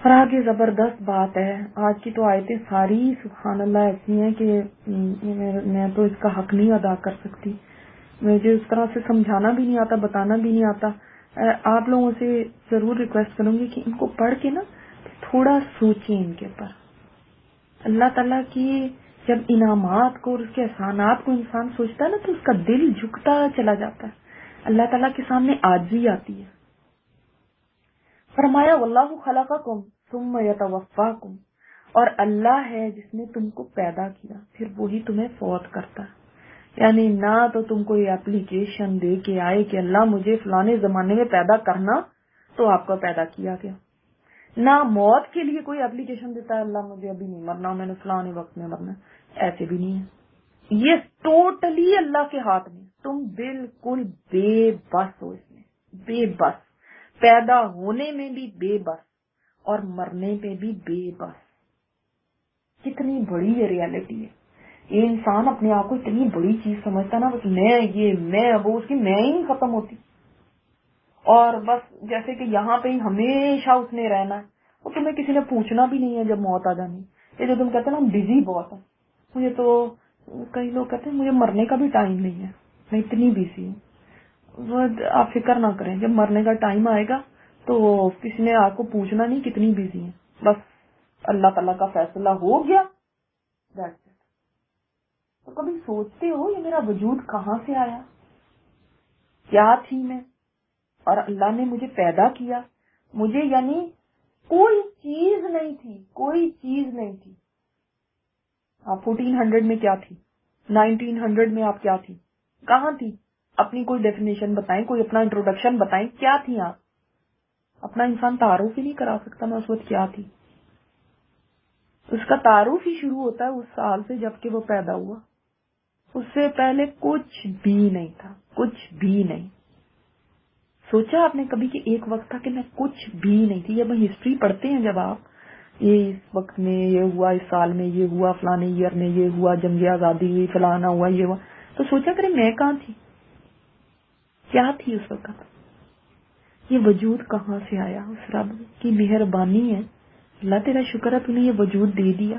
اور آگے زبردست بات ہے، آج کی تو آیتیں ساری سبحان اللہ ایسی ہیں کہ میں تو اس کا حق نہیں ادا کر سکتی، مجھے اس طرح سے سمجھانا بھی نہیں آتا، بتانا بھی نہیں آتا۔ آپ لوگوں سے ضرور ریکویسٹ کروں گی کہ ان کو پڑھ کے نا تھوڑا سوچیں ان کے اوپر۔ اللہ تعالیٰ کی جب انعامات کو اور اس کے احسانات کو انسان سوچتا ہے نا تو اس کا دل جھکتا چلا جاتا ہے، اللہ تعالیٰ کے سامنے عاجزی آتی ہے۔ فرمایا واللہ خلقکم ثم یتوفاکم، اور اللہ ہے جس نے تم کو پیدا کیا پھر وہی تمہیں فوت کرتا ہے۔ یعنی نہ تو تم کو یہ اپلیکیشن دے کے آئے کہ اللہ مجھے فلانے زمانے میں پیدا کرنا تو آپ کو پیدا کیا گیا، نہ موت کے لیے کوئی اپلیکیشن دیتا ہے اللہ مجھے ابھی نہیں مرنا، میں نے فلانے وقت میں مرنا، ایسے بھی نہیں ہے۔ یہ ٹوٹلی اللہ کے ہاتھ میں، تم بالکل بے بس ہو، اس میں بے بس، پیدا ہونے میں بھی بے بس اور مرنے پہ بھی بے بس۔ کتنی بڑی یہ ریالٹی ہے، یہ انسان اپنے آپ کو اتنی بڑی چیز سمجھتا نا، بس میں وہ اس کی میں ہی نہیں ختم ہوتی، اور بس جیسے کہ یہاں پہ ہی ہمیشہ اس نے رہنا ہے، اور تمہیں کسی نے پوچھنا بھی نہیں ہے جب موت آ جانی۔ یہ جو تم کہتے ہیں نا بزی بہت ہے، مجھے تو کئی لوگ کہتے ہیں مجھے مرنے کا بھی ٹائم نہیں ہے، میں اتنی بزی ہوں۔ آپ فکر نہ کریں، جب مرنے کا ٹائم آئے گا تو کسی نے آپ کو پوچھنا نہیں کتنی بزی ہیں، بس اللہ تعالیٰ کا فیصلہ ہو گیا، that's it۔ تو کبھی سوچتے ہو یہ میرا وجود کہاں سے آیا، کیا تھی میں، اور اللہ نے مجھے پیدا کیا، مجھے یعنی کوئی چیز نہیں تھی، کوئی چیز نہیں تھی۔ آپ 1400 میں کیا تھی، 1900 میں آپ کیا تھی، کہاں تھی، اپنی کوئی ڈیفینیشن بتائیں، کوئی اپنا انٹروڈکشن بتائیں، کیا تھی آپ؟ اپنا انسان تعارف ہی نہیں کرا سکتا میں اس وقت کیا تھی۔ اس کا تعارف ہی شروع ہوتا ہے اس سال سے جب کہ وہ پیدا ہوا، اس سے پہلے کچھ بھی نہیں تھا، کچھ بھی نہیں۔ سوچا آپ نے کبھی کہ ایک وقت تھا کہ میں کچھ بھی نہیں تھی؟ جب ہسٹری پڑھتے ہیں جب آپ، یہ اس وقت میں یہ ہوا، اس سال میں یہ ہوا، فلانے ایئر میں یہ ہوا، جنگ آزادی ہوئی، فلانا ہوا، یہ ہوا، تو سوچا کریں میں کہاں تھی، کیا تھی اس وقت؟ یہ وجود کہاں سے آیا؟ اس رب کی مہربانی ہے، اللہ تیرا شکر ہے تو نے یہ وجود دے دیا۔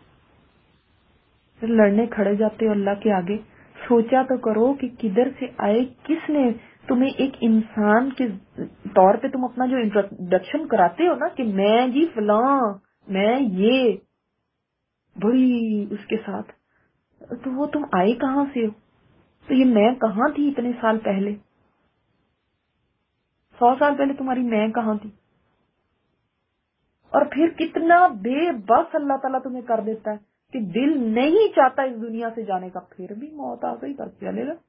پھر لڑنے کھڑے جاتے ہو اللہ کے آگے، سوچا تو کرو کہ کدھر سے آئے، کس نے تمہیں ایک انسان کے طور پہ تم اپنا جو انٹروڈکشن کراتے ہو نا کہ میں جی فلاں، میں یہ بڑی اس کے ساتھ، تو وہ تم آئے کہاں سے ہو؟ تو یہ میں کہاں تھی اتنے سال پہلے، 100 سال پہلے تمہاری میں کہاں تھی؟ اور پھر کتنا بے بس اللہ تعالیٰ تمہیں کر دیتا ہے کہ دل نہیں چاہتا اس دنیا سے جانے کا، پھر بھی موت آ گئی، بس چلے گا۔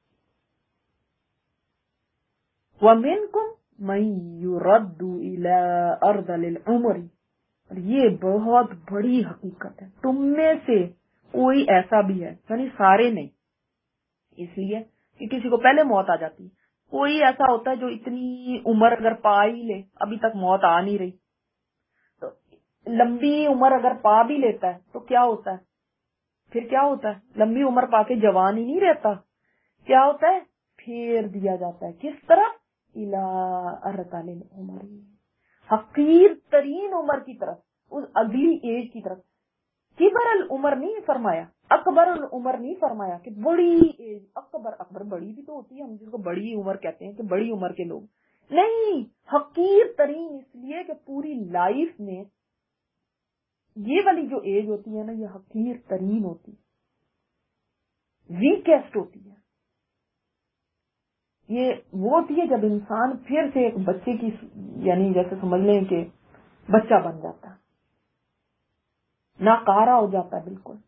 وَمِنْكُمْ مَنْ يُرَدُّ إِلَىٰ أَرْذَلِ الْعُمُرِ، اور یہ بہت بڑی حقیقت ہے، تم میں سے کوئی ایسا بھی ہے، یعنی سارے نہیں، اس لیے کہ کسی کو پہلے موت آ جاتی ہے، کوئی ایسا ہوتا ہے جو اتنی عمر اگر پا ہی لے، ابھی تک موت آ نہیں رہی، تو لمبی عمر اگر پا بھی لیتا ہے تو کیا ہوتا ہے، پھر کیا ہوتا ہے؟ لمبی عمر پا کے جوان ہی نہیں رہتا، کیا ہوتا ہے؟ پھیر دیا جاتا ہے، کس طرح؟ اِلَىٰ أَرْذَلِ الْعُمُرِ، حقیر ترین عمر کی طرف، اس اگلی ایج کی طرف۔ کبر العمر نہیں فرمایا، اکبر العمر نہیں فرمایا کہ بڑی ایج، اکبر بڑی بھی تو ہوتی ہے، ہم جس کو بڑی عمر کہتے ہیں کہ بڑی عمر کے لوگ، نہیں، حقیر ترین اس لیے کہ پوری لائف میں یہ والی جو ایج ہوتی ہے نا یہ حقیر ترین ہوتی ہے، ویکیسٹ ہوتی ہے، یہ وہ ہوتی ہے جب انسان پھر سے ایک بچے کی، یعنی جیسے سمجھ لیں کہ بچہ بن جاتا ہے، ناکارہ ہو جاتا ہے بالکل،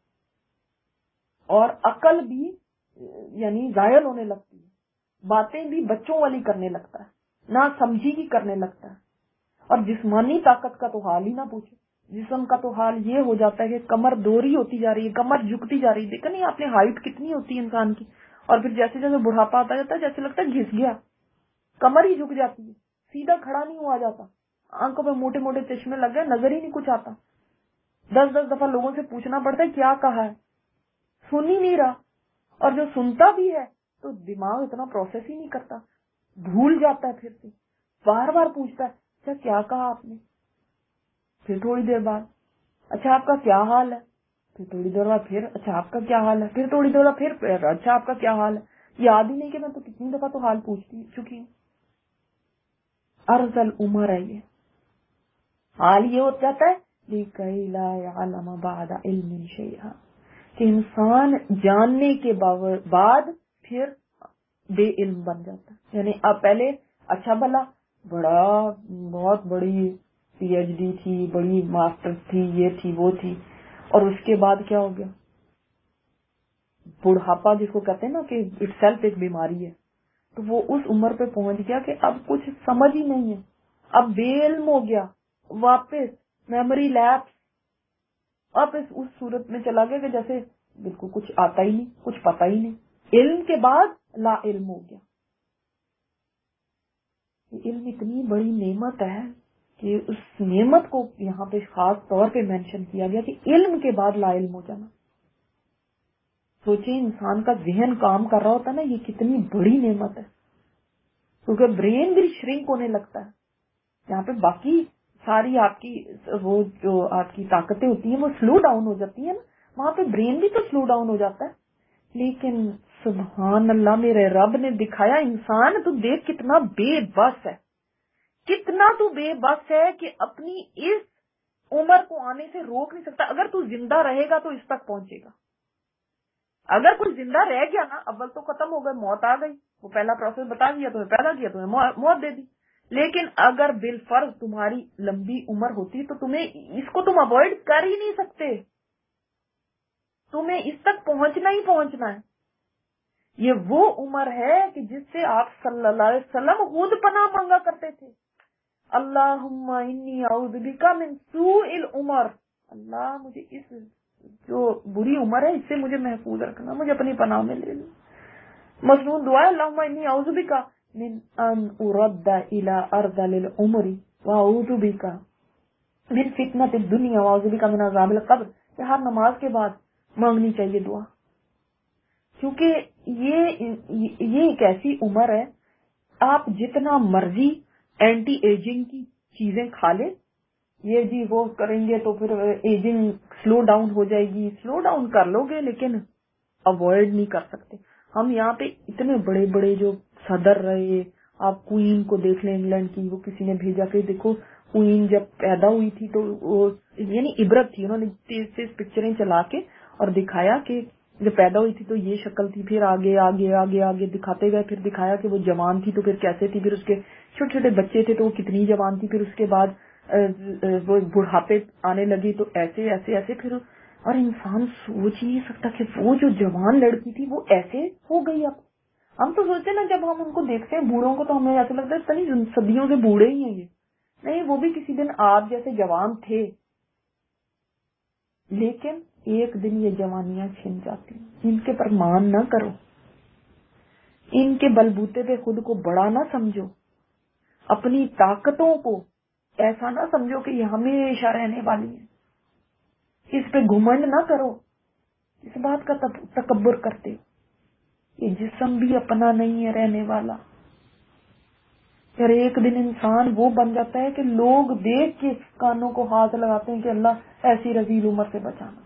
اور عقل بھی یعنی زائل ہونے لگتی ہے، باتیں بھی بچوں والی کرنے لگتا ہے، نہ سمجھی کی کرنے لگتا ہے، اور جسمانی طاقت کا تو حال ہی نہ پوچھو، جسم کا تو حال یہ ہو جاتا ہے کہ کمر دوری ہوتی جا رہی ہے، کمر جھکتی جا رہی ہے، دیکھا نہیں آپ نے ہائٹ کتنی ہوتی ہے انسان کی، اور پھر جیسے جیسے بڑھاپا آتا جاتا ہے جیسے لگتا ہے گھس گیا، کمر ہی جھک جاتی ہے، سیدھا کھڑا نہیں ہوا جاتا، آنکھوں پہ موٹے موٹے چشمے لگ گئے، نظر ہی نہیں کچھ آتا، 10 دفعہ لوگوں سے پوچھنا پڑتا ہے کیا کہا ہے، سن ہی نہیں رہا، اور جو سنتا بھی ہے تو دماغ اتنا پروسیس ہی نہیں کرتا، بھول جاتا ہے، پھر سے بار بار پوچھتا ہے اچھا کیا کہا آپ نے، پھر تھوڑی دیر بعد اچھا آپ کا کیا حال ہے، پھر تھوڑی دیر بعد پھر اچھا آپ کا کیا حال ہے، پھر تھوڑی دیر بعد پھر اچھا آپ کا کیا حال ہے. یاد ہی نہیں کہ میں تو کتنی دفعہ تو حال پوچھ چکی ہوں. ارذل عمر ہے یہ. حال یہ ہو جاتا ہے لِكَيْ لَا يَعْلَمَ بَعْدَ عِلْمٍ شَيْئًا، کہ انسان جاننے کے بعد پھر بے علم بن جاتا ہے. یعنی اب پہلے اچھا بھلا بہت بڑی پی ایچ ڈی تھی، بڑی ماسٹر تھی، یہ تھی وہ تھی، اور اس کے بعد کیا ہو گیا، بڑھاپا جس کو کہتے ہیں نا کہ اٹ سیلف ایک بیماری ہے. تو وہ اس عمر پہ پہنچ گیا کہ اب کچھ سمجھ ہی نہیں ہے، اب بے علم ہو گیا، واپس میموری لیپس، واپس اس صورت میں چلا گیا کہ جیسے بالکل کچھ آتا ہی نہیں، کچھ پتا ہی نہیں. علم کے بعد لا علم ہو گیا. علم اتنی بڑی نعمت ہے کہ اس نعمت کو یہاں پہ خاص طور پہ مینشن کیا گیا کہ علم کے بعد لا علم ہو جانا. سوچیں انسان کا ذہن کام کر رہا ہوتا ہے نا، یہ کتنی بڑی نعمت ہے، کیونکہ برین بھی شرنک ہونے لگتا ہے. یہاں پہ باقی ساری آپ کی وہ جو آپ کی طاقتیں ہوتی ہیں وہ سلو ڈاؤن ہو جاتی ہیں نا، وہاں پہ برین بھی تو سلو ڈاؤن ہو جاتا ہے. لیکن سبحان اللہ میرے رب نے دکھایا انسان تو دیکھ کتنا بے بس ہے، کتنا تو بے بس ہے کہ اپنی اس عمر کو آنے سے روک نہیں سکتا. اگر تو زندہ رہے گا تو اس تک پہنچے گا. اگر کوئی زندہ رہ گیا نا، اول تو ختم ہو گئے، موت آ گئی، وہ پہلا پروسیس بتا دیا تمہیں، پیدا کیا تمہیں، موت دے دی. لیکن اگر بالفرض تمہاری لمبی عمر ہوتی تو تمہیں اس کو تم اوائڈ کر ہی نہیں سکتے، تمہیں اس تک پہنچنا ہی پہنچنا ہے. یہ وہ عمر ہے کہ جس سے آپ صلی اللہ علیہ وسلم خود پناہ مانگا کرتے تھے. اللہم انی اعوذ بک من سوء العمر، اللہ مجھے اس جو بری عمر ہے اس سے مجھے محفوظ رکھنا، مجھے اپنی پناہ میں لے لو. مصنون دعا ہے اللہم انی اعوذ بک من ان ارد الى ارذل العمر واعوذ بک من فتنۃ الدنیا واعوذ بک من عذاب القبر. یہ ہر نماز کے بعد مانگنی چاہیے دعا، کیونکہ یہ ایک ایسی عمر ہے آپ جتنا مرضی اینٹی ایجنگ کی چیزیں کھا لیں، یہ جی وہ کریں گے تو پھر ایجنگ سلو ڈاؤن ہو جائے گی، سلو ڈاؤن کر لو گے لیکن اوائڈ نہیں کر سکتے. ہم یہاں پہ اتنے بڑے بڑے جو صدر رہے، آپ کوئین کو دیکھ لیں انگلینڈ کی، وہ کسی نے بھیجا کہ دیکھو کوئین جب پیدا ہوئی تھی تو یعنی عبرت تھی، انہوں نے تیز تیز پکچریں چلا کے اور دکھایا کہ جب پیدا ہوئی تھی تو یہ شکل تھی، پھر آگے آگے آگے آگے دکھاتے گئے، پھر دکھایا کہ وہ جوان تھی تو پھر کیسے تھی، پھر اس کے چھوٹے چھوٹے بچے تھے تو وہ کتنی جوان تھی، پھر اس کے بعد وہ بڑھاپے آنے لگی تو ایسے ایسے ایسے، پھر اور انسان سوچ ہی نہیں سکتا کہ وہ جو جوان لڑکی تھی وہ ایسے ہو گئی. اب ہم تو سوچتے ہیں نا جب ہم ان کو دیکھتے ہیں بوڑھوں کو تو ہمیں ایسا لگتا ہے تنی صدیوں سے بوڑھے ہی ہیں، یہ نہیں، وہ بھی کسی دن آپ جیسے جوان تھے، لیکن ایک دن یہ جوانیاں چھن جاتی ہیں. ان کے پر مان نہ کرو، ان کے بلبوتے پہ خود کو بڑا نہ سمجھو، اپنی طاقتوں کو ایسا نہ سمجھو کہ یہ ہمیشہ رہنے والی ہیں، اس پہ گھمنڈ نہ کرو، اس بات کا تکبر کرتے ہو یہ جسم بھی اپنا نہیں ہے رہنے والا. پھر ایک دن انسان وہ بن جاتا ہے کہ لوگ دیکھ کے کانوں کو ہاتھ لگاتے ہیں کہ اللہ ایسی رذیل عمر سے بچانا،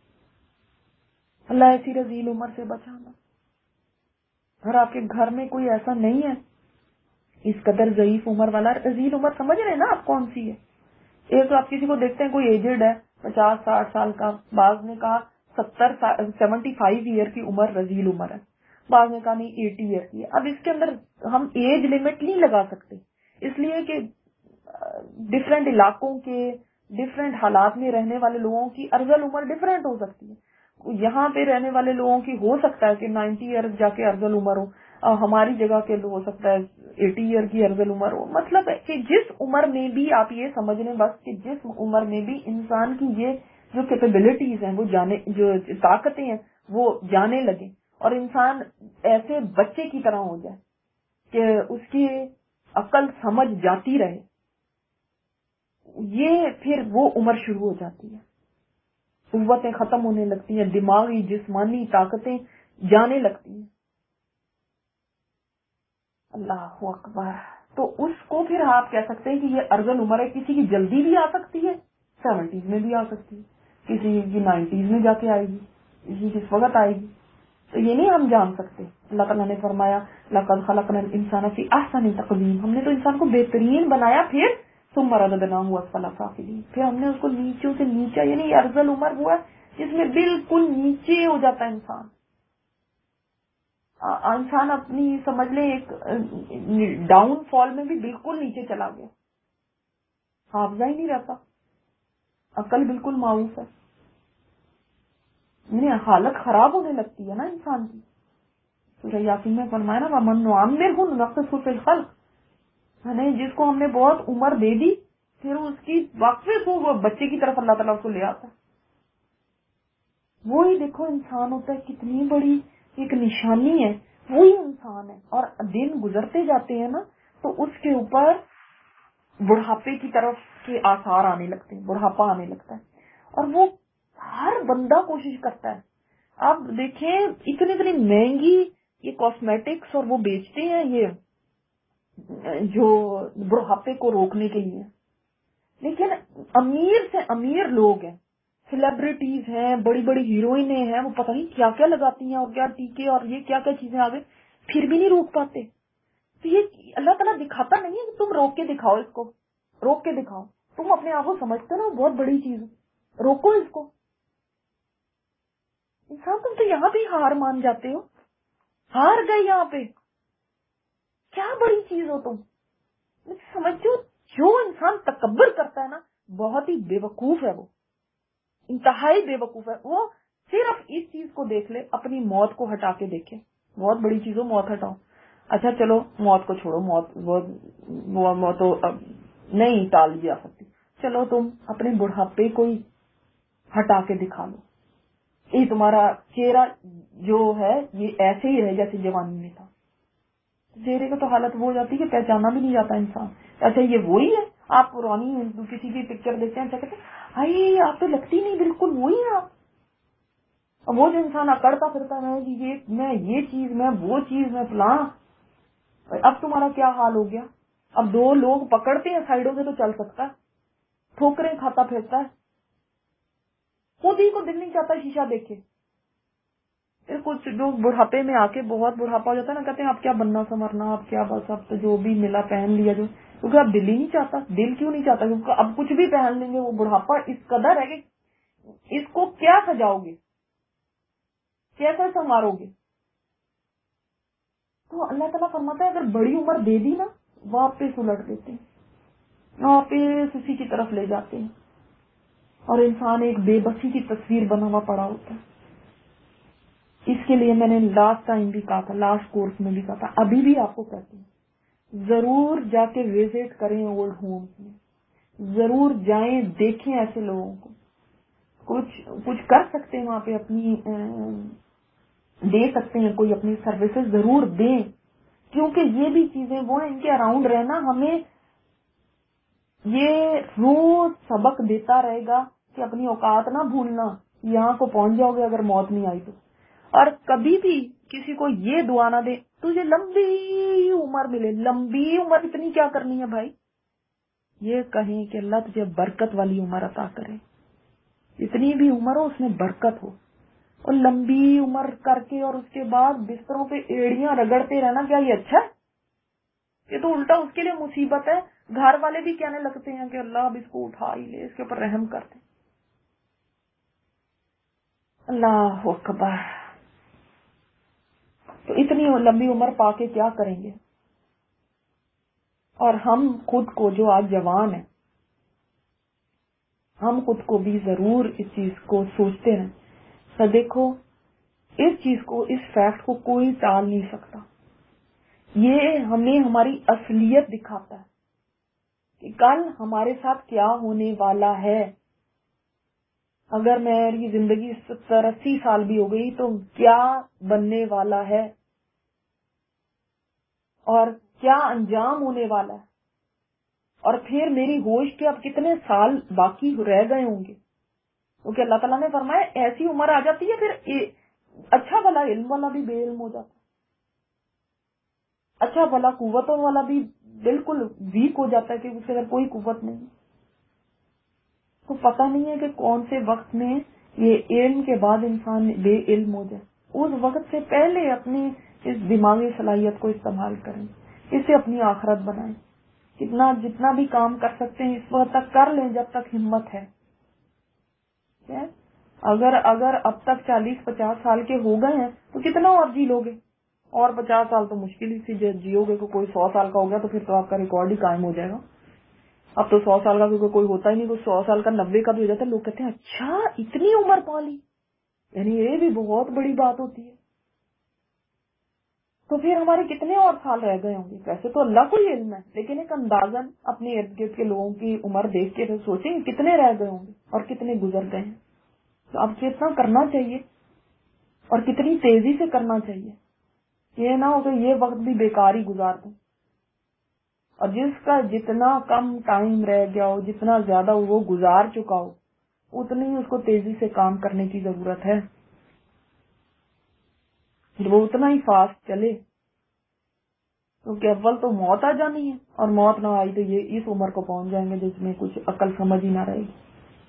اللہ ایسی رذیل عمر سے بچانا. اور آپ کے گھر میں کوئی ایسا نہیں ہے اس قدر ضعیف عمر والا. رذیل عمر سمجھ رہے ہیں نا آپ کون سی ہے؟ ایک تو آپ کسی کو دیکھتے ہیں کوئی ایجڈ ہے 50-60 سال کا، بعض نے کہا 75 ایئر کی عمر رذیل عمر ہے، بعض نے کہا نہیں 80 ایئر کی ہے. اب اس کے اندر ہم ایج لمٹ نہیں لگا سکتے، اس لیے کہ ڈفرینٹ علاقوں کے ڈفرینٹ حالات میں رہنے والے لوگوں کی ارذل عمر ڈفرینٹ ہو سکتی ہے. یہاں پہ رہنے والے لوگوں کی ہو سکتا ہے کہ 90 ایئر جا کے ارذل عمر ہو، ہماری جگہ کے ہو سکتا ہے 80 ایئر کی ارذل عمر ہو. مطلب ہے کہ جس عمر میں بھی آپ یہ سمجھ لیں بس کہ جس عمر میں بھی انسان کی یہ جو کیپیبلٹیز ہیں وہ جانے، جو طاقتیں ہیں وہ جانے لگیں، اور انسان ایسے بچے کی طرح ہو جائے کہ اس کی عقل سمجھ جاتی رہے، یہ پھر وہ عمر شروع ہو جاتی ہے. قوتیں ختم ہونے لگتی ہیں، دماغی جسمانی طاقتیں جانے لگتی ہیں. اللہ اکبر. تو اس کو پھر آپ کہہ سکتے ہیں کہ یہ ارذل عمر ہے. کسی کی جلدی بھی آ سکتی ہے 70s میں بھی آ سکتی ہے, کسی کی 90s میں جا کے آئے گی, کسی کس وقت آئے گی, تو یہ نہیں ہم جان سکتے. اللہ تعالیٰ نے فرمایا لقد خلقنا الانسان فی احسن تقویم, ہم نے تو انسان کو بہترین بنایا, پھر ثم رددناہ اسفل سافلین, پھر ہم نے اس کو نیچوں سے نیچا, یعنی ارذل عمر ہوا جس میں بالکل نیچے ہو جاتا ہے انسان. انسان اپنی سمجھ لیں ایک ڈاؤن فال میں بھی بالکل نیچے چلا گیا, حافظہ ہی نہیں رہتا, عقل بالکل معروف ہے, یعنی حالت خراب ہونے لگتی ہے نا انسان کی. سورہ یاسین میں فرمایا نا وَمَن نُعَمِّرْهُ نُنَقِّصْهُ فِی الْخَلْقِ, یعنی جس کو ہم نے بہت عمر دے دی پھر اس کی واقفے کو وہ بچے کی طرف اللہ تعالیٰ اس کو لے آتا ہے. وہی دیکھو انسان ہوتا ہے, کتنی بڑی ایک نشانی ہے, وہی انسان ہے. اور دن گزرتے جاتے ہیں نا تو اس کے اوپر بڑھاپے کی طرف کے آثار آنے لگتے ہیں, بڑھاپا آنے لگتا ہے, اور وہ ہر بندہ کوشش کرتا ہے. آپ دیکھیں اتنی مہنگی یہ کاسمیٹکس اور وہ بیچتے ہیں یہ جو بڑھاپے کو روکنے کے لیے, لیکن امیر سے امیر لوگ ہیں, سیلیبریٹیز ہیں, بڑی بڑی ہیروئنیں ہیں, وہ پتہ نہیں کیا کیا لگاتی ہیں اور کیا ٹیکے اور یہ کیا کیا چیزیں آگے, پھر بھی نہیں روک پاتے. تو یہ اللہ تعالیٰ دکھاتا نہیں ہے کہ تم روک کے دکھاؤ, اس کو روک کے دکھاؤ. تم اپنے آپ کو سمجھتے ہو نا بہت بڑی چیز, روکو اس کو. انسان تم تو یہاں بھی ہار مان جاتے ہو, ہار گئے یہاں پہ, کیا بڑی چیز ہو تم. سمجھتے ہو جو انسان تکبر کرتا ہے نا بہت ہی بے وقوف ہے, وہ انتہائی بے وقوف ہے. وہ صرف اس چیز کو دیکھ لے, اپنی موت کو ہٹا کے دیکھے, بہت بڑی چیز ہو موت ہٹاؤ. اچھا چلو موت کو چھوڑو, موت تو نہیں ٹال جا سکتی, چلو تم اپنے بڑھاپے کو ہی ہٹا کے دکھا لو, یہ تمہارا چہرہ جو ہے یہ ایسے ہی رہے جیسے جوانی میں تھا. چہرے کا تو حالت وہ ہو جاتی ہے کہ پہچانا بھی نہیں جاتا انسان. اچھا یہ وہی ہے, آپ پرانی کسی کی پکچر دیکھتے ہیں, اچھا کہتے ہیں بھائی آپ تو لگتی نہیں, بالکل وہی ہے آپ. وہ جو انسان اکڑتا پھرتا ہے کہ میں یہ چیز, میں وہ چیز, میں فلاں, اب تمہارا کیا حال ہو گیا. اب دو لوگ پکڑتے ہیں سائڈوں سے تو چل سکتا ہے, ٹھوکریں کھاتا پھرتا ہے, خود ہی کو دل نہیں چاہتا شیشہ دیکھے. پھر کچھ جو بڑھاپے میں آ کے بہت بڑھاپا ہو جاتا ہے نا, کہتے ہیں آپ کیا بننا سنورنا, آپ کیا بس اب تو جو بھی ملا پہن لیا, جو کیونکہ اب دل ہی نہیں چاہتا. دل کیوں نہیں چاہتا, کیونکہ اب کچھ بھی پہن لیں گے. وہ بڑھاپا اس قدر ہے کہ اس کو کیا سجاؤ گے, کیسے سنوارو گے. تو اللہ تعالیٰ فرماتا ہے اگر بڑی عمر دے دی نا واپس الٹ دیتے ہیں, واپس اسی کی طرف لے جاتے ہیں, اور انسان ایک بے بسی کی تصویر بنا ہوا پڑا ہوتا ہے. اس کے لیے میں نے لاسٹ ٹائم بھی کہا تھا, لاسٹ کورس میں بھی کہا تھا, ابھی بھی آپ کو کہتی ہوں ضرور جا کے وزٹ کریں اولڈ ہومز میں, ضرور جائیں, دیکھیں ایسے لوگوں کو, کچھ کر سکتے ہیں وہاں پہ, اپنی دے سکتے ہیں, کوئی اپنی سروسز ضرور دیں, کیونکہ یہ بھی چیزیں وہ ہیں, ان کے اراؤنڈ رہنا ہمیں یہ روز سبق دیتا رہے گا کہ اپنی اوقات نہ بھولنا. یہاں کو پہنچ جاؤ گے اگر موت نہیں آئی تو. اور کبھی بھی کسی کو یہ دعا نہ دے تجھے لمبی عمر ملے. لمبی عمر اتنی کیا کرنی ہے بھائی, یہ کہیں کہ اللہ تجھے برکت والی عمر عطا کرے, اتنی بھی عمر ہو اس میں برکت ہو. اور لمبی عمر کر کے اور اس کے بعد بستروں پہ ایڑیاں رگڑتے رہنا, کیا یہ اچھا ہے؟ یہ تو الٹا اس کے لیے مصیبت ہے. گھر والے بھی کہنے لگتے ہیں کہ اللہ اب اس کو اٹھا ہی لے, اس کے اوپر رحم کرتے. اللہ اکبر. تو اتنی لمبی عمر پا کے کیا کریں گے؟ اور ہم خود کو جو آج جوان ہیں, ہم خود کو بھی ضرور اس چیز کو سوچتے رہیں. تو دیکھو اس چیز کو, اس فیکٹ کو کوئی ٹال نہیں سکتا. یہ ہمیں ہماری اصلیت دکھاتا ہے کہ کل ہمارے ساتھ کیا ہونے والا ہے. اگر میری زندگی 70-80 سال بھی ہو گئی تو کیا بننے والا ہے اور کیا انجام ہونے والا ہے, اور پھر میری ہوش کے اب کتنے سال باقی رہ گئے ہوں گے. کیونکہ اللہ تعالیٰ نے فرمایا ایسی عمر آ جاتی ہے پھر اچھا بھلا علم والا بھی بے علم ہو جاتا ہے, اچھا بھلا قوتوں والا بھی بالکل ویک ہو جاتا ہے کہ اسے اگر کوئی قوت نہیں. تو پتہ نہیں ہے کہ کون سے وقت میں یہ علم کے بعد انسان بے علم ہو جائے. اس وقت سے پہلے اپنی اس دماغی صلاحیت کو استعمال کریں, اسے اپنی آخرت بنائیں. جتنا بھی کام کر سکتے ہیں اس وقت تک کر لیں جب تک ہمت ہے. اگر اب تک 40-50 سال کے ہو گئے ہیں تو کتنا اور جی لو گے, اور 50 سال تو مشکل ہی سے جیو گے. کوئی 100 سال کا ہو گیا تو پھر تو آپ کا ریکارڈ ہی قائم ہو جائے گا. اب تو 100 سال کا کیونکہ کوئی ہوتا ہی نہیں, کوئی 100 سال کا 90 کا بھی ہو جاتا ہے. لوگ کہتے ہیں اچھا اتنی عمر پا لی, یعنی یہ بھی بہت بڑی بات ہوتی ہے. تو پھر ہمارے کتنے اور سال رہ گئے ہوں گے. ویسے تو اللہ کو ہی علم ہے, لیکن ایک اندازاً اپنے ارد گرد کے لوگوں کی عمر دیکھ کے سوچیں کتنے رہ گئے ہوں گے اور کتنے گزر گئے ہیں. تو اب کتنا کرنا چاہیے اور کتنی تیزی سے کرنا چاہیے. یہ نہ ہو کہ یہ وقت بھی بیکار ہی گزار دوں. اور جس کا جتنا کم ٹائم رہ گیا ہو, جتنا زیادہ وہ گزار چکا ہو, اتنی اس کو تیزی سے کام کرنے کی ضرورت ہے. وہ اتنا ہی فاسٹ چلے, کیونکہ اول تو موت آ جانی ہے, اور موت نہ آئی تو یہ اس عمر کو پہنچ جائیں گے جس میں کچھ عقل سمجھ ہی نہ رہے گی.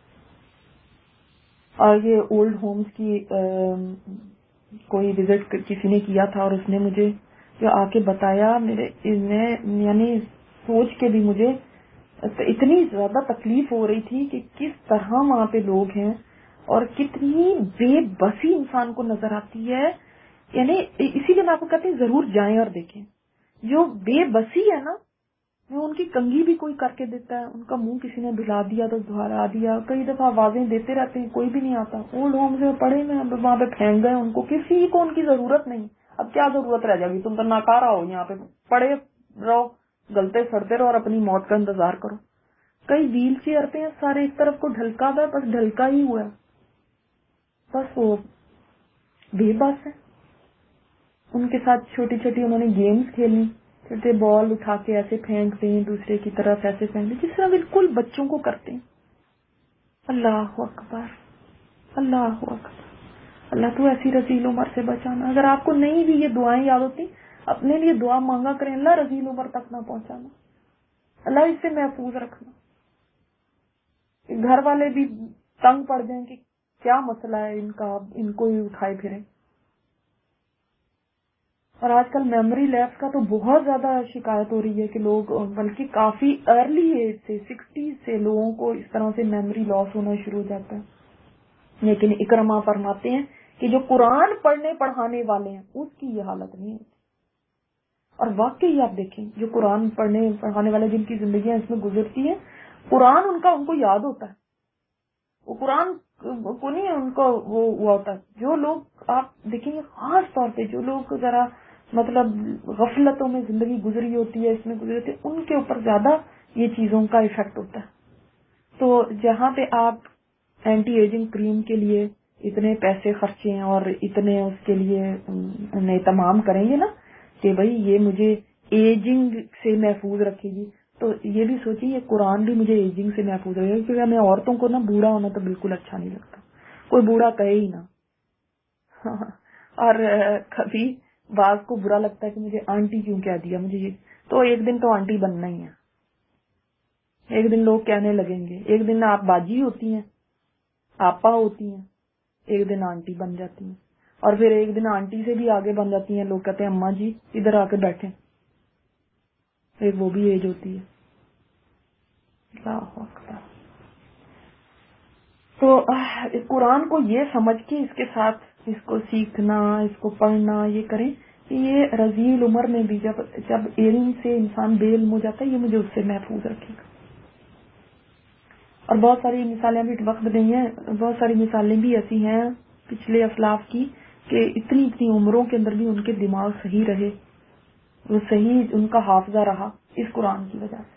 اور یہ اولڈ ہومز کی کوئی وزٹ کسی نے کیا تھا, اور اس نے مجھے جو آ کے بتایا, یعنی سوچ کے بھی مجھے اتنی زیادہ تکلیف ہو رہی تھی کہ کس طرح وہاں پہ لوگ ہیں اور کتنی بے بسی انسان کو نظر آتی ہے. یعنی اسی لیے میں آپ کو کہتی ہوں ضرور جائیں اور دیکھیں. جو بے بسی ہے نا, وہ ان کی کنگھی بھی کوئی کر کے دیتا ہے, ان کا منہ کسی نے دھلا دیا تو دھلا دیا, کئی دفعہ آوازیں دیتے رہتے ہیں, کوئی بھی نہیں آتا. اولڈ ہوم سے پڑے میں وہاں پہ پھینک گئے, ان کو کسی کو ان کی ضرورت نہیں. اب کیا ضرورت رہ جائے گی, تم تو ناکارہ ہو, یہاں پہ پڑے رہو, گلتے سڑتے رہو اور اپنی موت کا انتظار کرو. کئی ویل چیئر پہ ہیں, سارے ایک طرف کو ڈھلکا ہوا ہے, بس ڈھلکا ہی ہوا ہے, بس وہ بے بس ہے. ان کے ساتھ چھوٹی چھوٹی انہوں نے گیمز کھیلی, چھوٹے بال اٹھا کے ایسے پھینکتے ہیں دوسرے کی طرف, ایسے پھینکتے جس طرح بالکل بچوں کو کرتے ہیں. اللہ اکبر, اللہ اکبر. اللہ تو ایسی رذیل عمر سے بچانا. اگر آپ کو نہیں بھی یہ دعائیں یاد ہوتی, اپنے لیے دعا مانگا کریں, اللہ رذیل عمر تک نہ پہنچانا, اللہ اس سے محفوظ رکھنا. گھر والے بھی تنگ پڑ جائیں کہ کیا مسئلہ ہے ان کا, ان کو ہی اٹھائے پھریں. اور آج کل میموری لیپس کا تو بہت زیادہ شکایت ہو رہی ہے کہ لوگ, بلکہ کافی ارلی ایج سے 60 سے لوگوں کو اس طرح سے میموری لاس ہونا شروع ہو جاتا ہے. لیکن اکرما فرماتے ہیں کہ جو قرآن پڑھنے پڑھانے والے ہیں اس کی یہ حالت نہیں ہوتی. اور واقعی آپ دیکھیں جو قرآن پڑھنے پڑھانے والے جن کی زندگیاں اس میں گزرتی ہیں, قرآن ان کو یاد ہوتا ہے. وہ قرآن کو نہیں ان کو وہ ہوا ہوتا ہے. جو لوگ آپ دیکھیں گے خاص طور پہ جو لوگ ذرا مطلب غفلتوں میں زندگی گزری ہوتی ہے, اس میں گزری ہوتی ہے, ان کے اوپر زیادہ یہ چیزوں کا ایفیکٹ ہوتا ہے. تو جہاں پہ آپ اینٹی ایجنگ کریم کے لیے اتنے پیسے خرچیں اور اتنے اس کے لیے اہتمام کریں گے نا کہ بھائی یہ مجھے ایجنگ سے محفوظ رکھے گی, تو یہ بھی سوچیں یہ قرآن بھی مجھے ایجنگ سے محفوظ رکھے گا. کیونکہ ہمیں عورتوں کو نا بوڑھا ہونا تو بالکل اچھا نہیں لگتا, کوئی بوڑھا کہے ہی نا. اور کبھی بعض کو برا لگتا ہے کہ مجھے آنٹی کیوں کہہ دیا مجھے یہ, تو ایک دن تو آنٹی بننا ہی ہے. ایک دن لوگ کہنے لگیں گے, ایک دن آپ باجی ہوتی ہیں, آپا ہوتی ہیں, ایک دن آنٹی بن جاتی ہیں, اور پھر ایک دن آنٹی سے بھی آگے بن جاتی ہیں. لوگ کہتے ہیں اماں جی ادھر آ کے بیٹھیں, ایک وہ بھی ایج ہوتی ہے. اللہ اکبر. تو قرآن کو یہ سمجھ کے اس کے ساتھ اس کو سیکھنا, اس کو پڑھنا, یہ کریں کہ یہ رذیل عمر میں بھی جب علم سے انسان بے علم ہو جاتا ہے, یہ مجھے اس سے محفوظ رکھے گا. اور بہت ساری مثالیں بھی وقت نہیں ہے, بہت ساری مثالیں بھی ایسی ہیں پچھلے اسلاف کی کہ اتنی اتنی عمروں کے اندر بھی ان کے دماغ صحیح رہے, وہ صحیح ان کا حافظہ رہا اس قرآن کی وجہ سے.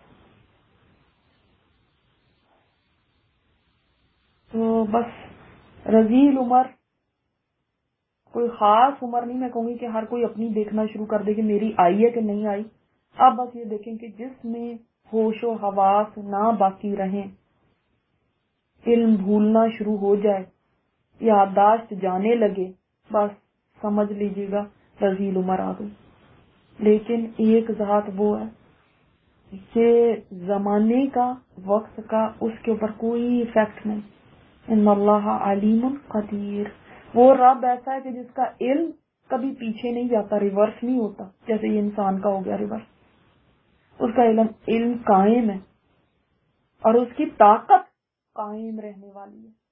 تو بس رذیل عمر کوئی خاص عمر نہیں. میں کہوں گی کہ ہر کوئی اپنی دیکھنا شروع کر دے کہ میری آئی ہے کہ نہیں آئی. آپ بس یہ دیکھیں کہ جس میں ہوش و حواس نہ باقی رہیں, علم بھولنا شروع ہو جائے, یادداشت جانے لگے, بس سمجھ لیجیے گا رذیل عمر آ گئی. لیکن ایک ذات وہ ہے کہ زمانے کا، وقت کا اس کے اوپر کوئی ایفیکٹ نہیں. ان اللہ علیم قدیر. وہ رب ایسا ہے کہ جس کا علم کبھی پیچھے نہیں جاتا، ریورس نہیں ہوتا، جیسے یہ انسان کا ہو گیا ریورس. اس کا علم قائم ہے اور اس کی طاقت قائم رہنے والی ہے.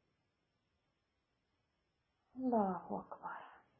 اللہ اکبر.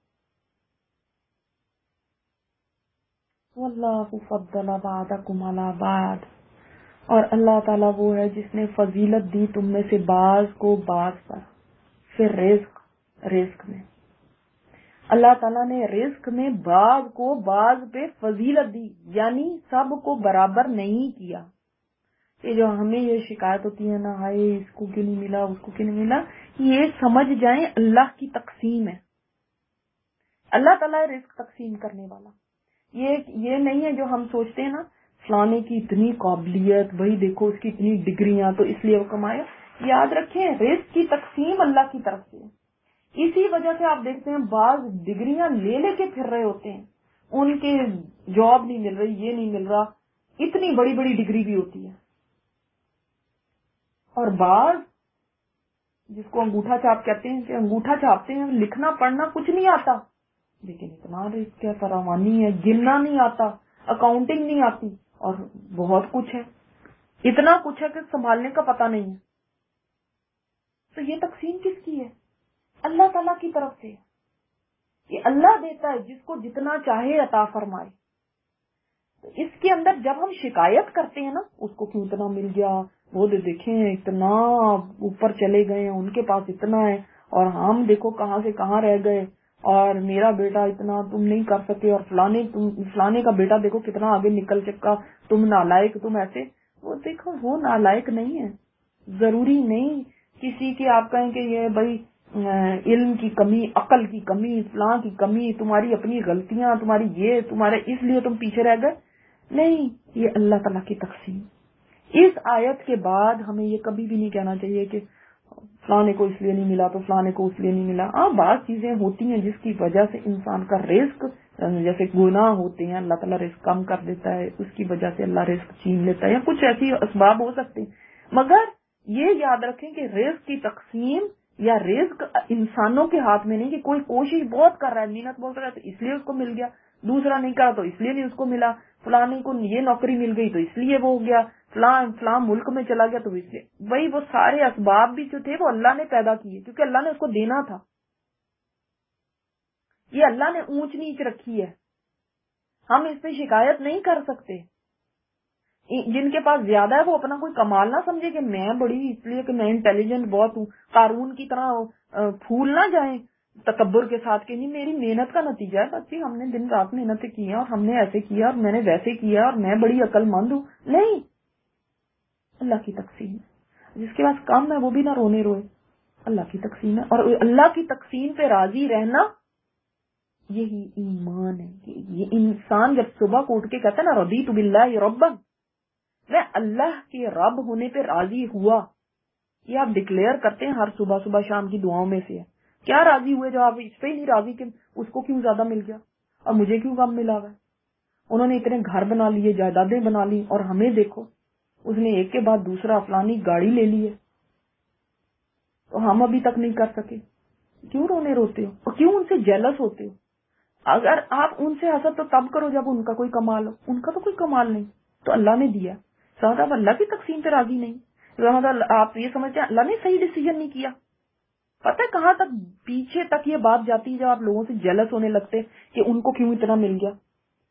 واللہ فضل بعضکم علی بعض. اور اللہ تعالیٰ وہ ہے جس نے فضیلت دی تم میں سے بعض کو بعض پر. پھر رزق میں اللہ تعالیٰ نے رزق میں بعض کو بعض پہ فضیلت دی، یعنی سب کو برابر نہیں کیا. یہ جو ہمیں یہ شکایت ہوتی ہے نا، ہائے اس کو کیوں نہیں ملا، اس کو کیوں نہیں ملا، یہ سمجھ جائیں اللہ کی تقسیم ہے. اللہ تعالیٰ رزق تقسیم کرنے والا. یہ نہیں ہے جو ہم سوچتے ہیں نا فلانے کی اتنی قابلیت، بھائی دیکھو اس کی اتنی ڈگریاں تو اس لیے وہ کمایا. یاد رکھیں رزق کی تقسیم اللہ کی طرف سے. اسی وجہ سے آپ دیکھتے ہیں بعض ڈگریاں لے کے پھر رہے ہوتے ہیں، ان کے جاب نہیں مل رہی، یہ نہیں مل رہا، اتنی بڑی بڑی ڈگری بھی ہوتی ہے. اور بعض جس کو انگوٹھا چھاپ کہتے ہیں کہ انگوٹھا چھاپتے ہیں، لکھنا پڑھنا کچھ نہیں آتا لیکن اتنا رزق ہے، فراوانی ہے، گننا نہیں آتا، اکاؤنٹنگ نہیں آتی، اور بہت کچھ ہے، اتنا کچھ ہے کہ سنبھالنے کا پتہ نہیں ہے. تو یہ تقسیم کس کی ہے؟ اللہ تعالیٰ کی طرف سے. یہ اللہ دیتا ہے جس کو جتنا چاہے عطا فرمائے. تو اس کے اندر جب ہم شکایت کرتے ہیں نا اس کو کیوں اتنا مل گیا، وہ دیکھیں اتنا اوپر چلے گئے ہیں، ان کے پاس اتنا ہے اور ہم دیکھو کہاں سے کہاں رہ گئے، اور میرا بیٹا اتنا تم نہیں کر سکے، اور فلانے کا بیٹا دیکھو کتنا آگے نکل چکا، تم نالائق، تم ایسے. وہ دیکھو وہ نالائق نہیں ہے. ضروری نہیں کسی کی آپ کہیں کہ یہ بھائی علم کی کمی، عقل کی کمی، فلاں کی کمی، تمہاری اپنی غلطیاں، تمہاری یہ تمہارے اس لیے تم پیچھے رہ گئے. نہیں، یہ اللہ تعالیٰ کی تقسیم. اس آیت کے بعد ہمیں یہ کبھی بھی نہیں کہنا چاہیے کہ فلانے کو اس لیے نہیں ملا تو فلانے کو اس لیے نہیں ملا. ہاں بعض چیزیں ہوتی ہیں جس کی وجہ سے انسان کا رزق، جیسے گناہ ہوتے ہیں اللہ تعالیٰ رزق کم کر دیتا ہے، اس کی وجہ سے اللہ رزق چھین لیتا ہے، یا کچھ ایسی اسباب ہو سکتے ہیں. مگر یہ یاد رکھیں کہ رزق کی تقسیم یا رزق انسانوں کے ہاتھ میں نہیں کہ کوئی کوشش بہت کر رہا ہے، محنت بہت کر رہا ہے تو اس لیے اس کو مل گیا، دوسرا نہیں کرا تو اس لیے نہیں اس کو ملا، فلانے کو یہ نوکری مل گئی تو اس لیے وہ ہو گیا، فلاں ملک میں چلا گیا تو اس لیے. بھائی وہ سارے اسباب بھی جو تھے وہ اللہ نے پیدا کیے کیونکہ اللہ نے اس کو دینا تھا. یہ اللہ نے اونچ نیچ رکھی ہے، ہم اس پہ شکایت نہیں کر سکتے. جن کے پاس زیادہ ہے وہ اپنا کوئی کمال نہ سمجھے کہ میں بڑی اس لیے کہ میں انٹیلیجنٹ بہت ہوں، قارون کی طرح پھول نہ جائیں تکبر کے ساتھ کہ نہیں میری محنت کا نتیجہ ہے، بچی ہم نے دن رات محنتیں کی ہیں اور ہم نے ایسے کیا اور میں نے ویسے کیا اور میں بڑی عقل مند ہوں. نہیں، اللہ کی تقسیم ہے. جس کے پاس کم ہے وہ بھی نہ رونے روئے، اللہ کی تقسیم ہے. اور اللہ کی تقسیم پہ راضی رہنا یہی ایمان ہے. کہ یہ انسان جب صبح کو اٹھ کے کہتا ہے نا رضیت باللہ ربا، میں اللہ کے رب ہونے پہ راضی ہوا، یہ آپ ڈکلیئر کرتے ہیں ہر صبح صبح شام کی دعاؤں میں سے ہے. کیا راضی ہوئے جو آپ اس پہ ہی نہیں راضی کہ اس کو کیوں زیادہ مل گیا اور مجھے کیوں کم ملا ہوا ہے. انہوں نے اتنے گھر بنا لیے، جائیدادیں بنا لی، اور ہمیں دیکھو اس نے ایک کے بعد دوسرا فلانی گاڑی لے لی ہے تو ہم ابھی تک نہیں کر سکے. کیوں رونے روتے ہو اور کیوں ان سے جیلس ہوتے ہو؟ اگر آپ ان سے حسد تو تب کرو جب ان کا کوئی کمال ہو، ان کا تو کوئی کمال نہیں، تو اللہ نے دیا. ساتھ آپ اللہ کی تقسیم پہ راضی نہیں، آپ یہ سمجھتے ہیں اللہ نے صحیح ڈیسیژن نہیں کیا. پتہ ہے کہاں تک پیچھے تک یہ بات جاتی ہے جب آپ لوگوں سے جیلس ہونے لگتے کہ ان کو کیوں اتنا مل گیا.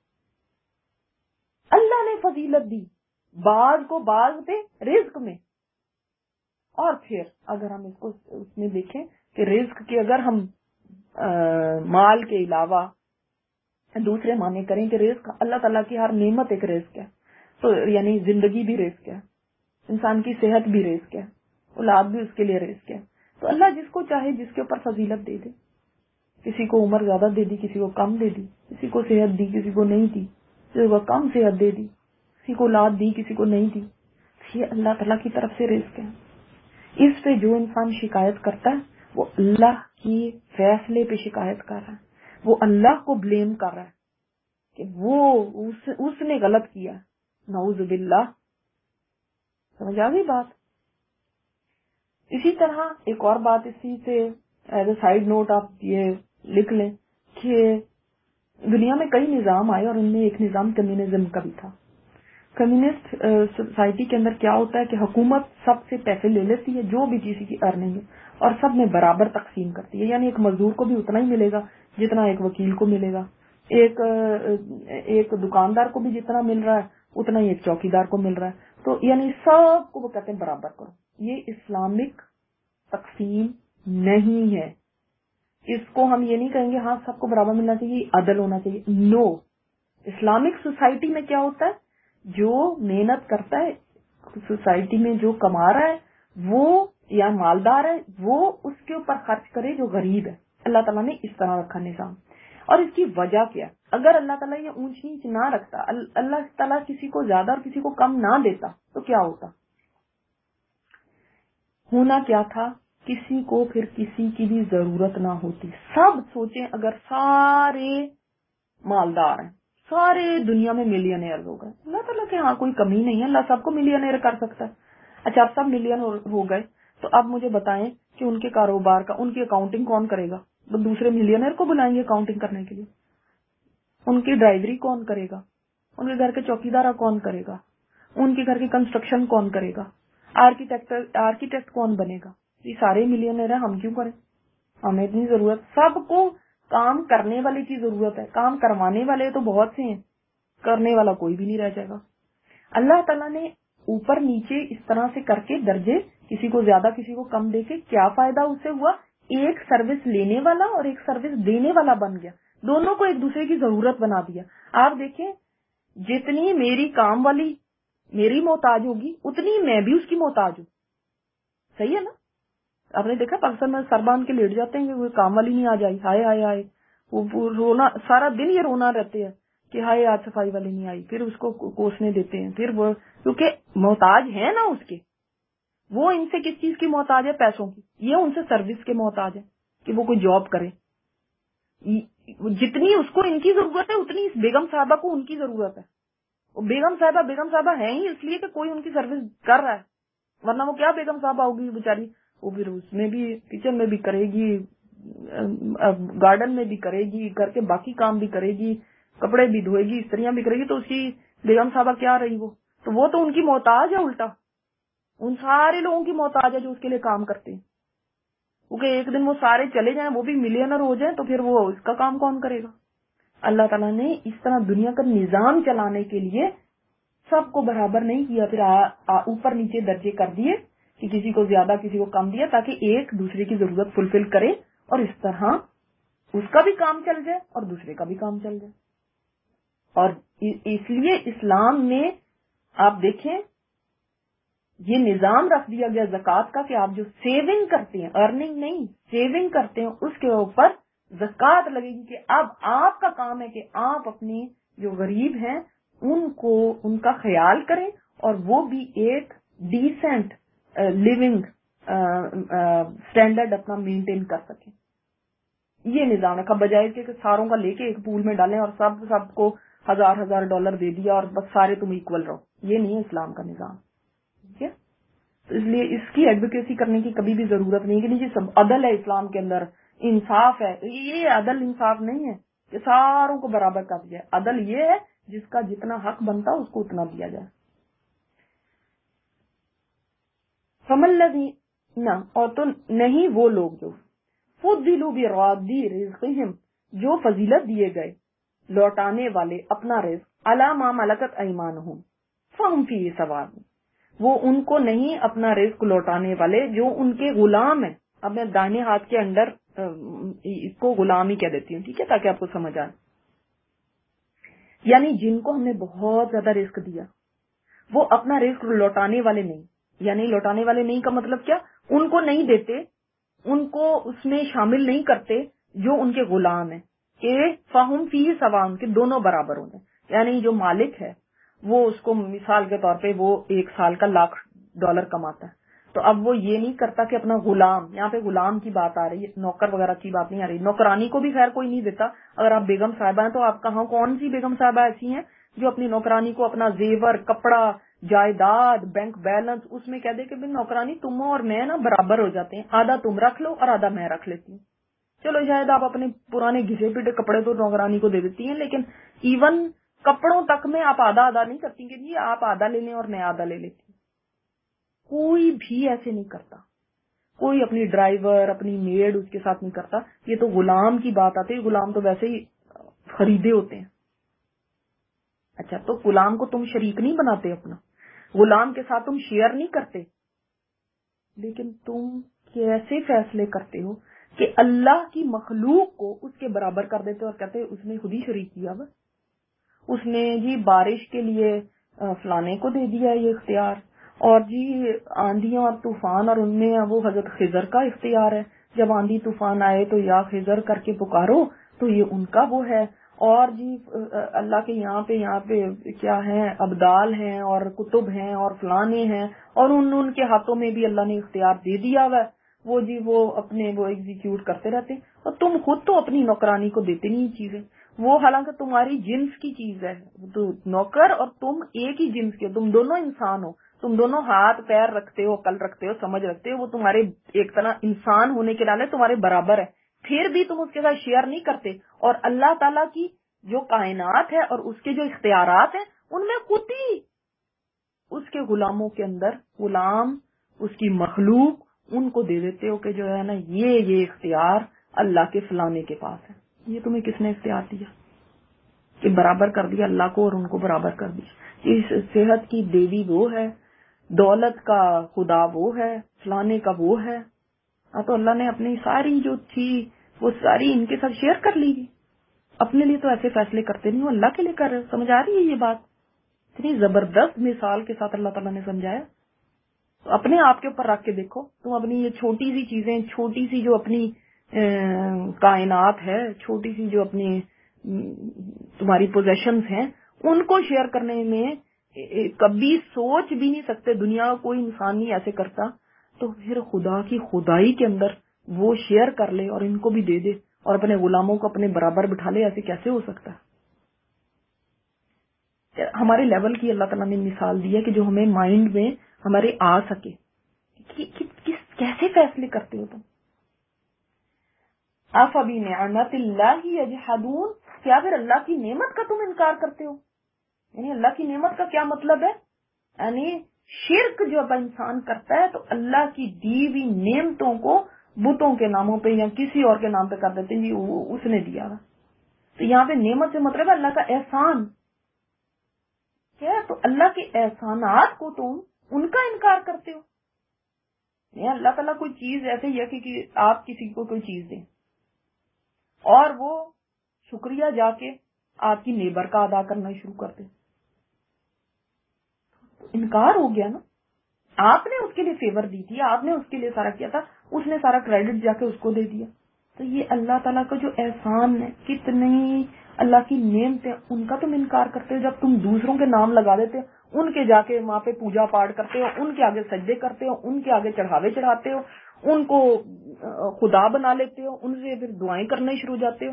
اللہ نے فضیلت دی بعض کو بعض پہ رزق میں. اور پھر اگر ہم اس میں دیکھیں کہ رزق کے اگر ہم مال کے علاوہ دوسرے معنی کریں کہ رزق اللہ تعالیٰ کی ہر نعمت ایک رزق ہے، تو یعنی زندگی بھی رزق ہے، انسان کی صحت بھی رزق ہے، اولاد بھی اس کے لیے رزق ہے. تو اللہ جس کو چاہے جس کے اوپر فضیلت دے دے. کسی کو عمر زیادہ دے دی، کسی کو کم دے دی، کسی کو صحت دی، کسی کو نہیں دی، کسی کو کم صحت دے دی، کسی کو اولاد دی، کسی کو نہیں دی. یہ اللہ تعالیٰ کی طرف سے رزق ہے. اس پہ جو انسان شکایت کرتا ہے وہ اللہ کی فیصلے پہ شکایت کر رہا ہے، وہ اللہ کو بلیم کر رہا ہے کہ وہ اس نے غلط کیا. नऊज़ बिल्लाह। समझ आ गई बात। इसी तरह एक और बात इसी से एज ए साइड नोट आप ये लिख लें कि दुनिया में कई निजाम आए और उनमें एक निजाम कम्युनिज्म का भी था। कम्युनिस्ट सोसाइटी के अंदर क्या होता है कि हुकूमत सबसे पैसे ले लेती है, जो भी किसी की अर्निंग है, और सब में बराबर तकसीम करती है। यानी एक मजदूर को भी उतना ही मिलेगा जितना एक वकील को मिलेगा, एक दुकानदार को भी जितना मिल रहा है उतना ही एक चौकीदार को मिल रहा है। तो यानी सबको वो कहते हैं बराबर करो। ये इस्लामिक तकसीम नहीं है। इसको हम ये नहीं कहेंगे हाँ सबको बराबर मिलना चाहिए, अदल होना चाहिए। नो, इस्लामिक सोसाइटी में क्या होता है, जो मेहनत करता है सोसाइटी में, जो कमा रहा है वो या मालदार है, वो उसके ऊपर खर्च करे जो गरीब है। अल्लाह ताला ने इस तरह रखा निजाम। और इसकी वजह क्या, अगर अल्लाह ताला ये ऊंच नीच ना रखता, अल्लाह ताला किसी को ज्यादा और किसी को कम ना देता, तो क्या होता? होना क्या था, किसी को फिर किसी की भी जरूरत ना होती। सब सोचें, अगर सारे मालदार हैं, सारे दुनिया में मिलियनेयर हो गए, अल्लाह ताला के यहाँ कोई कमी नहीं है, अल्लाह सबको मिलियनेयर कर सकता है। अच्छा, अब सब मिलियन हो गए, तो अब मुझे बताएं कि उनके कारोबार का, उनकी अकाउंटिंग कौन करेगा? वो दूसरे मिलियनेयर को बुलाएंगे अकाउंटिंग करने के लिए। उनकी ड्राइवरी कौन करेगा? उनके घर के चौकीदार कौन करेगा? उनके घर की कंस्ट्रक्शन कौन करेगा? आर्किटेक्ट कौन बनेगा? ये सारे मिलियनेयर हैं, हम क्यों करें? हमें इतनी जरूरत, सबको काम करने वाले की जरूरत है। काम करवाने वाले तो बहुत से हैं, करने वाला कोई भी नहीं रह जाएगा। अल्लाह ताला ने ऊपर नीचे इस तरह से करके दर्जे, किसी को ज्यादा किसी को कम देके क्या फायदा उससे हुआ? एक सर्विस लेने वाला और एक सर्विस देने वाला बन गया, दोनों को एक दूसरे की जरूरत बना दिया। आप देखें, जितनी मेरी काम वाली मेरी मोहताज होगी उतनी मैं भी उसकी मोहताज हूँ। सही है ना? आपने देखा पाकिस्तान में सर बांध के लेट जाते हैं कि कोई काम वाली नहीं आ जाए, हाय हाय हाय, वो रोना, सारा दिन ये रोना रहते हैं कि हाय आज सफाई वाली नहीं आई, फिर उसको कोसने देते हैं। फिर वो क्योंकि मोहताज है ना उसके, वो इनसे किस चीज की मोहताज है? पैसों की। ये उनसे सर्विस के मोहताज है कि वो कोई जॉब करे। जितनी उसको इनकी जरूरत है उतनी इस बेगम साहबा को उनकी जरूरत है। वो बेगम साहबा है ही इसलिए कि कोई उनकी सर्विस कर रहा है, वरना वो क्या बेगम साहबा होगी बेचारी, वो फिर उसमें भी किचन में भी करेगी, गार्डन में भी करेगी, घर के बाकी काम भी करेगी, कपड़े भी धोएगी, स्त्रियां भी करेगी, तो उसकी बेगम साहबा क्या रही वो? तो वो तो उनकी मोहताज है, उल्टा उन सारे लोगों की मोहताज है जो उसके लिए काम करते हैं। क्योंकि एक दिन वो सारे चले जाएं, वो भी मिलियनर हो जाएं, तो फिर वो इसका काम कौन करेगा? अल्लाह ताला ने इस तरह दुनिया का निजाम चलाने के लिए सबको बराबर नहीं किया, फिर ऊपर नीचे दर्जे कर दिए कि किसी को ज्यादा किसी को कम दिया, ताकि एक दूसरे की जरूरत फुलफिल करे और इस तरह उसका भी काम चल जाए और दूसरे का भी काम चल जाए। और इसलिए इस्लाम में आप देखें ये निजाम रख दिया गया ज़कात का कि आप जो सेविंग करते हैं, अर्निंग नहीं सेविंग करते हैं, उसके ऊपर ज़कात लगेगी। कि अब आपका काम है कि आप अपने जो गरीब हैं उनको उनका ख्याल करें और वो भी एक डिसेंट लिविंग स्टैंडर्ड अपना मेंटेन कर सकें। ये निजाम रखा, बजाय के सारों का लेके एक पूल में डालें और सबको $1000 $1000 दे दिया और बस सारे तुम इक्वल रहो। ये नहीं है इस्लाम का निजाम। ठीक है, तो इसलिए इसकी एडवोकेसी करने की कभी भी जरूरत नहीं कि नहीं जी सब अदल है, इस्लाम के अंदर इंसाफ है। ये अदल इंसाफ नहीं है कि सारों को बराबर कर दिया। अदल ये है जिसका जितना हक बनता है उसको उतना दिया जाए। फमल्लज़ीना, और तो नहीं वो लोग जो फुद्दिलू बिरादी रिज़्क़िहिम, जो फजीलत दिए गए लौटाने वाले अपना रिज़्क़, अला मा मलकत अयमानुहुम फहुम फीहि सवाअ, वो उनको नहीं अपना रिज़्क़ लौटाने वाले जो उनके गुलाम है। अब मैं दाहिने हाथ के अंदर इसको गुलाम ही कह देती हूँ, ठीक है, ताकि आपको समझ आए। यानी जिनको हमने बहुत ज्यादा रिस्क दिया वो अपना रिस्क लौटाने वाले नहीं। यानी लौटाने वाले नहीं का मतलब क्या? उनको नहीं देते, उनको उसमें शामिल नहीं करते जो उनके गुलाम है कि फहुम फी सवाउन, के दोनों बराबर हो जाए। यानी जो मालिक है वो उसको मिसाल के तौर पे वो एक साल का $1,00,000 कमाता है, तो अब वो ये नहीं करता कि अपना गुलाम, यहाँ पे गुलाम की बात आ रही है, नौकर वगैरह की बात नहीं आ रही। नौकरानी को भी खैर कोई नहीं देता। अगर आप बेगम साहिबा हैं तो आप कहाँ, कौन सी बेगम साहिबा ऐसी हैं جو اپنی نوکرانی کو اپنا زیور، کپڑا، جائیداد، بینک بیلنس اس میں کہہ دے کہ نوکرانی تم اور میں نا برابر ہو جاتے ہیں، آدھا تم رکھ لو اور آدھا میں رکھ لیتی ہوں، چلو شاید آپ اپنے پرانے گھسے پیٹے کپڑے تو نوکرانی کو دے دیتی ہیں، لیکن ایون کپڑوں تک میں آپ آدھا آدھا نہیں کرتی کہ جی آپ آدھا لے لیں اور میں آدھا لے لیتی ہوں. کوئی بھی ایسے نہیں کرتا، کوئی اپنی ڈرائیور، اپنی میڈ اس کے ساتھ نہیں کرتا. یہ تو غلام کی بات آتی ہے، غلام تو ویسے ہی خریدے ہوتے ہیں. اچھا تو غلام کو تم شریک نہیں بناتے اپنا، غلام کے ساتھ تم شیئر نہیں کرتے، لیکن تم کیسے فیصلے کرتے ہو کہ اللہ کی مخلوق کو اس کے برابر کر دیتے اور کہتے اس نے خود ہی شریک کیا، اس نے جی بارش کے لیے فلانے کو دے دیا یہ اختیار، اور جی آندھیاں اور طوفان اور ان میں وہ حضرت خضر کا اختیار ہے، جب آندھی طوفان آئے تو یا خضر کر کے پکارو تو یہ ان کا وہ ہے، اور جی اللہ کے یہاں پہ کیا ہے ابدال ہیں اور کتب ہیں اور فلانے ہیں، اور ان کے ہاتھوں میں بھی اللہ نے اختیار دے دیا ہوا ہے، وہ جی وہ اپنے وہ ایگزیکیوٹ کرتے رہتے ہیں، اور تم خود تو اپنی نوکرانی کو دیتے نہیں چیزیں، وہ حالانکہ تمہاری جنس کی چیز ہے، تو نوکر اور تم ایک ہی جنس کے، تم دونوں انسان ہو، تم دونوں ہاتھ پیر رکھتے ہو، عقل رکھتے ہو، سمجھ رکھتے ہو، وہ تمہارے ایک طرح انسان ہونے کے ناطے تمہارے برابر ہے، پھر بھی تم اس کے ساتھ شیئر نہیں کرتے. اور اللہ تعالیٰ کی جو کائنات ہے اور اس کے جو اختیارات ہیں ان میں خود ہی اس کے غلاموں کے اندر غلام اس کی مخلوق ان کو دے دیتے ہو کہ جو ہے نا یہ اختیار اللہ کے فلانے کے پاس ہے. یہ تمہیں کس نے اختیار دیا کہ برابر کر دیا اللہ کو اور ان کو برابر کر دیا؟ اس صحت کی دیوی وہ ہے، دولت کا خدا وہ ہے، فلانے کا وہ ہے. تو اللہ نے اپنی ساری جو تھی وہ ساری ان کے ساتھ شیئر کر لی. اپنے لیے تو ایسے فیصلے کرتے نہیں ہو، اللہ کے لیے کر رہے. سمجھ آ رہی ہے یہ بات؟ اتنی زبردست مثال کے ساتھ اللہ تعالیٰ نے سمجھایا. تو اپنے آپ کے اوپر رکھ کے دیکھو، تم اپنی یہ چھوٹی سی چیزیں، چھوٹی سی جو اپنی کائنات ہے، چھوٹی سی جو اپنی تمہاری پوزیشنز ہیں، ان کو شیئر کرنے میں کبھی سوچ بھی نہیں سکتے، دنیا کا کوئی انسان نہیں ایسے کرتا. تو پھر خدا کی خدائی کے اندر وہ شیئر کر لے اور ان کو بھی دے دے اور اپنے غلاموں کو اپنے برابر بٹھا لے، ایسے کیسے ہو سکتا ہے؟ ہمارے لیول کی اللہ تعالیٰ نے مثال دی ہے کہ جو ہمیں مائنڈ میں ہمارے آ سکے. کیسے فیصلے کرتے ہو تم؟ أَفَبِنِعْمَتِ اللَّهِ يَجْحَدُونَ، کیا پھر اللہ کی نعمت کا تم انکار کرتے ہو؟ یعنی اللہ کی نعمت کا کیا مطلب ہے؟ یعنی شرک جب انسان کرتا ہے تو اللہ کی دی ہوئی نعمتوں کو بتوں کے ناموں پہ یا کسی اور کے نام پہ کر دیتے ہیں، جی اس نے دیا. تو یہاں پہ نعمت سے مطلب ہے اللہ کا احسان. کیا تو اللہ کے احسانات کو تم ان کا انکار کرتے ہو؟ نہیں، اللہ تعالیٰ کوئی چیز ایسے ہی ہے کہ آپ کسی کو کوئی چیز دیں اور وہ شکریہ جا کے آپ کی نیبر کا ادا کرنا شروع کر دیں، انکار ہو گیا نا. آپ نے اس کے لیے فیور دی تھی، آپ نے اس کے لیے سارا کیا تھا، اس نے سارا کریڈٹ جا کے اس کو دے دیا. تو یہ اللہ تعالیٰ کا جو احسان ہے، کتنی اللہ کی نعمتیں، ان کا تم انکار کرتے ہو. جب تم دوسروں کے نام لگا دیتے ہو، ان کے جا کے وہاں پہ پوجا پاٹ کرتے ہو، ان کے آگے سجدے کرتے ہو، ان کے آگے چڑھاوے چڑھاتے ہو، ان کو خدا بنا لیتے ہو، ان سے پھر دعائیں کرنے شروع ہو جاتے ہو.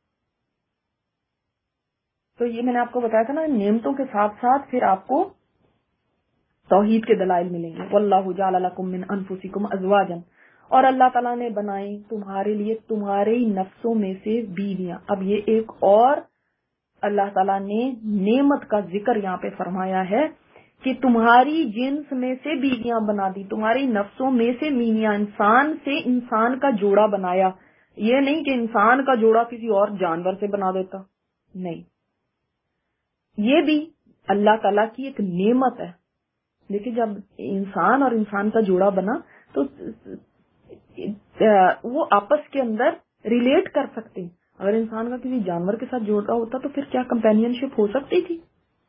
تو یہ میں نے آپ کو بتایا تھا نا، نعمتوں کے ساتھ ساتھ پھر آپ کو توحید کے دلائل ملیں گے. واللہ جعل لکم من انفسکم ازواجا، اور اللہ تعالیٰ نے بنائی تمہارے لیے تمہارے نفسوں میں سے بیویاں. اب یہ ایک اور اللہ تعالیٰ نے نعمت کا ذکر یہاں پہ فرمایا ہے کہ تمہاری جنس میں سے بیویاں بنا دی، تمہاری نفسوں میں سے میاں، انسان سے انسان کا جوڑا بنایا. یہ نہیں کہ انسان کا جوڑا کسی اور جانور سے بنا دیتا، نہیں، یہ بھی اللہ تعالیٰ کی ایک نعمت ہے. لیکن جب انسان اور انسان کا جوڑا بنا تو وہ آپس کے اندر ریلیٹ کر سکتے ہیں. اگر انسان کا کسی جانور کے ساتھ جوڑا ہوتا تو پھر کیا کمپینین شپ ہو سکتی تھی؟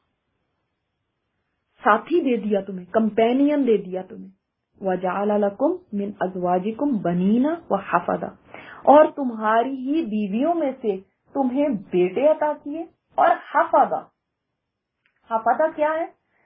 ساتھی دے دیا تمہیں، کمپینین دے دیا تمہیں. وَجَعَلَ لَكُم مِّنْ أَزْوَاجِكُمْ بَنِينَ وَحَفَدَةً، اور تمہاری ہی بیویوں میں سے تمہیں بیٹے عطا کیے اور حفدہ. حفدہ کیا ہے؟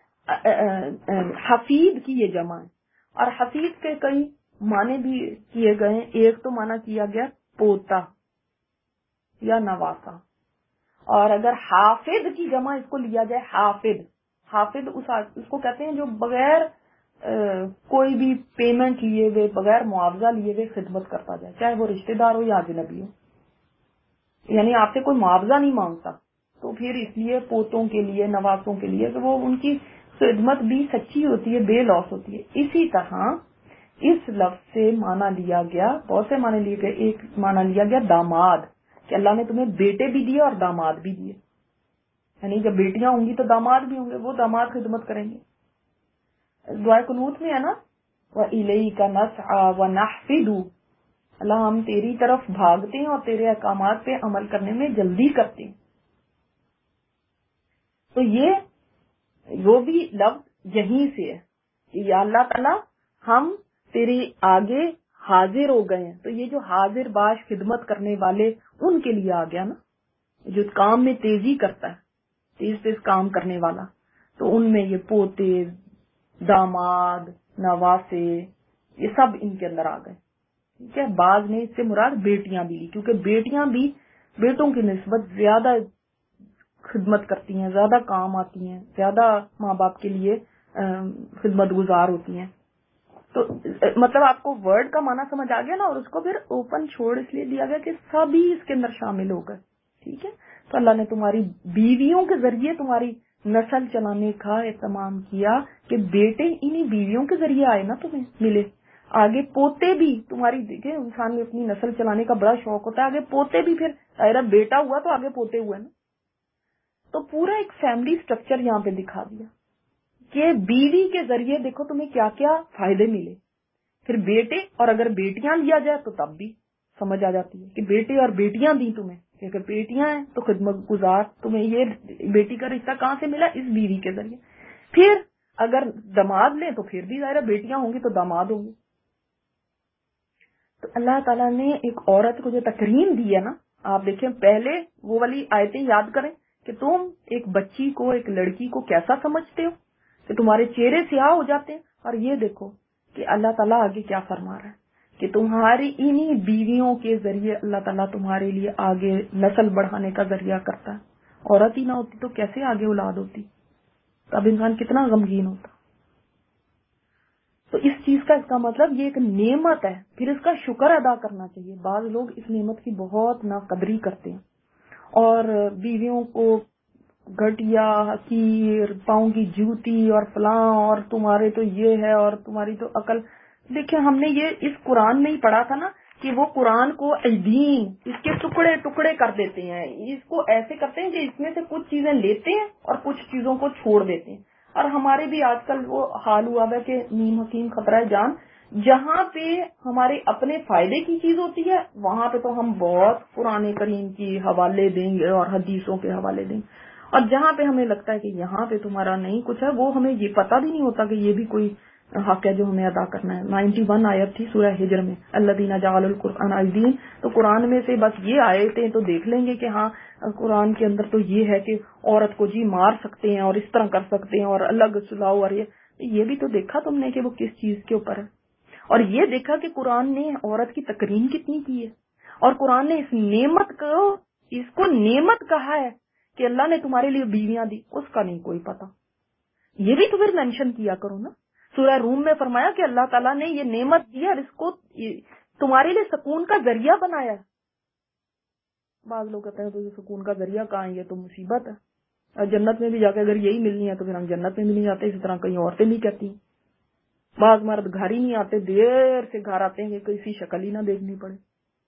حفید کی یہ جمع ہے، اور حفید کے کئی معنی بھی کیے گئے. ایک تو معنی کیا گیا پوتا یا نواسا، اور اگر حافظ کی جمع اس کو لیا جائے حافظ اس کو کہتے ہیں جو بغیر کوئی بھی پیمنٹ لیے ہوئے، بغیر معاوضہ لیے ہوئے خدمت کرتا جائے، چاہے وہ رشتہ دار ہو یا اجنبی ہو، یعنی آپ سے کوئی معاوضہ نہیں مانگتا، تو پھر اس لیے پوتوں کے لیے، نواسوں کے لیے تو وہ ان کی خدمت بھی سچی ہوتی ہے، بے لوس ہوتی ہے۔ اسی طرح اس لفظ سے معنی لیا گیا، بہت سے معنی لیے گئے، ایک معنی لیا گیا داماد، کہ اللہ نے تمہیں بیٹے بھی دیے اور داماد بھی دیے، یعنی جب بیٹیاں ہوں گی تو داماد بھی ہوں گے، وہ داماد خدمت کریں گے۔ دعائے قنوت میں ہے نا، وَإِلَيْكَ نَسْعَى وَنَحْفِدُ، اللہ ہم تیری طرف بھاگتے ہیں اور تیرے احکامات پہ عمل کرنے میں جلدی کرتے ہیں۔ تو یہ وہ بھی لفظ یہیں سے ہے کہ یا اللہ تعالیٰ ہم تیرے آگے حاضر ہو گئے ہیں، تو یہ جو حاضر باش خدمت کرنے والے ان کے لیے آ گیا نا، جو کام میں تیزی کرتا ہے، تیز کام کرنے والا، تو ان میں یہ پوتے، داماد، نواسے، یہ سب ان کے اندر آ گئے۔ ٹھیک ہے، بعض نے اس سے مراد بیٹیاں بھی لی، کیونکہ بیٹیاں بھی بیٹوں کی نسبت زیادہ خدمت کرتی ہیں، زیادہ کام آتی ہیں، زیادہ ماں باپ کے لیے خدمت گزار ہوتی ہیں۔ تو مطلب آپ کو ورڈ کا معنی سمجھ آ گیا نا، اور اس کو پھر اوپن چھوڑ اس لیے دیا گیا کہ سبھی اس کے اندر شامل ہو گئے۔ ٹھیک ہے، تو اللہ نے تمہاری بیویوں کے ذریعے تمہاری نسل چلانے کا اہتمام کیا کہ بیٹے انہی بیویوں کے ذریعے آئے نا، تمہیں ملے، آگے پوتے بھی تمہاری، دیکھیں انسان میں اپنی نسل چلانے کا بڑا شوق ہوتا ہے، آگے پوتے بھی، پھر ظاہر بیٹا ہوا تو آگے پوتے ہوئے نا، تو پورا ایک فیملی سٹرکچر یہاں پہ دکھا دیا کہ بیوی کے ذریعے دیکھو تمہیں کیا کیا فائدے ملے، پھر بیٹے اور اگر بیٹیاں لیا جائے تو تب بھی سمجھ آ جاتی ہے کہ بیٹے اور بیٹیاں دی تمہیں، کہ اگر بیٹیاں ہیں تو خدمت گزار، تمہیں یہ بیٹی کا رشتہ کہاں سے ملا؟ اس بیوی کے ذریعے۔ پھر اگر داماد لیں تو پھر بھی ظاہر بیٹیاں ہوں گی تو داماد ہوں گے۔ تو اللہ تعالیٰ نے ایک عورت کو جو تکریم دی ہے نا، آپ دیکھیں پہلے وہ والی آیتیں یاد کریں کہ تم ایک بچی کو، ایک لڑکی کو کیسا سمجھتے ہو کہ تمہارے چہرے سیاہ ہو جاتے ہیں، اور یہ دیکھو کہ اللہ تعالیٰ آگے کیا فرما رہا ہے کہ تمہاری انہی بیویوں کے ذریعے اللہ تعالیٰ تمہارے لیے آگے نسل بڑھانے کا ذریعہ کرتا ہے۔ عورت ہی نہ ہوتی تو کیسے آگے اولاد ہوتی؟ تب انسان کتنا غمگین ہوتا۔ تو اس چیز کا، اس کا مطلب یہ ایک نعمت ہے، پھر اس کا شکر ادا کرنا چاہیے۔ بعض لوگ اس نعمت کی بہت ناقدری کرتے ہیں اور بیویوں کو گھٹیا، حقیر، پاؤں کی جوتی اور فلاں، اور تمہارے تو یہ ہے اور تمہاری تو عقل۔ دیکھیں ہم نے یہ اس قرآن میں ہی پڑھا تھا نا کہ وہ قرآن کو عیدین، اس کے ٹکڑے ٹکڑے کر دیتے ہیں، اس کو ایسے کرتے ہیں کہ اس میں سے کچھ چیزیں لیتے ہیں اور کچھ چیزوں کو چھوڑ دیتے ہیں۔ اور ہمارے بھی آج کل وہ حال ہوا ہے کہ نیم حکیم خطرہ جان، جہاں پہ ہمارے اپنے فائدے کی چیز ہوتی ہے وہاں پہ تو ہم بہت قرآن کریم کی حوالے دیں گے اور حدیثوں کے حوالے دیں گے، اور جہاں پہ ہمیں لگتا ہے کہ یہاں پہ تمہارا نہیں کچھ ہے، وہ ہمیں یہ پتہ بھی نہیں ہوتا کہ یہ بھی کوئی حق ہے جو ہمیں ادا کرنا ہے۔ 91 آیت تھی سورہ ہجر میں، الذین جعلوا القرآن عضین، تو قرآن میں سے بس یہ آیتیں تو دیکھ لیں گے کہ ہاں قرآن کے اندر تو یہ ہے کہ عورت کو جی مار سکتے ہیں اور اس طرح کر سکتے ہیں اور الگ سلاؤ، اور یہ بھی تو دیکھا تم نے کہ وہ کس چیز کے اوپر ہے، اور یہ دیکھا کہ قرآن نے عورت کی تکریم کتنی کی ہے، اور قرآن نے اس نعمت کو، اس کو نعمت کہا ہے کہ اللہ نے تمہارے لیے بیویاں دی، اس کا نہیں کوئی پتا۔ یہ بھی تو پھر مینشن کیا کرو نا۔ سورہ روم میں فرمایا کہ اللہ تعالیٰ نے یہ نعمت دی اور اس کو تمہارے لیے سکون کا ذریعہ بنایا۔ بعض لوگ کہتے ہیں تو یہ سکون کا ذریعہ کہاں ہے، یہ تو مصیبت ہے، اور جنت میں بھی جا کے اگر یہی ملنی ہے تو پھر ہم جنت میں بھی نہیں جاتے، اسی طرح کئی عورتیں بھی کہتی ہیں۔ بعض مرد گھر ہی نہیں آتے، دیر سے گھر آتے ہیں کہ کسی شکل ہی نہ دیکھنی پڑے۔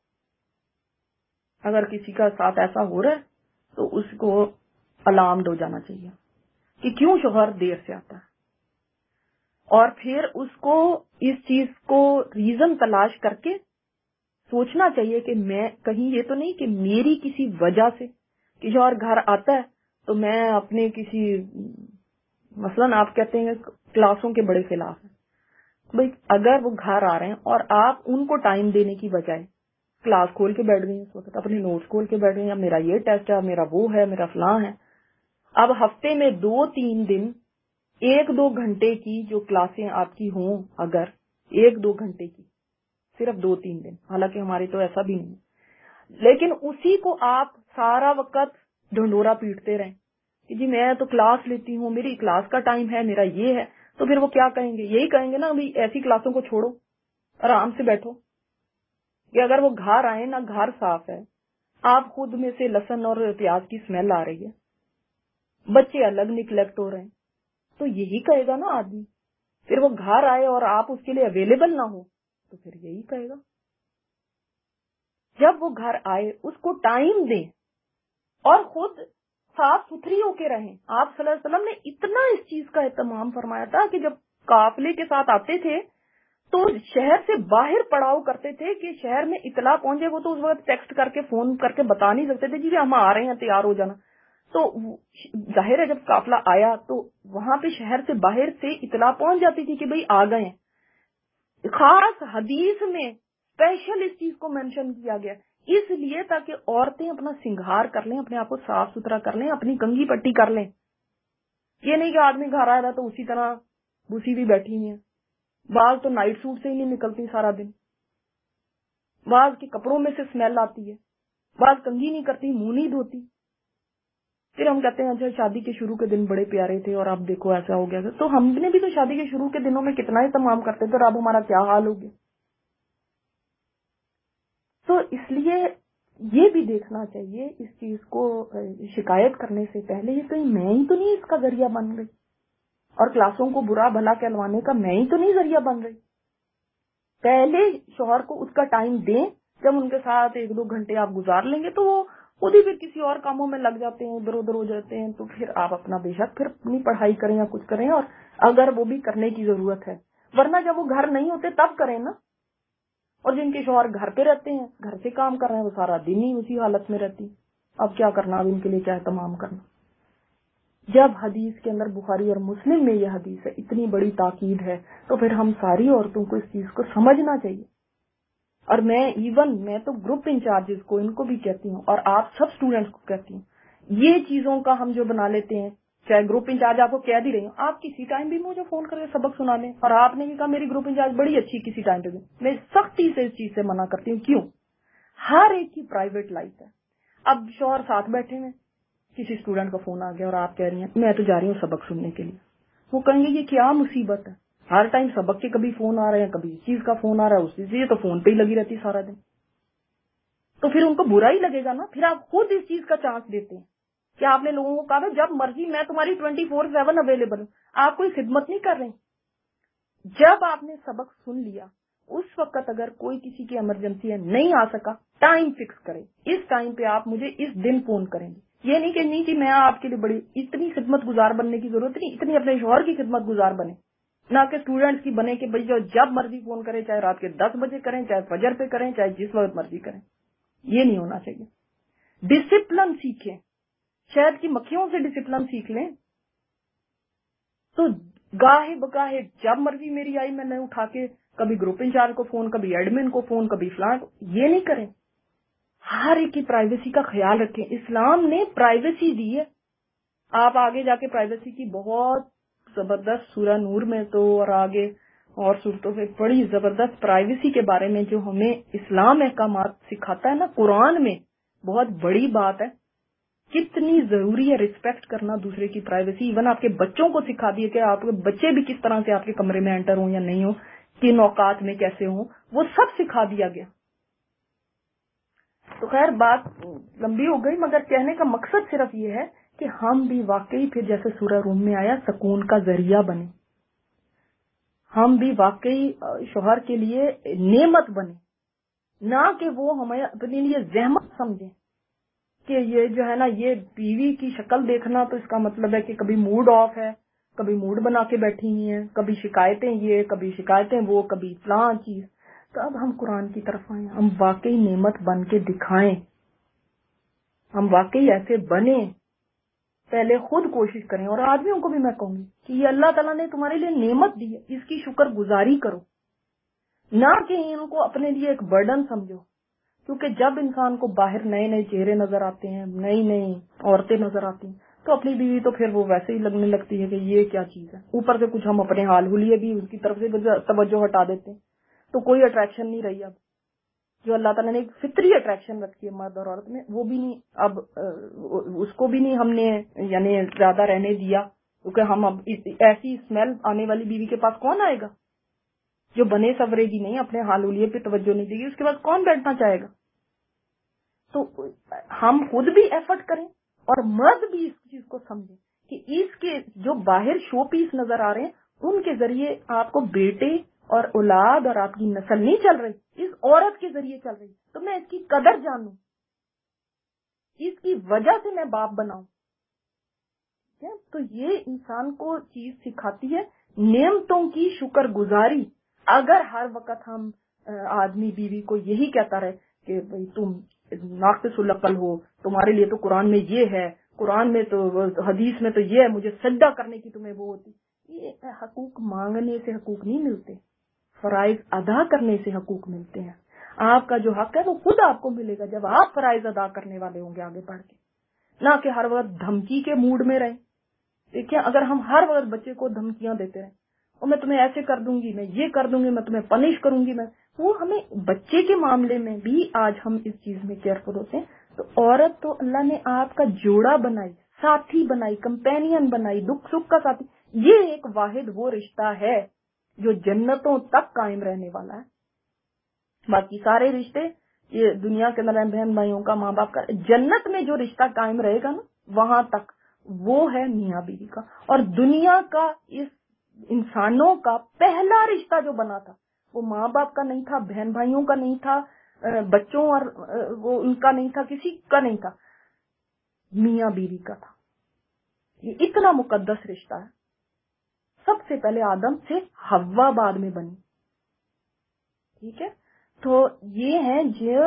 اگر کسی کا ساتھ ایسا ہو رہا ہے تو اس کو الارمڈ ہو جانا چاہیے کہ کیوں شوہر دیر سے آتا ہے، اور پھر اس کو اس چیز کو ریزن تلاش کر کے سوچنا چاہیے کہ میں کہیں یہ تو نہیں کہ میری کسی وجہ سے کہ شوہر گھر آتا ہے تو میں اپنے کسی، مثلاً آپ کہتے ہیں کلاسوں کے بڑے خلاف ہیں، بھائی اگر وہ گھر آ رہے ہیں اور آپ ان کو ٹائم دینے کی بجائے کلاس کھول کے بیٹھ گئی ہیں، اس وقت اپنے نوٹس کھول کے بیٹھ گئی ہیں، میرا یہ ٹیسٹ ہے، میرا وہ ہے، میرا فلاں ہے، اب ہفتے میں 2-3 دن 1-2 گھنٹے کی جو کلاسیں آپ کی ہوں، اگر 1-2 گھنٹے کی صرف 2-3 دن، حالانکہ ہماری تو ایسا بھی نہیں، لیکن اسی کو آپ سارا وقت ڈھنڈورا پیٹتے رہیں کہ جی میں تو کلاس لیتی ہوں، میری کلاس کا ٹائم ہے، میرا یہ ہے، تو پھر وہ کیا کہیں گے؟ یہی کہیں گے نا ابھی ایسی کلاسوں کو چھوڑو، آرام سے بیٹھو. کہ اگر وہ گھر آئے نا، گھر صاف ہے، آپ خود میں سے لہسن اور پیاز کی اسمیل آ رہی ہے، بچے الگ نگلیکٹ ہو رہے ہیں، تو یہی کہے گا نا آدمی. پھر وہ گھر آئے اور آپ اس کے لیے اویلیبل نہ ہو تو پھر یہی کہے گا. جب وہ گھر آئے اس کو ٹائم دیں اور خود صاف ستھری ہو کے رہیں. آپ صلی اللہ علیہ وسلم نے اتنا اس چیز کا اہتمام فرمایا تھا کہ جب قافلے کے ساتھ آتے تھے تو شہر سے باہر پڑاؤ کرتے تھے کہ شہر میں اطلاع پہنچے. وہ تو اس وقت ٹیکسٹ کر کے فون کر کے بتا نہیں سکتے تھے جی ہم آ رہے ہیں تیار ہو جانا. تو ظاہر ہے جب قافلہ آیا تو وہاں پہ شہر سے باہر سے اطلاع پہنچ جاتی تھی کہ بھئی آ گئے ہیں. خاص حدیث میں اسپیشل اس چیز کو مینشن کیا گیا اس لیے تاکہ عورتیں اپنا سنگھار کر لیں، اپنے آپ کو صاف ستھرا کر لیں، اپنی کنگھی پٹی کر لیں. یہ نہیں کہ آدمی گھر آ رہا تو اسی طرح بھوسی بھی بیٹھی ہوئی ہیں. بعض تو نائٹ سوٹ سے ہی نہیں نکلتی سارا دن، بعض کے کپڑوں میں سے اسمیل آتی ہے، بعض کنگھی نہیں کرتی، منہ نہیں دھوتی. پھر ہم کہتے ہیں اچھا شادی کے شروع کے دن بڑے پیارے تھے اور اب دیکھو ایسا ہو گیا. تو ہم نے بھی تو شادی کے شروع کے دنوں میں کتنا اہتمام کرتے تھے اور اب ہمارا کیا حال ہو گیا. تو اس لیے یہ بھی دیکھنا چاہیے اس چیز کو شکایت کرنے سے پہلے یہ کہیں میں ہی تو نہیں اس کا ذریعہ بن گئی، اور کلاسوں کو برا بھلا کہلوانے کا میں ہی تو نہیں ذریعہ بن رہی. پہلے شوہر کو اس کا ٹائم دیں. جب ان کے ساتھ 1-2 گھنٹے آپ گزار لیں گے تو وہ خود ہی پھر کسی اور کاموں میں لگ جاتے ہیں، ادھر ادھر ہو جاتے ہیں. تو پھر آپ اپنا بے شک پھر اپنی پڑھائی کریں یا کچھ کریں، اور اگر وہ بھی کرنے کی ضرورت ہے، ورنہ جب وہ گھر نہیں ہوتے تب کریں نا. اور جن کے شوہر گھر پہ رہتے ہیں، گھر سے کام کر رہے ہیں، وہ سارا دن ہی اسی حالت میں رہتی. اب کیا کرنا، اب ان کے لیے کیا اہتمام کرنا. جب حدیث کے اندر بخاری اور مسلم میں یہ حدیث ہے، اتنی بڑی تاکید ہے، تو پھر ہم ساری عورتوں کو اس چیز کو سمجھنا چاہیے. اور میں تو گروپ انچارجز کو ان کو بھی کہتی ہوں، اور آپ سب اسٹوڈینٹس کو کہتی ہوں، یہ چیزوں کا ہم جو بنا لیتے ہیں، چاہے گروپ انچارج آپ کو کہہ دی رہی ہوں، آپ کسی ٹائم بھی مجھے فون کر کے سبق سنا لیں. اور آپ نے بھی کہا میری گروپ انچارج بڑی اچھی، کسی ٹائم پہ بھی میں سختی سے اس چیز سے منع کرتی ہوں. کیوں؟ ہر ایک کی پرائیویٹ لائف ہے. اب شوہر ساتھ بیٹھے ہیں، کسی اسٹوڈینٹ کا فون آ گیا اور آپ کہہ رہی ہیں میں تو جا رہی ہوں سبق سننے کے لیے. وہ کہیں گے یہ کیا مصیبت ہے، ہر ٹائم سبق کے کبھی فون آ رہے ہیں، کبھی اس چیز کا فون آ رہا ہے، اس چیز، یہ تو فون پہ ہی لگی رہتی سارا دن. تو پھر ان کو برا ہی لگے گا نا. پھر آپ خود اس چیز کا چانس دیتے ہیں کہ آپ نے لوگوں کو کہا جب مرضی میں تمہاری 24/7 اویلیبل ہوں. آپ کوئی خدمت نہیں کر رہے. جب آپ نے سبق سن لیا اس وقت اگر کوئی کسی کی ایمرجنسی ہے نہیں آ سکا، ٹائم فکس کریں، اس ٹائم پہ آپ مجھے اس دن فون کریں گے. یہ نہیں کہ نہیں کہ میں آپ کے لیے بڑی اتنی خدمت گزار بننے کی ضرورت نہیں، اتنی اپنے شوہر کی خدمت گزار بنے، نہ کہ اسٹوڈینٹس کی بنے کہ بھائی جو جب مرضی فون کریں، چاہے رات کے 10 بجے کریں، چاہے فجر پہ کریں، چاہے جس وقت مرضی کریں. یہ نہیں ہونا چاہیے. ڈسپلن سیکھیں، شہد کی مکھیوں سے ڈسپلن سیکھ لیں. تو گاہے بگاہے جب مرضی میری آئی میں نے اٹھا کے کبھی گروپ انچارج کو فون، کبھی ایڈمن کو فون، کبھی فلان کو. یہ نہیں کریں. ہر ایک کی پرائیویسی کا خیال رکھیں. اسلام نے پرائیویسی دی ہے. آپ آگے جا کے پرائیویسی کی بہت زبردست سورہ نور میں تو اور آگے اور صورتوں سے بڑی زبردست پرائیویسی کے بارے میں جو ہمیں اسلام احکامات سکھاتا ہے نا قرآن میں، بہت بڑی بات ہے. کتنی ضروری ہے ریسپیکٹ کرنا دوسرے کی پرائیویسی. ایون آپ کے بچوں کو سکھا دیے کہ آپ کے بچے بھی کس طرح سے آپ کے کمرے میں انٹر ہوں یا نہیں ہوں، کن اوقات میں کیسے ہوں، وہ سب سکھا دیا گیا. تو خیر بات لمبی ہو گئی، مگر کہنے کا مقصد صرف یہ ہے کہ ہم بھی واقعی پھر جیسے سورہ روم میں آیا سکون کا ذریعہ بنے. ہم بھی واقعی شوہر کے لیے نعمت بنے، نہ کہ وہ ہمیں اپنے لیے زحمت سمجھیں کہ یہ جو ہے نا یہ بیوی کی شکل دیکھنا تو اس کا مطلب ہے کہ کبھی موڈ آف ہے، کبھی موڈ بنا کے بیٹھی ہوئی ہیں، کبھی شکایتیں یہ، کبھی شکایتیں وہ، کبھی فلاں چیز. تو اب ہم قرآن کی طرف آئیں، ہم واقعی نعمت بن کے دکھائیں، ہم واقعی ایسے بنیں. پہلے خود کوشش کریں. اور آدمیوں کو بھی میں کہوں گی کہ یہ اللہ تعالیٰ نے تمہارے لیے نعمت دی ہے، اس کی شکر گزاری کرو، نہ کہ ان کو اپنے لیے ایک برڈن سمجھو. کیونکہ جب انسان کو باہر نئے نئے چہرے نظر آتے ہیں، نئی نئی عورتیں نظر آتی ہیں، تو اپنی بیوی تو پھر وہ ویسے ہی لگنے لگتی ہے کہ یہ کیا چیز ہے. اوپر سے کچھ ہم اپنے حال حلیے بھی اس کی طرف سے توجہ ہٹا دیتے ہیں، تو کوئی اٹریکشن نہیں رہی. اب جو اللہ تعالیٰ نے ایک فطری اٹریکشن رکھی ہے مرد اور عورت میں، وہ بھی نہیں اب اس کو بھی نہیں ہم نے یعنی زیادہ رہنے دیا، کیونکہ ہم اب ایسی اسمیل آنے والی بیوی کے پاس کون آئے گا جو بنے سورے گی نہیں، اپنے حالیے پہ توجہ نہیں دے گی، اس کے بعد کون بیٹھنا چاہے گا؟ تو ہم خود بھی ایفرٹ کریں اور مرد بھی اس چیز کو سمجھیں کہ اس کے جو باہر شو پیس نظر آ رہے ہیں ان کے ذریعے آپ کو بیٹے اور اولاد اور آپ کی نسل نہیں چل رہی، اس عورت کے ذریعے چل رہی، تو میں اس کی قدر جانوں، اس کی وجہ سے میں باپ بناؤں۔ تو یہ انسان کو چیز سکھاتی ہے نعمتوں کی شکر گزاری۔ اگر ہر وقت ہم آدمی بیوی کو یہی کہتا رہے کہ بھئی تم ناقص العقل ہو، تمہارے لیے تو قرآن میں یہ ہے، قرآن میں تو حدیث میں تو یہ ہے، مجھے سجدہ کرنے کی تمہیں وہ ہوتی، یہ حقوق مانگنے سے حقوق نہیں ملتے، فرائض ادا کرنے سے حقوق ملتے ہیں۔ آپ کا جو حق ہے وہ خود آپ کو ملے گا جب آپ فرائض ادا کرنے والے ہوں گے آگے بڑھ کے، نہ کہ ہر وقت دھمکی کے موڈ میں رہیں۔ دیکھیں اگر ہم ہر وقت بچے کو دھمکیاں دیتے رہیں اور میں تمہیں ایسے کر دوں گی، میں یہ کر دوں گی، میں تمہیں پنش کروں گی، وہ ہمیں بچے کے معاملے میں بھی آج ہم اس چیز میں کیئرفل ہوتے ہیں۔ تو عورت تو اللہ نے آپ کا جوڑا بنائی، ساتھی بنائی، کمپینین بنائی، دکھ سکھ کا ساتھی۔ یہ ایک واحد وہ رشتہ ہے جو جنتوں تک قائم رہنے والا ہے۔ باقی سارے رشتے یہ دنیا کے اندر بہن بھائیوں کا، ماں باپ کا، جنت میں جو رشتہ قائم رہے گا نا وہاں تک وہ ہے میاں بیوی کا۔ اور دنیا کا اس انسانوں کا پہلا رشتہ جو بنا تھا وہ ماں باپ کا نہیں تھا، بہن بھائیوں کا نہیں تھا، بچوں اور وہ ان کا نہیں تھا، کسی کا نہیں تھا، میاں بیوی کا تھا۔ یہ اتنا مقدس رشتہ ہے۔ سب سے پہلے آدم سے حوا بعد میں بنی، ٹھیک ہے؟ تو یہ ہیں جو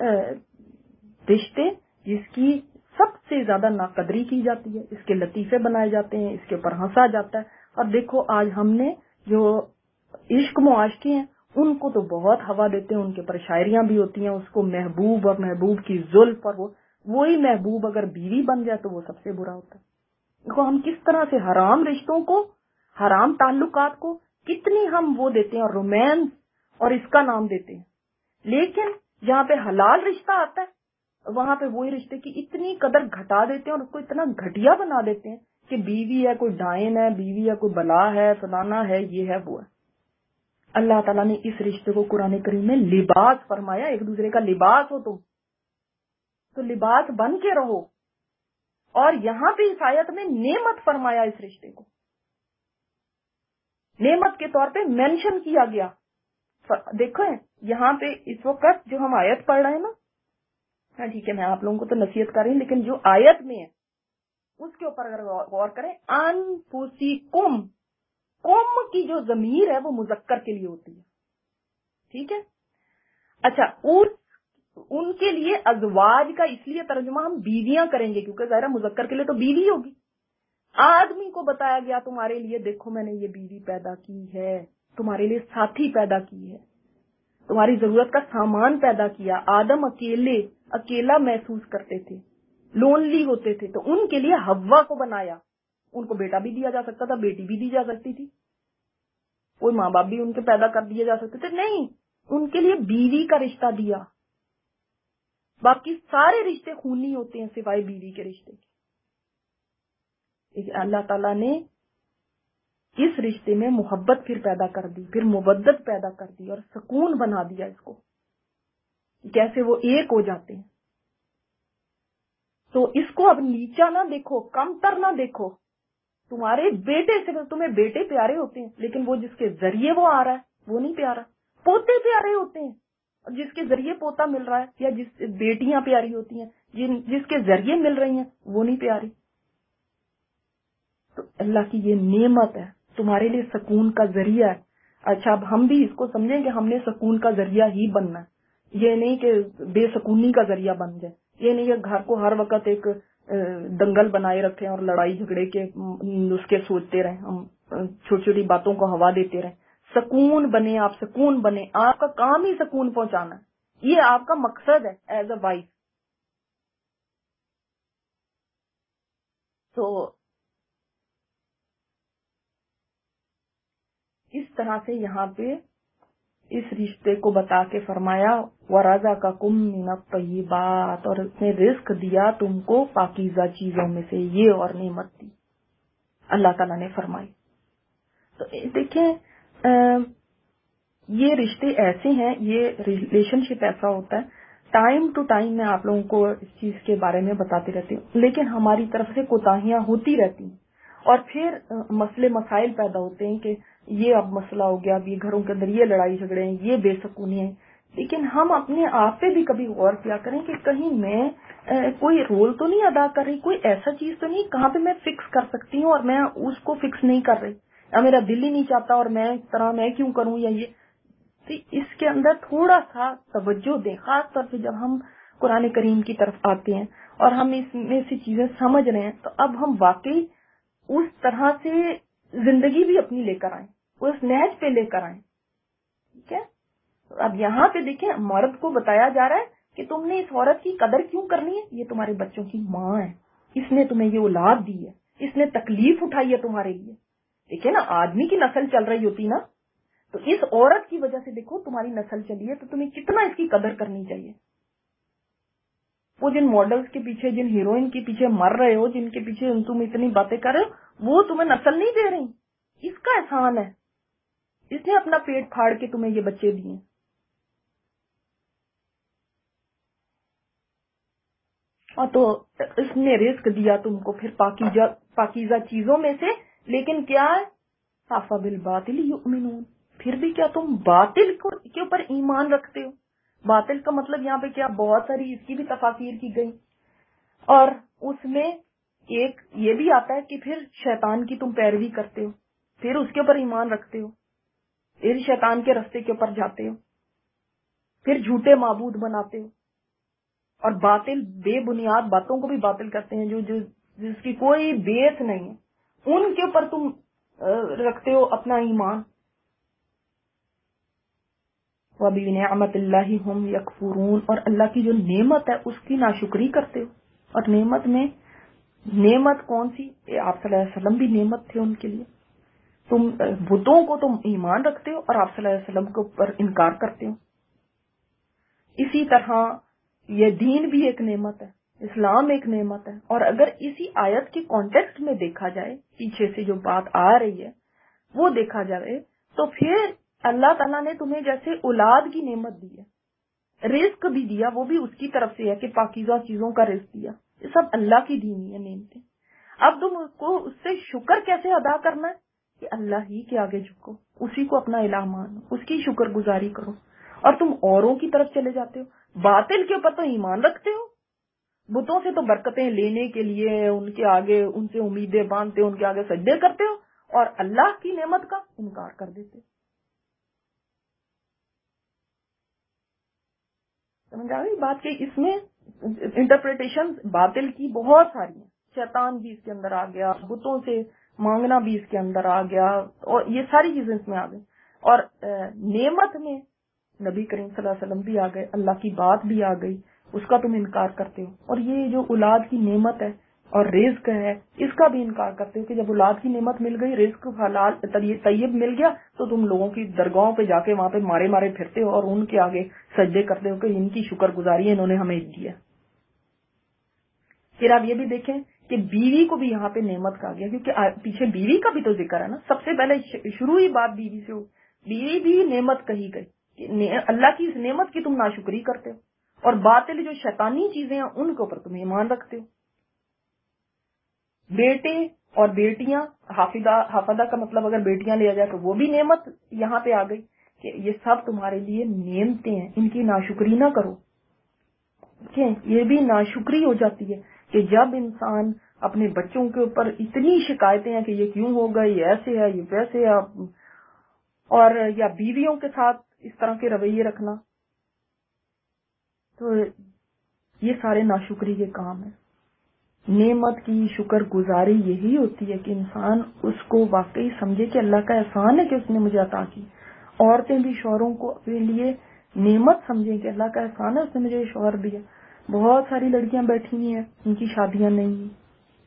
رشتے جس کی سب سے زیادہ ناقدری کی جاتی ہے، اس کے لطیفے بنائے جاتے ہیں، اس کے اوپر ہنسا جاتا ہے۔ اور دیکھو آج ہم نے جو عشق معاشقے ہیں ان کو تو بہت ہوا دیتے ہیں، ان کے اوپر شاعریاں بھی ہوتی ہیں، اس کو محبوب اور محبوب کی زلف، اور وہی محبوب اگر بیوی بن جائے تو وہ سب سے برا ہوتا ہے۔ دیکھو ہم کس طرح سے حرام رشتوں کو، حرام تعلقات کو کتنی ہم وہ دیتے ہیں اور رومانس اور اس کا نام دیتے ہیں، لیکن جہاں پہ حلال رشتہ آتا ہے وہاں پہ وہی رشتے کی اتنی قدر گھٹا دیتے ہیں اور اس کو اتنا گھٹیا بنا دیتے ہیں کہ بیوی ہے کوئی ڈائن ہے، بیوی ہے کوئی بلا ہے، فلانا ہے، یہ ہے وہ ہے۔ اللہ تعالیٰ نے اس رشتے کو قرآن کریم میں لباس فرمایا، ایک دوسرے کا لباس ہو تم، تو لباس بن کے رہو۔ اور یہاں پہ اس آیت میں نعمت فرمایا، اس رشتے کو نعمت کے طور پہ مینشن کیا گیا۔ دیکھو یہاں پہ اس وقت جو ہم آیت پڑھ رہے ہیں نا، ہاں ٹھیک ہے میں آپ لوگوں کو تو نصیحت کر رہی ہوں، لیکن جو آیت میں ہے اس کے اوپر اگر غور کریں، انفسکم، قوم کی جو ضمیر ہے وہ مذکر کے لیے ہوتی ہے، ٹھیک ہے؟ اچھا ان کے لیے ازواج کا اس لیے ترجمہ ہم بیویاں کریں گے کیونکہ ظاہر مذکر کے لیے تو بیوی ہوگی۔ آدمی کو بتایا گیا تمہارے لیے دیکھو میں نے یہ بیوی پیدا کی ہے، تمہارے لیے ساتھی پیدا کی ہے، تمہاری ضرورت کا سامان پیدا کیا۔ آدم اکیلا محسوس کرتے تھے، لونلی ہوتے تھے، تو ان کے لیے حوا کو بنایا۔ ان کو بیٹا بھی دیا جا سکتا تھا، بیٹی بھی دی جا سکتی تھی، کوئی ماں باپ بھی ان کے پیدا کر دیے جا سکتے تھے، نہیں، ان کے لیے بیوی کا رشتہ دیا۔ باقی سارے رشتے خونی ہوتے ہیں سوائے بیوی کے رشتے کے۔ اللہ تعالیٰ نے اس رشتے میں محبت پھر پیدا کر دی، پھر مودت پیدا کر دی اور سکون بنا دیا اس کو، کیسے وہ ایک ہو جاتے ہیں۔ تو اس کو اب نیچا نہ دیکھو، کم تر نہ دیکھو۔ تمہارے بیٹے سے تمہیں بیٹے پیارے ہوتے ہیں، لیکن وہ جس کے ذریعے وہ آ رہا ہے وہ نہیں پیارا۔ پوتے پیارے ہوتے ہیں، اور جس کے ذریعے پوتا مل رہا ہے، یا جس بیٹیاں پیاری ہوتی ہیں جس کے ذریعے مل رہی ہیں وہ نہیں پیاری۔ تو اللہ کی یہ نعمت ہے، تمہارے لیے سکون کا ذریعہ ہے۔ اچھا اب ہم بھی اس کو سمجھیں کہ ہم نے سکون کا ذریعہ ہی بننا ہے، یہ نہیں کہ بے سکونی کا ذریعہ بن جائے، یہ نہیں کہ گھر کو ہر وقت ایک دنگل بنائے رکھیں اور لڑائی جھگڑے کے نسخے سوچتے رہیں، ہم چھوٹی چھوٹی باتوں کو ہوا دیتے رہیں۔ سکون بنے، آپ سکون بنے، آپ کا کام ہی سکون پہنچانا ہے، یہ آپ کا مقصد ہے ایز اے وائف۔ تو اس طرح سے یہاں پہ اس رشتے کو بتا کے فرمایا وَرَزَقَكُم مِّنَ الطَّيِّبَاتِ، اور اس نے رزق دیا تم کو پاکیزہ چیزوں میں سے، یہ اور نعمت دی اللہ تعالیٰ نے فرمائی۔ تو دیکھیں یہ رشتے ایسے ہیں، یہ ریلیشن شپ ایسا ہوتا ہے، ٹائم ٹو ٹائم میں آپ لوگوں کو اس چیز کے بارے میں بتاتی رہتی ہوں، لیکن ہماری طرف سے کوتاہیاں ہوتی رہتی ہیں، اور پھر مسئلے مسائل پیدا ہوتے ہیں کہ یہ اب مسئلہ ہو گیا، اب یہ گھروں کے اندر یہ لڑائی جھگڑے ہیں، یہ بے سکونی ہے۔ لیکن ہم اپنے آپ پہ بھی کبھی غور کیا کریں کہ کہیں میں کوئی رول تو نہیں ادا کر رہی، کوئی ایسا چیز تو نہیں کہاں پہ میں فکس کر سکتی ہوں اور میں اس کو فکس نہیں کر رہی، یا میرا دل ہی نہیں چاہتا اور میں اس طرح میں کیوں کروں، یا یہ تو اس کے اندر تھوڑا سا توجہ دیں، خاص طور پہ جب ہم قرآن کریم کی طرف آتے ہیں اور ہم اس میں سے چیزیں سمجھ رہے ہیں، تو اب ہم واقعی اس طرح سے زندگی بھی اپنی لے کر آئیں، اس نہج پہ لے کر آئیں، ٹھیک ہے؟ اب یہاں پہ دیکھیں مرد کو بتایا جا رہا ہے کہ تم نے اس عورت کی قدر کیوں کرنی ہے، یہ تمہارے بچوں کی ماں ہے، اس نے تمہیں یہ اولاد دی ہے، اس نے تکلیف اٹھائی ہے تمہارے لیے۔ دیکھیں نا، آدمی کی نسل چل رہی ہوتی نا، تو اس عورت کی وجہ سے دیکھو تمہاری نسل چلی ہے، تو تمہیں کتنا اس کی قدر کرنی چاہیے۔ وہ جن ماڈلز کے پیچھے، جن ہیروئن کے پیچھے مر رہے ہو، جن کے پیچھے تم اتنی باتیں کر رہے ہو، وہ تمہیں نسل نہیں دے رہی، اس کا احسان ہے، اس نے اپنا پیٹ پھاڑ کے تمہیں یہ بچے دیے۔ اور تو اس نے رزق دیا تم کو پھر پاکیزہ چیزوں میں سے، لیکن کیا ہے؟ بالباطل یؤمنون، پھر بھی کیا تم باطل کے اوپر ایمان رکھتے ہو؟ باطل کا مطلب یہاں پہ کیا، بہت ساری اس کی بھی تفاسیر کی گئی، اور اس میں ایک یہ بھی آتا ہے کہ پھر شیطان کی تم پیروی کرتے ہو، پھر اس کے اوپر ایمان رکھتے ہو، پھر شیطان کے رستے کے اوپر جاتے ہو، پھر جھوٹے معبود بناتے ہو، اور باطل بے بنیاد باتوں کو بھی باطل کرتے ہیں، جو جس کی کوئی بیس نہیں ہے، ان کے اوپر تم رکھتے ہو اپنا ایمان۔ وَبِنِعْمَتِ اللَّهِ هُمْ يَكْفُرُونَ، اور اللہ کی جو نعمت ہے اس کی ناشکری کرتے ہو۔ اور نعمت میں نعمت کون سی؟ آپ صلی اللہ علیہ وسلم بھی نعمت تھے ان کے لیے۔ تم بتوں کو تم ایمان رکھتے ہو اور آپ صلی اللہ علیہ وسلم کے اوپر انکار کرتے ہو۔ اسی طرح یہ دین بھی ایک نعمت ہے، اسلام ایک نعمت ہے، اور اگر اسی آیت کے کانٹیکسٹ میں دیکھا جائے، پیچھے سے جو بات آ رہی ہے وہ دیکھا جائے، تو پھر اللہ تعالیٰ نے تمہیں جیسے اولاد کی نعمت دی ہے، رزق بھی دیا، وہ بھی اس کی طرف سے ہے کہ پاکیزہ چیزوں کا رزق دیا، یہ سب اللہ کی دینی ہے نعمتیں۔ اب تم اس کو اس سے شکر کیسے ادا کرنا ہے کہ اللہ ہی کے آگے جھکو، اسی کو اپنا الہ مانو، اس کی شکر گزاری کرو، اور تم اوروں کی طرف چلے جاتے ہو، باطل کے اوپر تو ایمان رکھتے ہو، بتوں سے تو برکتیں لینے کے لیے ان کے آگے ان سے امیدیں باندھتے ہو، ان کے آگے سجدے کرتے ہو، اور اللہ کی نعمت کا انکار کر دیتے ہو۔ سمجھ آ گئی بات کہ اس میں انٹرپریٹیشن باطل کی بہت ساری ہیں، شیطان بھی اس کے اندر آ گیا، بتوں سے مانگنا بھی اس کے اندر آ گیا، اور یہ ساری چیزیں اس میں آ گئی، اور نعمت میں نبی کریم صلی اللہ علیہ وسلم بھی آ گئے، اللہ کی بات بھی آ گئی، اس کا تم انکار کرتے ہو، اور یہ جو اولاد کی نعمت ہے اور رزق ہے اس کا بھی انکار کرتے ہو کہ جب اولاد کی نعمت مل گئی، رزق حلال طیب مل گیا، تو تم لوگوں کی درگاہوں پہ جا کے وہاں پہ مارے مارے پھرتے ہو اور ان کے آگے سجدے کرتے ہو کہ ان کی شکر گزاری ہے، انہوں نے ہمیں دیا۔ پھر آپ یہ بھی دیکھیں کہ بیوی کو بھی یہاں پہ نعمت کہا گیا، کیونکہ پیچھے بیوی کا بھی تو ذکر ہے نا، سب سے پہلے شروع ہی بات بیوی سے ہو، بیوی بھی نعمت کہی گئی کہ اللہ کی اس نعمت کی تم ناشکری کرتے ہو، اور باطل جو شیطانی چیزیں ہیں ان کے اوپر تم ایمان رکھتے ہو۔ بیٹے اور بیٹیاں، حافظہ کا مطلب اگر بیٹیاں لیا جائے تو وہ بھی نعمت یہاں پہ آ گئی کہ یہ سب تمہارے لیے نعمتیں ہیں، ان کی ناشکری نہ کرو۔ یہ بھی ناشکری ہو جاتی ہے کہ جب انسان اپنے بچوں کے اوپر اتنی شکایتیں ہیں کہ یہ کیوں ہو گئے، یہ ایسے ہے، یہ ویسے ہے، اور یا بیویوں کے ساتھ اس طرح کے رویے رکھنا، تو یہ سارے ناشکری کے کام ہیں۔ نعمت کی شکر گزاری یہی ہوتی ہے کہ انسان اس کو واقعی سمجھے کہ اللہ کا احسان ہے کہ اس نے مجھے عطا کی۔ عورتیں بھی شوہروں کو اپنے لیے نعمت سمجھیں کہ اللہ کا احسان ہے اس نے مجھے شوہر دیا۔ بہت ساری لڑکیاں بیٹھی ہوئی ہیں، ان کی شادیاں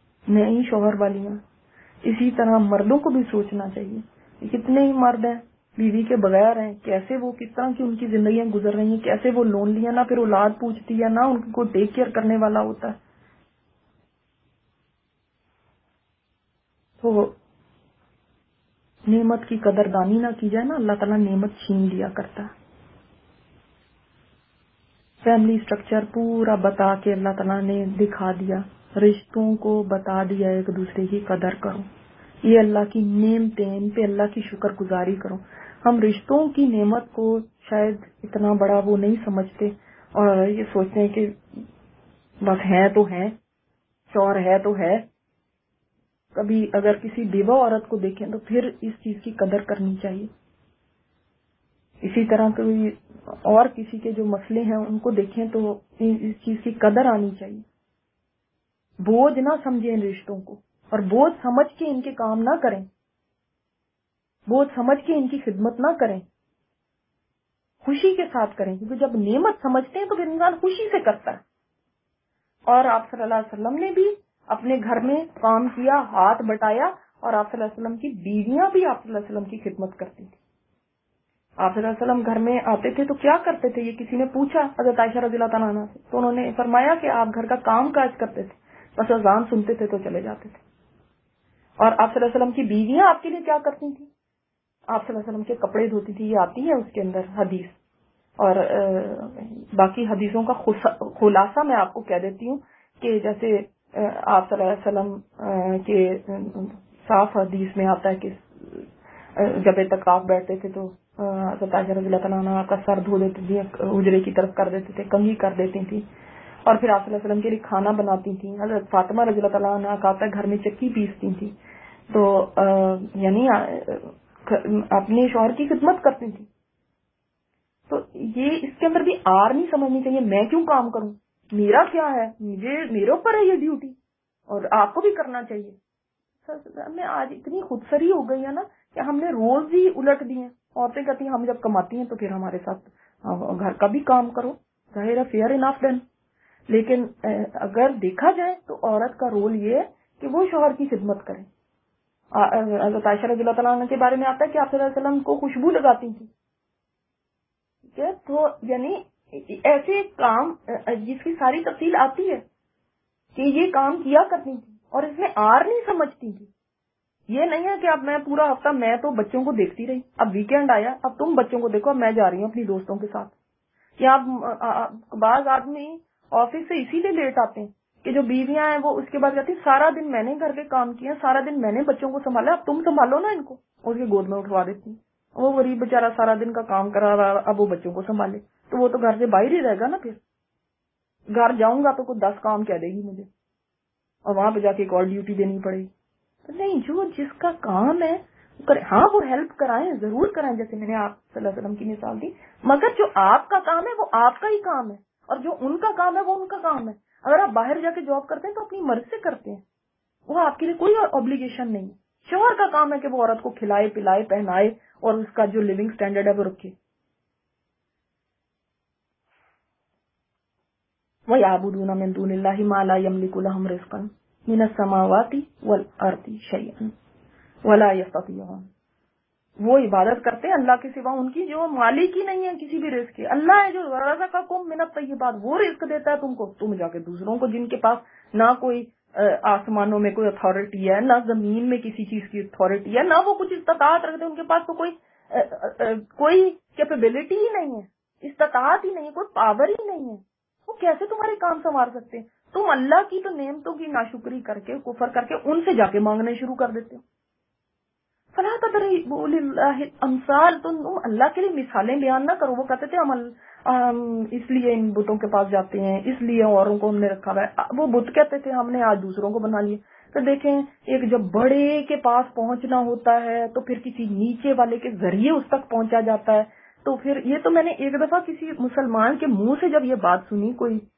نہیں شوہر والیاں۔ اسی طرح مردوں کو بھی سوچنا چاہیے کہ کتنے ہی مرد ہیں بیوی کے بغیر ہیں، کیسے وہ کس طرح کی ان کی زندگیاں گزر رہی ہیں، کیسے وہ لونلی ہیں، نہ پھر اولاد پوچھتی ہے، نہ ان کو ٹیک کیئر کرنے والا ہوتا ہے. تو نعمت کی قدردانی نہ کی جائے نا، اللہ تعالیٰ نعمت چھین لیا کرتا ہے. فیملی اسٹرکچر پورا بتا کے اللہ تعالیٰ نے دکھا دیا، رشتوں کو بتا دیا، ایک دوسرے کی قدر کرو، یہ اللہ کی نعمتیں، ان پہ اللہ کی شکر گزاری کرو. ہم رشتوں کی نعمت کو شاید اتنا بڑا وہ نہیں سمجھتے اور یہ سوچتے ہیں کہ بس ہے تو ہے، شوہر ہے تو ہے. کبھی اگر کسی بیوہ عورت کو دیکھیں تو پھر اس چیز کی قدر کرنی چاہیے. اسی طرح کوئی اور کسی کے جو مسئلے ہیں ان کو دیکھیں تو اس چیز کی قدر آنی چاہیے. بوجھ نہ سمجھیں ان رشتوں کو، اور بوجھ سمجھ کے ان کے کام نہ کریں، بوجھ سمجھ کے ان کی خدمت نہ کریں، خوشی کے ساتھ کریں، کیونکہ جب نعمت سمجھتے ہیں تو پھر انسان خوشی سے کرتا ہے. اور آپ صلی اللہ علیہ وسلم نے بھی اپنے گھر میں کام کیا، ہاتھ بٹایا، اور آپ صلی اللہ علیہ وسلم کی بیویاں بھی آپ صلی اللہ علیہ وسلم کی خدمت کرتی تھی. آپ صلی اللہ علیہ وسلم گھر میں آتے تھے تو کیا کرتے تھے؟ یہ کسی نے پوچھا حضرت عائشہ رضی اللہ تعالیٰ عنہ سے، تو انہوں نے فرمایا کہ آپ گھر کا کام کاج کرتے تھے، بس اذان سنتے تھے تو چلے جاتے تھے. اور آپ صلی اللہ علیہ وسلم کی بیویاں آپ کے لیے کیا کرتی تھیں؟ آپ صلی اللہ علیہ وسلم کے کپڑے دھوتی تھی. یہ آتی ہے اس کے اندر حدیث، اور باقی حدیثوں کا خلاصہ میں آپ کو کہہ دیتی ہوں کہ جیسے آپ صلی اللہ علیہ وسلم کے صاف حدیث میں آتا ہے کہ جب تک آپ بیٹھتے تھے تو حضرت عائشہ رضی اللہ تعالیٰ عنہ آپ کا سر دھو دیتی تھی، اجرے کی طرف کر دیتے تھے، کنگھی کر دیتی تھی، اور پھر آپ صلی اللہ علیہ وسلم کے لیے کھانا بناتی تھیں. حضرت فاطمہ رضی اللہ تعالیٰ عنہ کا آتا ہے گھر میں چکی پیستی تھی، تو یعنی اپنے شوہر کی خدمت کرتی تھی. تو یہ اس کے اندر بھی آر نہیں سمجھنی چاہیے، میں کیوں کام کروں، میرا کیا ہے، میرے اوپر ہے یہ ڈیوٹی، اور آپ کو بھی کرنا چاہیے. میں آج اتنی خودسری ہو گئی ہے نا کہ ہم نے روز ہی الٹ دی ہیں. عورتیں کہتی ہیں ہم جب کماتی ہیں تو پھر ہمارے ساتھ گھر کا بھی کام کرو، ظاہر ہے فیئر انف دین. لیکن اگر دیکھا جائے تو عورت کا رول یہ ہے کہ وہ شوہر کی خدمت کرے. حضرت عائشہ رضی اللہ تعالیٰ عنہ کے بارے میں آتا ہے کہ آپ صلی اللہ علیہ وسلم کو خوشبو لگاتی تھی. ٹھیک ہے، تو یعنی ایسے کام جس کی ساری تفصیل آتی ہے کہ یہ کام کیا کرتی تھی، اور اس میں آر نہیں سمجھتی تھی. یہ نہیں ہے کہ اب میں پورا ہفتہ میں تو بچوں کو دیکھتی رہی، اب ویکینڈ آیا اب تم بچوں کو دیکھو، اب میں جا رہی ہوں اپنی دوستوں کے ساتھ. یا بعض آدمی آفس سے اسی لیے لیٹ آتے ہیں کہ جو بیویاں ہیں وہ اس کے بعد کہتی ہیں سارا دن میں نے گھر کے کام کیا، سارا دن میں نے بچوں کو سنبھالا، اب تم سنبھالو نا ان کو. اس کی گود میں اٹھوا دیتی ہیں. وہ غریب بیچارہ سارا دن کا کام کرا رہا، اب وہ بچوں کو سنبھالے تو وہ تو گھر سے باہر ہی رہے گا نا. پھر گھر جاؤں گا تو کوئی 10 کام کہہ دے گی مجھے، اور وہاں پہ جا کے ایک اور ڈیوٹی دینی پڑے گی. نہیں، جو جس کا کام ہے ہاں وہ ہیلپ کرائیں، ضرور کرائیں، جیسے میں نے آپ صلی اللہ علیہ وسلم کی مثال دی، مگر جو آپ کا کام ہے وہ آپ کا ہی کام ہے، اور جو ان کا کام ہے وہ ان کا کام ہے. اگر آپ باہر جا کے جاب کرتے ہیں تو اپنی مرضی سے کرتے ہیں، وہ آپ کے لیے کوئی اوبلیگیشن نہیں. شوہر کا کام ہے کہ وہ عورت کو کھلائے پلائے پہنائے اور اس کا جو لیونگ سٹینڈرڈ ہے وہ رکھے. وَيَعْبُدُونَ مِن دُونِ اللَّهِ مَا لَا يَمْلِكُ لَهُمْ رِزْقًا مِنَ السَّمَاوَاتِ وَالْأَرْضِ شَيْئًا وَلَا يَسْتَطِيعُونَ. وہ عبادت کرتے ہیں اللہ کے سوا ان کی جو مالک ہی نہیں ہے کسی بھی رزق کے. اللہ ہے جو رزقکم من الطیبات، وہ رزق دیتا ہے تم کو. تم جا کے دوسروں کو، جن کے پاس نہ کوئی آسمانوں میں کوئی اتھارٹی ہے، نہ زمین میں کسی چیز کی اتھارٹی ہے، نہ وہ کچھ استطاعت رکھتے، ان کے پاس تو کوئی کیپیبلٹی ہی نہیں ہے، استطاعت ہی نہیں ہے، کوئی پاور ہی نہیں ہے. وہ کیسے تمہارے کام سنوار سکتے ہیں؟ تم اللہ کی تو نعمتوں کی ناشکری کر کے، کفر کر کے ان سے جا کے مانگنے شروع کر دیتے ہو. فلا تضربوا للہ الامثال، تم اللہ کے لیے مثالیں بیان نہ کرو. وہ کہتے تھے ہم اس لیے ان بتوں کے پاس جاتے ہیں، اس لیے اوروں کو ہم نے رکھا ہوا ہے. وہ بت کہتے تھے ہم نے آج دوسروں کو بنا لیے. تو دیکھیں، ایک جب بڑے کے پاس پہنچنا ہوتا ہے تو پھر کسی نیچے والے کے ذریعے اس تک پہنچا جاتا ہے. تو پھر یہ تو میں نے ایک دفعہ کسی مسلمان کے منہ سے جب یہ بات سنی،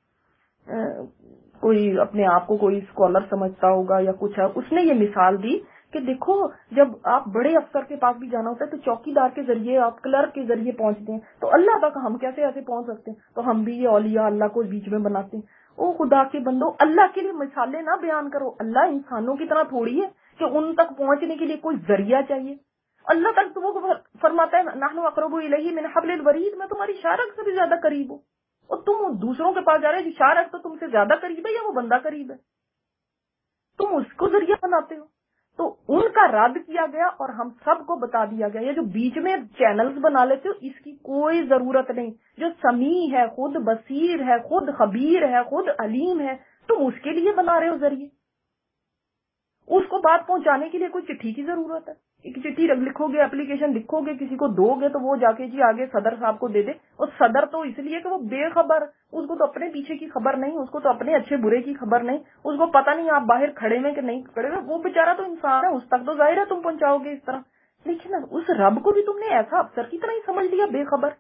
کوئی اپنے آپ کو کوئی اسکالر سمجھتا ہوگا یا کچھ ہے، اس نے یہ مثال دی کہ دیکھو جب آپ بڑے افسر کے پاس بھی جانا ہوتا ہے تو چوکی دار کے ذریعے، آپ کلرک کے ذریعے پہنچتے ہیں، تو اللہ تک ہم کیسے ایسے پہنچ سکتے ہیں؟ تو ہم بھی یہ اولیاء اللہ کو بیچ میں بناتے ہیں. او خدا کے بندو، اللہ کے لیے مثالیں نہ بیان کرو. اللہ انسانوں کی طرح تھوڑی ہے کہ ان تک پہنچنے کے لیے کوئی ذریعہ چاہیے. اللہ تک تو وہ فرماتا ہے نحن اقرب الیہ من حبل الورید، میں تمہاری شارک سے بھی زیادہ قریب ہوں، اور تم دوسروں کے پاس جا رہے ہو، شارک تو تم سے زیادہ قریب ہے یا وہ بندہ قریب ہے، تم اس کو ذریعہ بناتے ہو۔ تو ان کا رد کیا گیا اور ہم سب کو بتا دیا گیا، یہ جو بیچ میں چینلز بنا لیتے ہو اس کی کوئی ضرورت نہیں، جو سمیع ہے، خود بصیر ہے، خود خبیر ہے، خود علیم ہے، تم اس کے لیے بنا رہے ہو ذریعے۔ اس کو بات پہنچانے کے لیے کوئی چٹھی کی ضرورت ہے؟ ایک چٹھی لکھو گے، اپلیکیشن لکھو گے، کسی کو دو گے تو وہ جا کے جی آگے صدر صاحب کو دے دے، اور صدر تو اس لیے کہ وہ بے خبر، اس کو تو اپنے پیچھے کی خبر نہیں، اس کو تو اپنے اچھے برے کی خبر نہیں، اس کو پتہ نہیں آپ باہر کھڑے ہوئے کہ نہیں کھڑے ہوئے، وہ بیچارہ تو انسان ہے، اس تک تو ظاہر ہے تم پہنچاؤ گے اس طرح، لیکن اس رب کو بھی تم نے ایسا افسر کی طرح ہی سمجھ لیا، بے خبر۔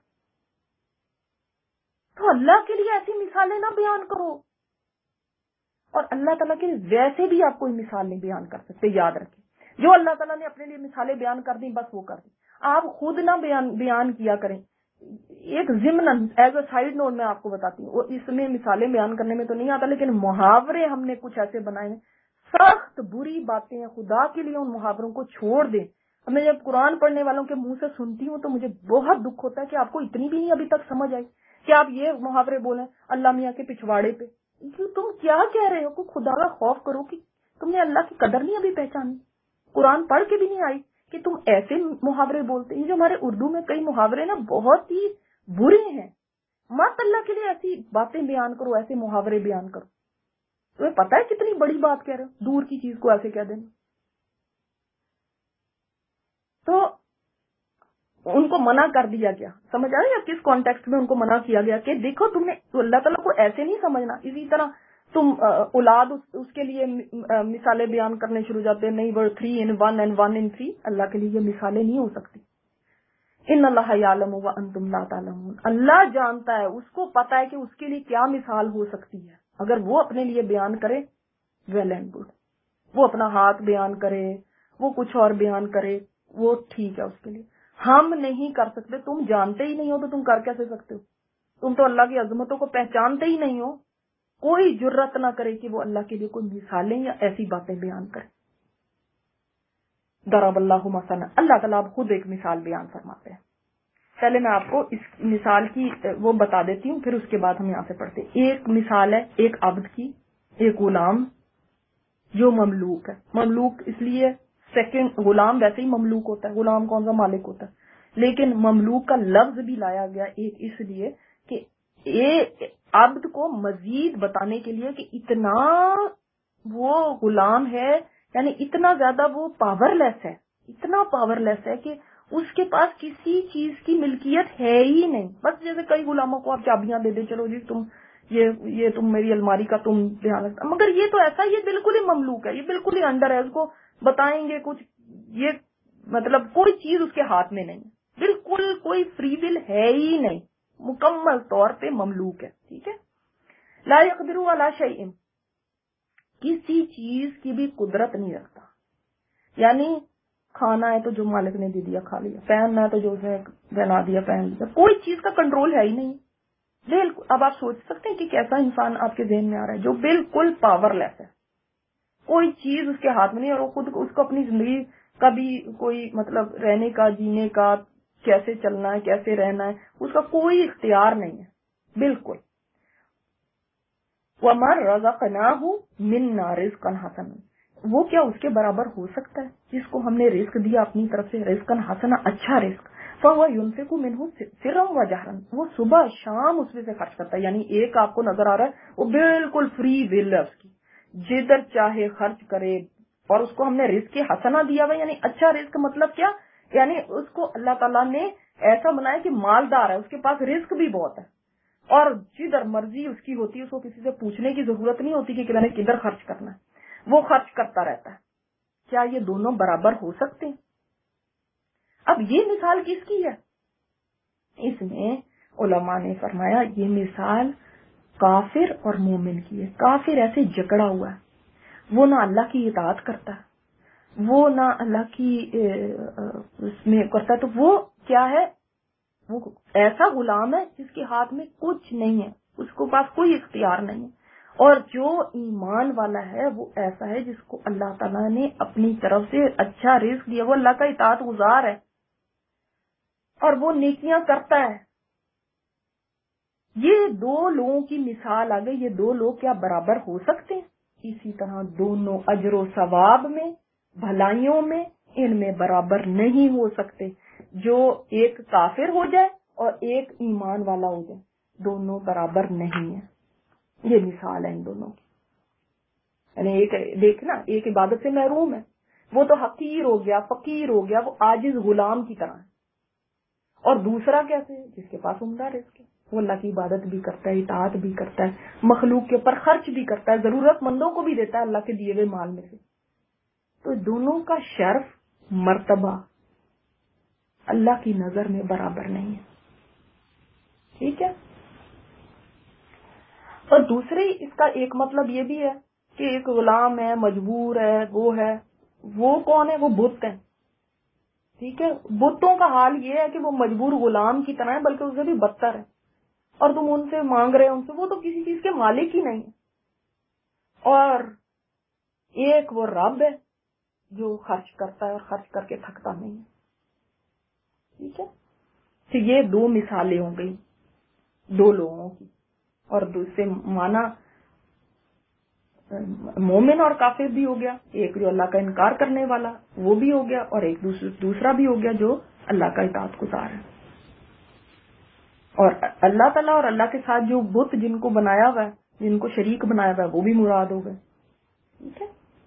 تو اللہ کے لیے ایسی مثالیں نہ بیان کرو، اور اللہ تعالیٰ کے ویسے بھی آپ کوئی مثال نہیں بیان کر سکتے، یاد رکھیں۔ جو اللہ تعالیٰ نے اپنے لیے مثالیں بیان کر دیں بس وہ کر دیں، آپ خود نہ بیان کیا کریں۔ ایک ضمن ایز اے سائیڈ نوٹ میں آپ کو بتاتی ہوں، اس میں مثالیں بیان کرنے میں تو نہیں آتا، لیکن محاورے ہم نے کچھ ایسے بنائے ہیں، سخت بری باتیں ہیں، خدا کے لیے ان محاوروں کو چھوڑ دیں۔ میں جب قرآن پڑھنے والوں کے منہ سے سنتی ہوں تو مجھے بہت دکھ ہوتا ہے کہ آپ کو اتنی بھی نہیں ابھی تک سمجھ آئی کہ آپ یہ محاورے بولیں اللہ میاں کے پچھواڑے پہ۔ تم کیا کہہ رہے ہو؟ کہ خدا کا خوف کرو، کہ تم نے اللہ کی قدر نہیں ابھی پہچانی، قرآن پڑھ کے بھی نہیں آئی کہ تم ایسے محاورے بولتے ہیں۔ جو ہمارے اردو میں کئی محاورے نا بہت ہی برے ہیں، مت اللہ کے لیے ایسی باتیں بیان کرو، ایسے محاورے بیان کرو۔ تمہیں پتہ ہے کتنی بڑی بات کہہ رہے ہو، دور کی چیز کو ایسے کہہ دینا۔ تو ان کو منع کر دیا گیا، سمجھ آ رہی ہے کس کانٹیکسٹ میں ان کو منع کیا گیا کہ دیکھو تم نے اللہ تعالیٰ کو ایسے نہیں سمجھنا۔ اسی طرح تم اولاد اس کے لیے مثالیں بیان کرنے شروع جاتے ہیں، نہیں وہ 3 in 1 and 1 in 3، اللہ کے لیے یہ مثالیں نہیں ہو سکتی۔ ان اللہ یعلم وانتم لا تعلمون، اللہ جانتا ہے، اس کو پتا ہے کہ اس کے لیے کیا مثال ہو سکتی ہے۔ اگر وہ اپنے لیے بیان کرے ویل اینڈ گڈ، وہ اپنا ہاتھ بیان کرے، وہ کچھ اور بیان کرے، وہ ٹھیک ہے اس کے لیے۔ ہم نہیں کر سکتے، تم جانتے ہی نہیں ہو تو تم کر کیسے سکتے ہو؟ تم تو اللہ کی عظمتوں کو پہچانتے ہی نہیں ہو۔ کوئی جرت نہ کرے کہ وہ اللہ کے لیے کوئی مثالیں یا ایسی باتیں بیان کرے۔ ضرب اللہ مثلا، اللہ تعالیٰ خود ایک مثال بیان فرماتے ہیں۔ پہلے میں آپ کو اس مثال کی وہ بتا دیتی ہوں، پھر اس کے بعد ہم یہاں سے پڑھتے ہیں۔ ایک مثال ہے ایک عبد کی، ایک غلام جو مملوک ہے۔ مملوک اس لیے سیکنڈ، غلام ویسے ہی مملوک ہوتا ہے، غلام کون سا مالک ہوتا ہے، لیکن مملوک کا لفظ بھی لایا گیا ایک اس لیے کہ ایک عبد کو مزید بتانے کے لیے کہ اتنا وہ غلام ہے، یعنی اتنا زیادہ وہ پاور لیس ہے، اتنا پاور لیس ہے کہ اس کے پاس کسی چیز کی ملکیت ہے ہی نہیں۔ بس جیسے کئی غلاموں کو آپ چابیاں دے دیں، چلو جی تم یہ تم میری الماری کا تم دھیان رکھتا، مگر یہ تو ایسا، یہ بالکل ہی مملوک ہے، یہ بالکل ہی انڈر ہے، اس کو بتائیں گے کچھ، یہ مطلب کوئی چیز اس کے ہاتھ میں نہیں، بالکل کوئی فری ول ہے ہی نہیں، مکمل طور پہ مملوک ہے۔ ٹھیک ہے، لا يقدر علی شیء، کسی چیز کی بھی قدرت نہیں رکھتا، یعنی کھانا ہے تو جو مالک نے دے دیا کھا لیا، پہننا ہے تو جو اسے پہنا دیا پہن لیا، کوئی چیز کا کنٹرول ہے ہی نہیں بالکل۔ اب آپ سوچ سکتے ہیں کہ کیسا انسان آپ کے ذہن میں آ رہا ہے جو بالکل پاور لیس ہے، کوئی چیز اس کے ہاتھ میں نہیں، اور وہ خود اس کو اپنی زندگی کا بھی کوئی مطلب رہنے کا، جینے کا، کیسے چلنا ہے، کیسے رہنا ہے، اس کا کوئی اختیار نہیں ہے بالکل۔ وَمَا رَزَقْنَاهُ مِنَّا رِزْقًا حَسَنًا، وہ کیا اس کے برابر ہو سکتا ہے جس کو ہم نے رزق دیا اپنی طرف سے، رزقًا حسنا، اچھا رزق، فَهُوَ يُنْفِقُ مِنْهُ سِرًّا وَجَهْرًا، وہ صبح شام اس میں سے خرچ کرتا ہے، یعنی ایک آپ کو نظر آ رہا ہے وہ بالکل فری ول ہے اس کی، جدھر چاہے خرچ کرے، اور اس کو ہم نے رزق حسنا دیا ہوا، یعنی اچھا رزق مطلب کیا، یعنی اس کو اللہ تعالیٰ نے ایسا بنایا کہ مالدار ہے، اس کے پاس رزق بھی بہت ہے، اور جدھر مرضی اس کی ہوتی ہے، اس کو کسی سے پوچھنے کی ضرورت نہیں ہوتی کہ میں نے کدھر خرچ کرنا ہے، وہ خرچ کرتا رہتا ہے۔ کیا یہ دونوں برابر ہو سکتے ہیں؟ اب یہ مثال کس کی ہے؟ اس میں علماء نے فرمایا یہ مثال کافر اور مومن کی ہے۔ کافر ایسے جکڑا ہوا ہے، وہ نہ اللہ کی اطاعت کرتا ہے، وہ نہ اللہ کی اس میں کرتا ہے، تو وہ کیا ہے، وہ ایسا غلام ہے جس کے ہاتھ میں کچھ نہیں ہے، اس کو پاس کوئی اختیار نہیں ہے، اور جو ایمان والا ہے وہ ایسا ہے جس کو اللہ تعالیٰ نے اپنی طرف سے اچھا رزق دیا، وہ اللہ کا اطاعت گزار ہے اور وہ نیکیاں کرتا ہے۔ یہ دو لوگوں کی مثال آ گئی، یہ دو لوگ کیا برابر ہو سکتے ہیں؟ اسی طرح دونوں اجر و ثواب میں، بھلائیوں میں، ان میں برابر نہیں ہو سکتے۔ جو ایک کافر ہو جائے اور ایک ایمان والا ہو جائے، دونوں برابر نہیں ہیں۔ یہ مثال ہے ان دونوں کی۔ یعنی ایک دیکھنا، ایک عبادت سے محروم ہے، وہ تو حقیر ہو گیا، فقیر ہو گیا، وہ عاجز غلام کی طرح ہے، اور دوسرا کیسے ہے؟ جس کے پاس عمدہ رزق ہے، وہ اللہ کی عبادت بھی کرتا ہے، اطاعت بھی کرتا ہے، مخلوق کے اوپر خرچ بھی کرتا ہے، ضرورت مندوں کو بھی دیتا ہے اللہ کے دیے ہوئے مال میں سے۔ تو دونوں کا شرف، مرتبہ اللہ کی نظر میں برابر نہیں ہے، ٹھیک ہے۔ اور دوسرے اس کا ایک مطلب یہ بھی ہے کہ ایک غلام ہے، مجبور ہے، وہ کون ہے؟ وہ بت ہے، ٹھیک ہے۔ بتوں کا حال یہ ہے کہ وہ مجبور غلام کی طرح ہے، بلکہ اسے بھی بدتر ہے، اور تم ان سے مانگ رہے ان سے، وہ تو کسی چیز کے مالک ہی نہیں ہے۔ اور ایک وہ رب ہے جو خرچ کرتا ہے اور خرچ کر کے تھکتا نہیں ہے، ٹھیک ہے۔ تو یہ دو مثالیں ہو گئی دو لوگوں کی، اور دوسرے مانا مومن اور کافر بھی ہو گیا، ایک جو اللہ کا انکار کرنے والا وہ بھی ہو گیا، اور ایک دوسرا بھی ہو گیا جو اللہ کا اطاعت گزار ہے۔ اور اللہ تعالیٰ اور اللہ کے ساتھ جو بت جن کو بنایا ہوا ہے، جن کو شریک بنایا ہوا ہے، وہ بھی مراد ہو گئے، ٹھیک ہے۔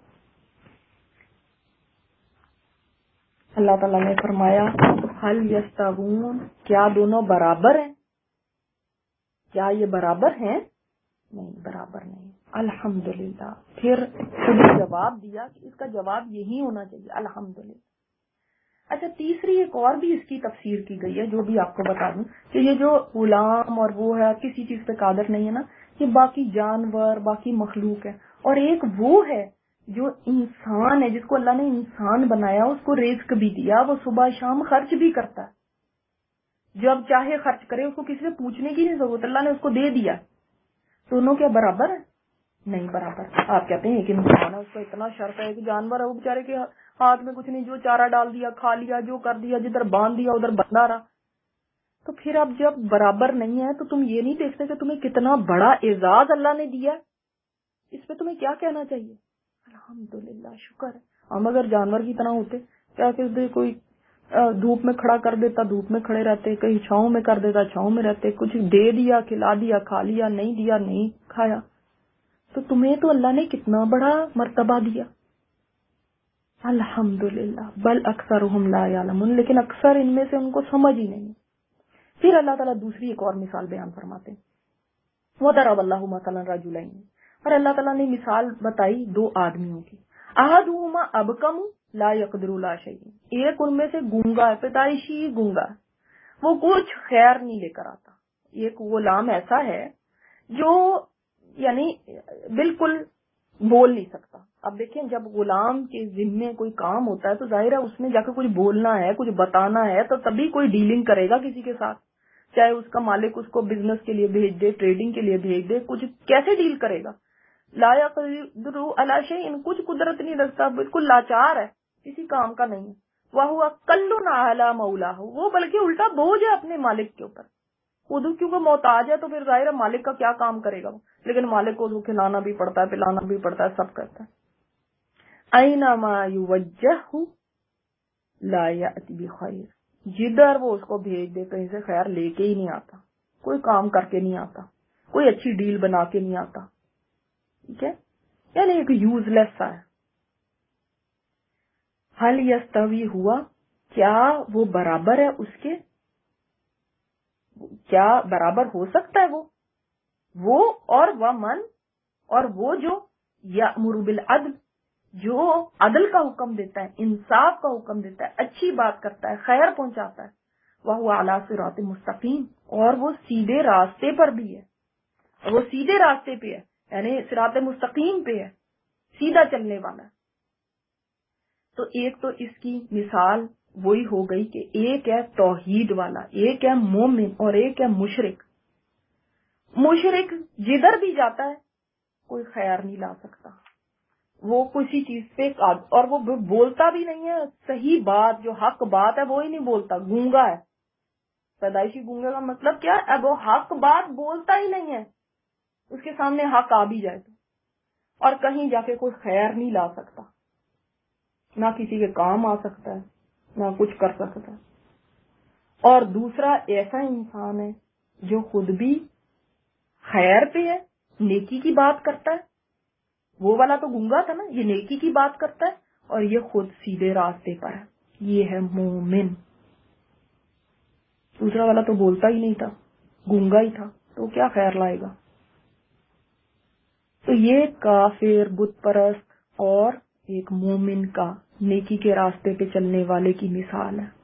اللہ تعالیٰ نے فرمایا ہل یستوون، کیا دونوں برابر ہیں؟ کیا یہ برابر ہیں؟ نہیں، برابر نہیں۔ الحمدللہ، پھر خود جواب دیا کہ اس کا جواب یہی ہونا چاہیے، الحمدللہ۔ اچھا، تیسری ایک اور بھی اس کی تفسیر کی گئی ہے، جو بھی آپ کو بتا دوں کہ یہ جو غلام اور وہ ہے، کسی چیز پہ قادر نہیں ہے نا، یہ باقی جانور، باقی مخلوق ہے، اور ایک وہ ہے جو انسان ہے، جس کو اللہ نے انسان بنایا، اس کو رزق بھی دیا، وہ صبح شام خرچ بھی کرتا ہے، جب چاہے خرچ کرے، اس کو کسی سے پوچھنے کی نہیں ضرورت، اللہ نے اس کو دے دیا۔ دونوں کیا برابر ہے؟ نہیں برابر۔ آپ کہتے ہیں کہ انسان ہے، اس کو اتنا شرف ہے، کہ جانور ہے وہ بیچارے کے ہاتھ میں کچھ نہیں، جو چارہ ڈال دیا کھا لیا، جو کر دیا، جدھر باندھ دیا ادھر بندھا رہا۔ تو پھر اب جب برابر نہیں ہے تو تم یہ نہیں دیکھتے کہ تمہیں کتنا بڑا اعزاز اللہ نے دیا، اس پہ تمہیں کیا کہنا چاہیے؟ الحمدللہ، شکر ہے۔ ہم اگر جانور کی طرح ہوتے، کیا کہ کوئی دھوپ میں کھڑا کر دیتا دھوپ میں کھڑے رہتے، کہیں چھاؤں میں کر دیتا چھاؤں میں رہتے، کچھ دے دیا کھلا دیا کھا لیا، نہیں دیا نہیں کھایا، تو تمہیں تو اللہ نے کتنا بڑا مرتبہ دیا۔ الحمدللہ، بل اکثرہم لا یعلمون، لیکن اکثر ان میں سے ان کو سمجھ ہی نہیں۔ پھر اللہ تعالیٰ دوسری ایک اور مثال بیان فرماتے ہیں، وَضَرَبَ اللَّهُ مَثَلًا رَجُلَيْنِ، اور اللہ تعالیٰ نے مثال بتائی دو آدمیوں کی، احدہما ابکم لا یقدر علی شیء، ایک ان میں سے گونگا ہے، پیدائشی گونگا ہے، وہ کچھ خیر نہیں لے کر آتا۔ ایک غلام ایسا ہے جو یعنی بالکل بول نہیں سکتا۔ اب دیکھیں، جب غلام کے ذمے کوئی کام ہوتا ہے تو ظاہر ہے اس میں جا کے کچھ بولنا ہے، کچھ بتانا ہے، تو تبھی کوئی ڈیلنگ کرے گا کسی کے ساتھ، چاہے اس کا مالک اس کو بزنس کے لیے بھیج دے، ٹریڈنگ کے لیے بھیج دے، کچھ کیسے ڈیل کرے گا؟ لا یقدر علی شیء، کچھ قدرت نہیں رکھتا، بالکل لاچار ہے، کسی کام کا نہیں ہے۔ وَهُوَ کَلٌّ عَلَى مَوْلَاهُ، وہ بلکہ الٹا بوجھ ہے اپنے مالک کے اوپر، خود کیونکہ محتاج ہے تو پھر ظاہر ہے مالک کا کیا کام کرے گا وہ، لیکن مالک کو کھلانا بھی پڑتا ہے، پلانا بھی پڑتا ہے، سب کرتا ہے۔ اینما یوجہ لا یأتی بخیر، جدھر وہ اس کو بھیج دے کہیں سے خیر لے کے ہی نہیں آتا، کوئی کام کر کے نہیں آتا، کوئی اچھی ڈیل بنا کے نہیں آتا، ٹھیک ہے، یعنی ایک یوز لیس سا ہے۔ حل یستوی ہوا، کیا وہ برابر ہے اس کے؟ کیا برابر ہو سکتا ہے وہ اور ومن، اور وہ جو یأمر بالعدل، جو عدل کا حکم دیتا ہے، انصاف کا حکم دیتا ہے، اچھی بات کرتا ہے، خیر پہنچاتا ہے، وَهُوَ عَلَى صِرَاطٍ مستقیم، اور وہ سیدھے راستے پر بھی ہے، وہ سیدھے راستے پہ ہے، یعنی صراط مستقیم پہ ہے، سیدھا چلنے والا ہے۔ تو ایک تو اس کی مثال وہی ہو گئی کہ ایک ہے توحید والا، ایک ہے مومن، اور ایک ہے مشرک۔ مشرک جدھر بھی جاتا ہے کوئی خیر نہیں لا سکتا. وہ کسی چیز پہ اور وہ بولتا بھی نہیں ہے صحیح بات، جو حق بات ہے وہی نہیں بولتا، گونگا ہے. پیدائشی گونگے کا مطلب کیا ہے؟ اب وہ حق بات بولتا ہی نہیں ہے، اس کے سامنے حق آ بھی جائے تو، اور کہیں جا کے کوئی خیر نہیں لا سکتا، نہ کسی کے کام آ سکتا ہے نہ کچھ کر سکتا ہے. اور دوسرا ایسا انسان ہے جو خود بھی خیر پہ ہے، نیکی کی بات کرتا ہے. وہ والا تو گونگا تھا نا، یہ نیکی کی بات کرتا ہے اور یہ خود سیدھے راستے پر ہے، یہ ہے مومن. دوسرا والا تو بولتا ہی نہیں تھا، گونگا ہی تھا، تو کیا خیر لائے گا. تو یہ کافر، بت پرست اور ایک مومن کا نیکی کے راستے پہ چلنے والے کی مثال ہے.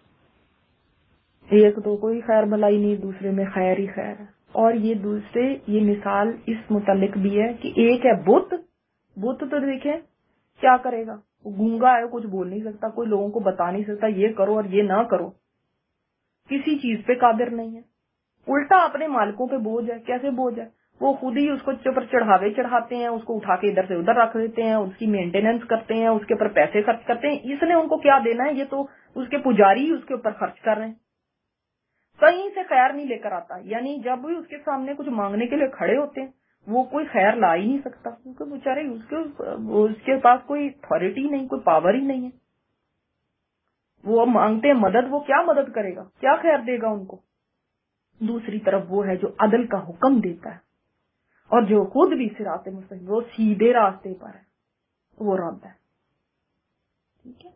ایک تو کوئی خیر بھلائی نہیں، دوسرے میں خیر ہی خیر ہے. اور یہ دوسرے یہ مثال اس متعلق بھی ہے کہ ایک ہے بت تو دیکھیں کیا کرے گا، وہ گونگا ہے، کچھ بول نہیں سکتا، کوئی لوگوں کو بتا نہیں سکتا یہ کرو اور یہ نہ کرو، کسی چیز پہ قادر نہیں ہے، الٹا اپنے مالکوں پہ بوجھ ہے. کیسے بوجھ ہے؟ وہ خود ہی اس کو اوپر چڑھاتے ہیں، اس کو اٹھا کے ادھر سے ادھر رکھ دیتے ہیں، اس کی مینٹیننس کرتے ہیں، اس کے اوپر پیسے خرچ کرتے ہیں. اس نے ان کو کیا دینا ہے؟ یہ تو اس کے پجاری اس کے اوپر خرچ کر رہے ہیں. کہیں سے خیر نہیں لے کر آتا، یعنی جب بھی اس کے سامنے کچھ مانگنے کے لیے کھڑے ہوتے ہیں وہ کوئی خیر لا ہی نہیں سکتا، کیونکہ بیچارے اس کے پاس کوئی اتھارٹی نہیں، کوئی پاور ہی نہیں ہے. وہ مانگتے ہیں مدد، وہ کیا مدد کرے گا، کیا خیر دے گا ان کو. دوسری طرف وہ ہے جو عدل کا حکم دیتا ہے اور جو خود بھی صراط مستقیم، وہ سیدھے راستے پر ہے، وہ رب ہے. ٹھیک ہے،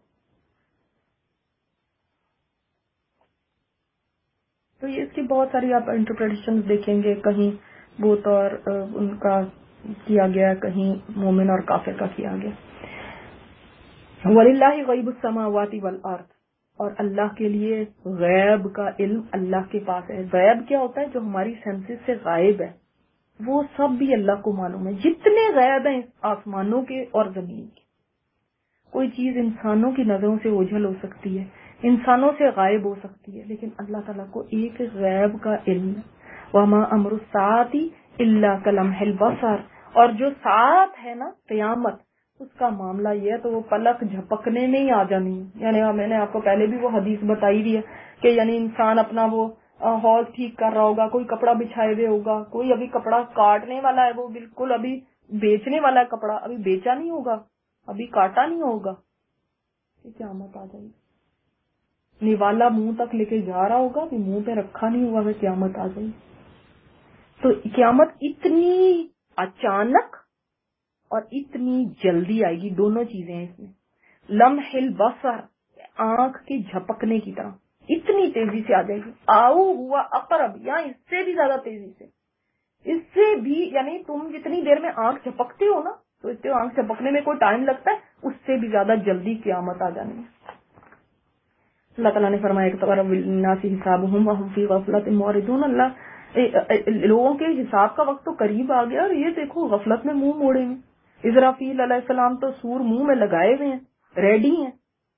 تو یہ اس کی بہت ساری آپ انٹرپریٹیشن دیکھیں گے، کہیں بت اور ان کا کیا گیا، کہیں مومن اور کافر کا کیا گیا. وَلِلَّهِ غَيْبُ السَّمَاوَاتِ وَالْأَرْضِ، اور اللہ کے لیے غیب کا علم اللہ کے پاس ہے. غیب کیا ہوتا ہے؟ جو ہماری سینسز سے غائب ہے، وہ سب بھی اللہ کو معلوم ہے. جتنے غیب ہیں آسمانوں کے اور زمین کے، کوئی چیز انسانوں کی نظروں سے اوجھل ہو سکتی ہے، انسانوں سے غائب ہو سکتی ہے، لیکن اللہ تعالیٰ کو ایک غیب کا علم ہے. وَمَا أَمْرُ السَّاعَةِ إِلَّا كَلَمْحِ الْبَصَرِ، اور جو ساعت ہے نا قیامت، اس کا معاملہ یہ ہے تو وہ پلک جھپکنے میں ہی آ جانی ہے. یعنی میں نے آپ کو پہلے بھی وہ حدیث بتائی دی ہے کہ یعنی انسان اپنا وہ ہال ٹھیک کر رہا ہوگا، کوئی کپڑا بچھائے ہوئے ہوگا، کوئی ابھی کپڑا کاٹنے والا ہے، وہ بالکل ابھی بیچنے والا ہے، کپڑا ابھی بیچا نہیں ہوگا، ابھی کاٹا نہیں ہوگا، قیامت آ جائے گی. نوالا منہ تک لے کے جا رہا ہوگا، ابھی منہ پہ رکھا نہیں ہوگا، پھر قیامت آ جائے گی. تو قیامت اتنی اچانک اور اتنی جلدی آئے گی، دونوں چیزیں ہیں اس میں. لمح البصر، آنکھ کے جھپکنے کی طرح اتنی تیزی سے آ جائے گی. آؤ ہوا اقرب، یا اس سے بھی زیادہ تیزی سے، اس سے بھی، یعنی تم جتنی دیر میں آنکھ جھپکتے ہو نا، تو اس سے آنکھ جھپکنے میں کوئی ٹائم لگتا ہے، اس سے بھی زیادہ جلدی قیامت آ جانی ہے. اللہ تعالیٰ نے فرمایا کہ الناس حسابهم وهم في غفلة معرضون. اللہ لوگوں کے حساب کا وقت تو قریب آ گیا اور یہ دیکھو غفلت میں منہ موڑے ہیں. اسرافیل علیہ السلام تو سور منہ میں لگائے ہوئے ہیں، ریڈی ہیں.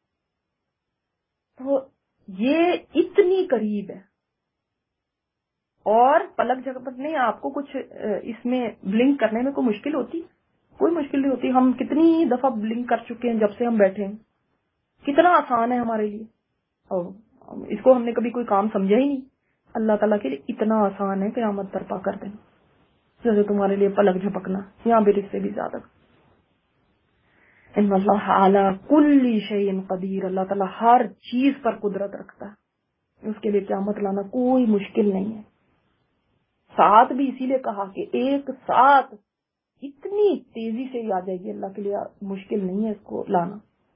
تو یہ اتنی قریب ہے، اور پلک جھپکنے آپ کو کچھ اس میں بلنک کرنے میں کوئی مشکل ہوتی؟ کوئی مشکل نہیں ہوتی. ہم کتنی دفعہ بلنک کر چکے ہیں جب سے ہم بیٹھے ہیں، کتنا آسان ہے ہمارے لیے، اور اس کو ہم نے کبھی کوئی کام سمجھا ہی نہیں. اللہ تعالیٰ کے لیے اتنا آسان ہے قیامت برپا کر دینا، جیسے تمہارے لیے پلک جھپکنا، یہاں بھی اس سے بھی زیادہ. ان اللہ علی کل شیء قدیر، اللہ تعالیٰ ہر چیز پر قدرت رکھتا ہے، اس کے لیے قیامت لانا کوئی مشکل نہیں ہے. ساتھ بھی اسی لیے کہا کہ ایک ساتھ اتنی تیزی سے آ جائے گی، اللہ کے لیے مشکل نہیں ہے اس کو لانا،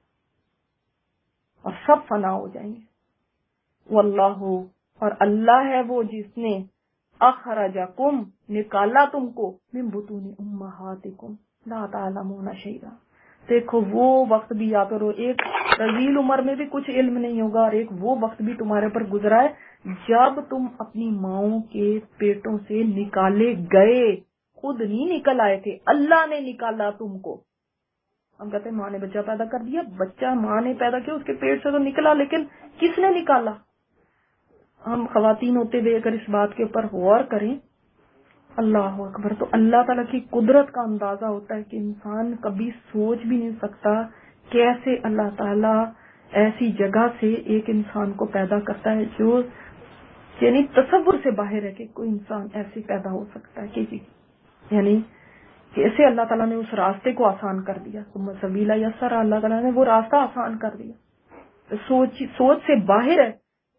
اور سب فنا ہو جائیں گے. واللہ، اور اللہ ہے وہ جس نے اخرجکم، نکالا تم کو، من بطون امہاتکم لا تعلمون شیئا. دیکھو وہ وقت بھی یا کرو، ایک رذیل عمر میں بھی کچھ علم نہیں ہوگا، اور ایک وہ وقت بھی تمہارے پر گزرا ہے جب تم اپنی ماؤں کے پیٹوں سے نکالے گئے. خود نہیں نکل آئے تھے، اللہ نے نکالا تم کو. ہم کہتے ہیں ماں نے بچہ پیدا کر دیا، بچہ ماں نے پیدا کیا، اس کے پیٹ سے تو نکلا، لیکن کس نے نکالا؟ ہم خواتین ہوتے ہوئے اگر اس بات کے اوپر غور کریں اللہ اکبر. تو اللہ تعالیٰ کی قدرت کا اندازہ ہوتا ہے کہ انسان کبھی سوچ بھی نہیں سکتا کیسے اللہ تعالیٰ ایسی جگہ سے ایک انسان کو پیدا کرتا ہے جو یعنی تصور سے باہر ہے کہ کوئی انسان ایسے پیدا ہو سکتا ہے کہ یعنی کیسے اللہ تعالیٰ نے اس راستے کو آسان کر دیا. ثم السبیل یسر، اللہ تعالیٰ نے وہ راستہ آسان کر دیا. سوچ سے باہر ہے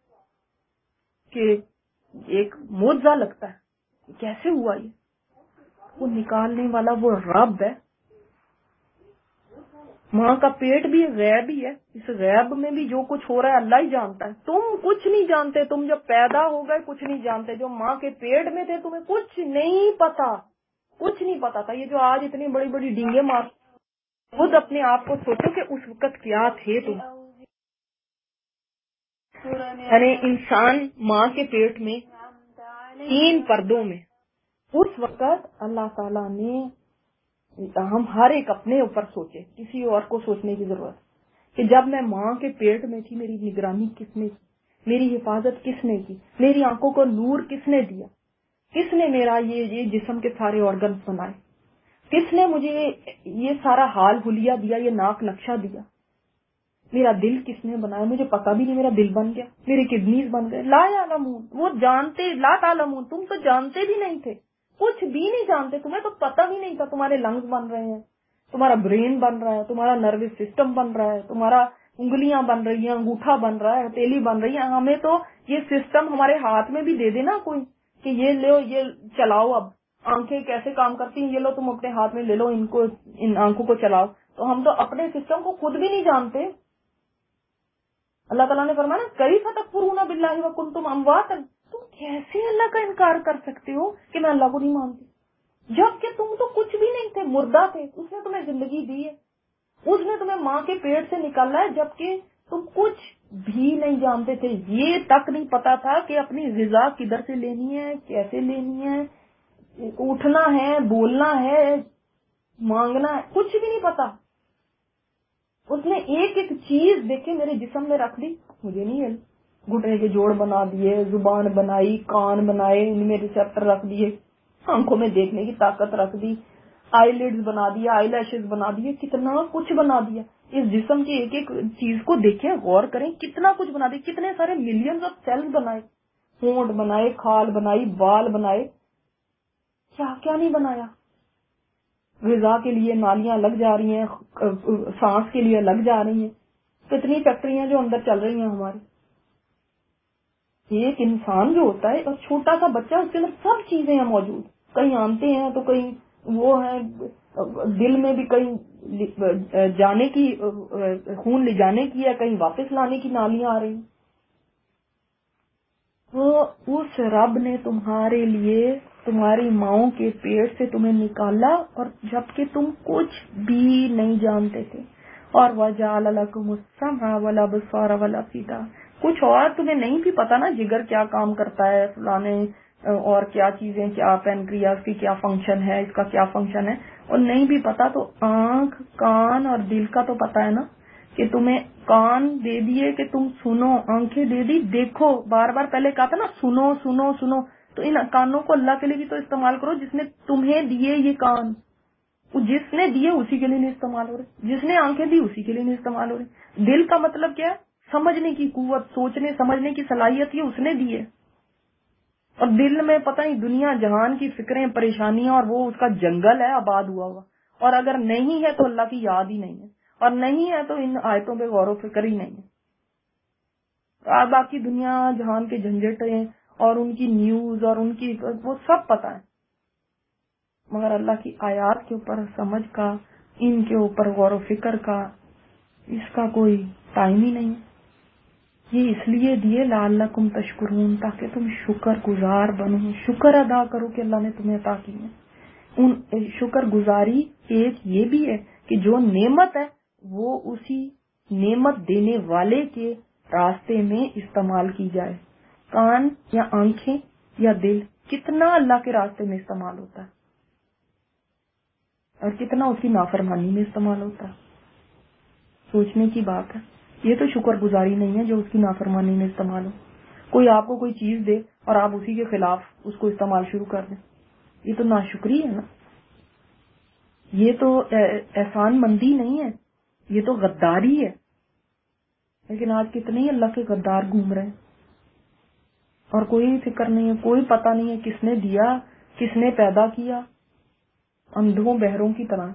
کہ ایک معجزہ لگتا ہے کیسے ہوا یہ. وہ نکالنے والا وہ رب ہے. ماں کا پیٹ بھی غیب ہی ہے. اس غیب میں بھی جو کچھ ہو رہا ہے اللہ ہی جانتا ہے. تم کچھ نہیں جانتے. تم جب پیدا ہو گئے کچھ نہیں جانتے. جو ماں کے پیٹ میں تھے تمہیں کچھ نہیں پتا، کچھ نہیں پتا تھا. یہ جو آج اتنی بڑی بڑی ڈینگیں مار، خود اپنے آپ کو سوچو کہ اس وقت کیا تھے تم. یعنی انسان ماں کے پیٹ میں 3 پردوں میں، اس وقت اللہ تعالیٰ نے، ہم ہر ایک اپنے اوپر سوچے، کسی اور کو سوچنے کی ضرورت کہ جب میں ماں کے پیٹ میں تھی میری نگرانی کس نے کی، میری حفاظت کس نے کی، میری آنکھوں کو نور کس نے دیا، کس نے میرا یہ جسم کے سارے آرگنز بنائے، کس نے مجھے یہ سارا حال حلیہ دیا، یہ ناک نقشہ دیا، میرا دل کس نے بنایا، مجھے پتا بھی نہیں میرا دل بن گیا، میری کڈنیز بن گئے. لا یعلمون، وہ جانتے، لا تعلمون، تم تو جانتے بھی نہیں تھے، کچھ بھی نہیں جانتے. تمہیں تو پتا بھی نہیں تھا تمہارے لنگز بن رہے ہیں، تمہارا برین بن رہا ہے، تمہارا نروس سسٹم بن رہا ہے، تمہارا انگلیاں بن رہی ہیں، انگوٹھا بن رہا ہے، ہتھیلی بن رہی ہے. ہمیں تو یہ سسٹم ہمارے ہاتھ میں بھی دے دے نا کوئی کہ یہ لو، یہ چلاؤ. اب آنکھیں کیسے کام کرتی ہیں، یہ لو تم اپنے ہاتھ میں لے لو، ان آنکھوں کو چلاؤ. تو ہم تو اپنے سسٹم کو خود بھی نہیں جانتے. اللہ تعالیٰ نے فرمایا کیف تکفرون باللہ وکنتم امواتا، تم کیسے اللہ کا انکار کر سکتے ہو کہ میں اللہ کو نہیں مانتی، جبکہ تم تو کچھ بھی نہیں تھے، مردہ تھے. اس نے تمہیں زندگی دی ہے، اس نے تمہیں ماں کے پیٹ سے نکالا ہے، جبکہ تم کچھ بھی نہیں جانتے تھے. یہ تک نہیں پتا تھا کہ اپنی غذا کدھر سے لینی ہے، کیسے لینی ہے، اٹھنا ہے، بولنا ہے، مانگنا ہے، کچھ بھی نہیں پتا. اس نے ایک ایک چیز دیکھے میرے جسم میں رکھ دی، مجھے نہیں ہے. گھٹنے کے جوڑ بنا دیے، زبان بنائی، کان بنائے، ان میں ریسپٹر رکھ دیے، آنکھوں میں دیکھنے کی طاقت رکھ دی، آئی لیڈز بنا دیا، آئی لیشز بنا دیے، کتنا کچھ بنا دیا. اس جسم کی ایک ایک چیز کو دیکھیں، غور کریں، کتنا کچھ بنا دیا. کتنے سارے ملینز آف سیلز بنائے، ہونٹ بنائے، کھال بنائی، بال بنائے، کیا کیا نہیں بنایا. غذا کے لیے نالیاں لگ جا رہی ہیں، سانس کے لیے لگ جا رہی ہیں. کتنی فیکٹریاں جو اندر چل رہی ہیں ہمارے. ایک انسان جو ہوتا ہے اور چھوٹا سا بچہ، اس کے اندر سب چیزیں ہیں موجود. کہیں آنتے ہیں تو کہیں وہ ہیں، دل میں بھی کہیں جانے کی، خون لے جانے کی ہے، کہیں واپس لانے کی نالیاں آ رہی ہیں. وہ اس رب نے تمہارے لیے تمہاری ماؤں کے پیٹ سے تمہیں نکالا، اور جبکہ تم کچھ بھی نہیں جانتے تھے. اور وَجَعَلَ لَكُمُ السَّمْعَ وَالْأَبْصَارَ وَالْأَفْئِدَةَ، کچھ اور تمہیں نہیں بھی پتا نا، جگر کیا کام کرتا ہے، فلانے اور کیا چیزیں، کیا پینکریاس کی کیا فنکشن ہے، اس کا کیا فنکشن ہے، اور نہیں بھی پتا. تو آنکھ، کان اور دل کا تو پتا ہے نا، کہ تمہیں کان دے دیے کہ تم سنو، آنکھیں دے دی دیکھو. بار بار پہلے کہا تھا نا سنو سنو سنو. تو ان کانوں کو اللہ کے لیے بھی تو استعمال کرو جس نے تمہیں دیے یہ کان. جس نے دیے اسی کے لیے نہیں استعمال ہو رہے، جس نے آنکھیں دی اسی کے لیے نہیں استعمال ہو رہے. دل کا مطلب کیا ہے؟ سمجھنے کی قوت، سوچنے سمجھنے کی صلاحیت، یہ اس نے دی ہے. اور دل میں پتہ نہیں دنیا جہان کی فکریں، پریشانیاں، اور وہ اس کا جنگل ہے آباد ہوا ہوا. اور اگر نہیں ہے تو اللہ کی یاد ہی نہیں ہے، اور نہیں ہے تو ان آیتوں پہ غور و فکر ہی نہیں ہے. باقی دنیا جہان کے جھنجھٹیں اور ان کی نیوز اور ان کی وہ سب پتہ ہے، مگر اللہ کی آیات کے اوپر سمجھ کا، ان کے اوپر غور و فکر کا، اس کا کوئی ٹائم ہی نہیں ہے. یہ اس لیے دیے لعلکم تشکرون، تاکہ تم شکر گزار بنو، شکر ادا کرو کہ اللہ نے تمہیں عطا کی ہے. ان شکر گزاری ایک یہ بھی ہے کہ جو نعمت ہے وہ اسی نعمت دینے والے کے راستے میں استعمال کی جائے. کان یا آنکھیں یا دل کتنا اللہ کے راستے میں استعمال ہوتا ہے اور کتنا اس کی نافرمانی میں استعمال ہوتا ہے. سوچنے کی بات ہے. یہ تو شکر گزاری نہیں ہے جو اس کی نافرمانی میں استعمال ہو. کوئی آپ کو کوئی چیز دے اور آپ اسی کے خلاف اس کو استعمال شروع کر دیں، یہ تو ناشکری ہے نا، یہ تو احسان مندی نہیں ہے، یہ تو غداری ہے. لیکن آج کتنے ہی اللہ کے غدار گھوم رہے ہیں اور کوئی فکر نہیں ہے، کوئی پتہ نہیں ہے کس نے دیا، کس نے پیدا کیا، اندھوں بہروں کی طرح.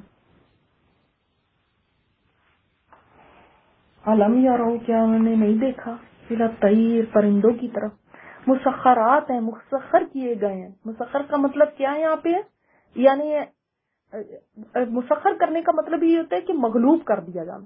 علم یارو، کیا انہوں نے نہیں دیکھا، فی الطیر، پرندوں کی طرف. مسخرات ہیں، مسخر کیے گئے ہیں. مسخر کا مطلب کیا ہے یہاں پہ؟ یعنی مسخر کرنے کا مطلب یہ ہوتا ہے کہ مغلوب کر دیا جانا.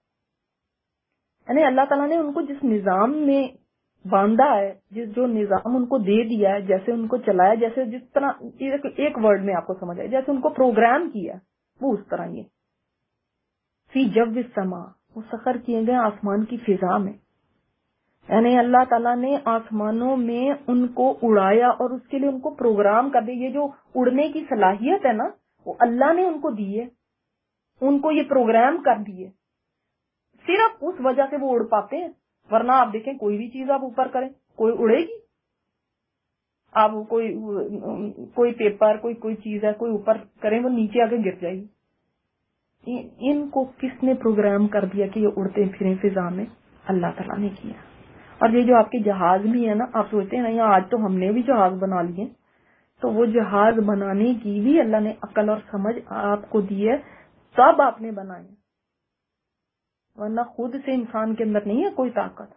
یعنی اللہ تعالیٰ نے ان کو جس نظام میں باندھا ہے، جو نظام ان کو دے دیا ہے، جیسے ان کو چلایا، جیسے جس طرح ایک ورڈ میں آپ کو سمجھ آئے، جیسے ان کو پروگرام کیا وہ اس طرح یہ فی جو السما، مسخر کیے گئے آسمان کی فضا میں. یعنی اللہ تعالیٰ نے آسمانوں میں ان کو اڑایا اور اس کے لیے ان کو پروگرام کر دیا. یہ جو اڑنے کی صلاحیت ہے نا، وہ اللہ نے ان کو دی ہے، ان کو یہ پروگرام کر دیے. صرف اس وجہ سے وہ اڑ پاتے ہیں، ورنہ آپ دیکھیں کوئی بھی چیز آپ اوپر کریں کوئی اڑے گی. آپ کوئی پیپر کوئی چیز ہے کوئی اوپر کریں وہ نیچے آگے گر جائے گی. ان کو کس نے پروگرام کر دیا کہ یہ اڑتے پھریں فضا میں؟ اللہ تعالیٰ نے کیا. اور یہ جو آپ کے جہاز بھی ہے نا، آپ سوچتے ہیں نا آج تو ہم نے بھی جہاز بنا لیے، تو وہ جہاز بنانے کی بھی اللہ نے عقل اور سمجھ آپ کو دی ہے، تب آپ نے بنائے، ورنہ خود سے انسان کے اندر نہیں ہے کوئی طاقت.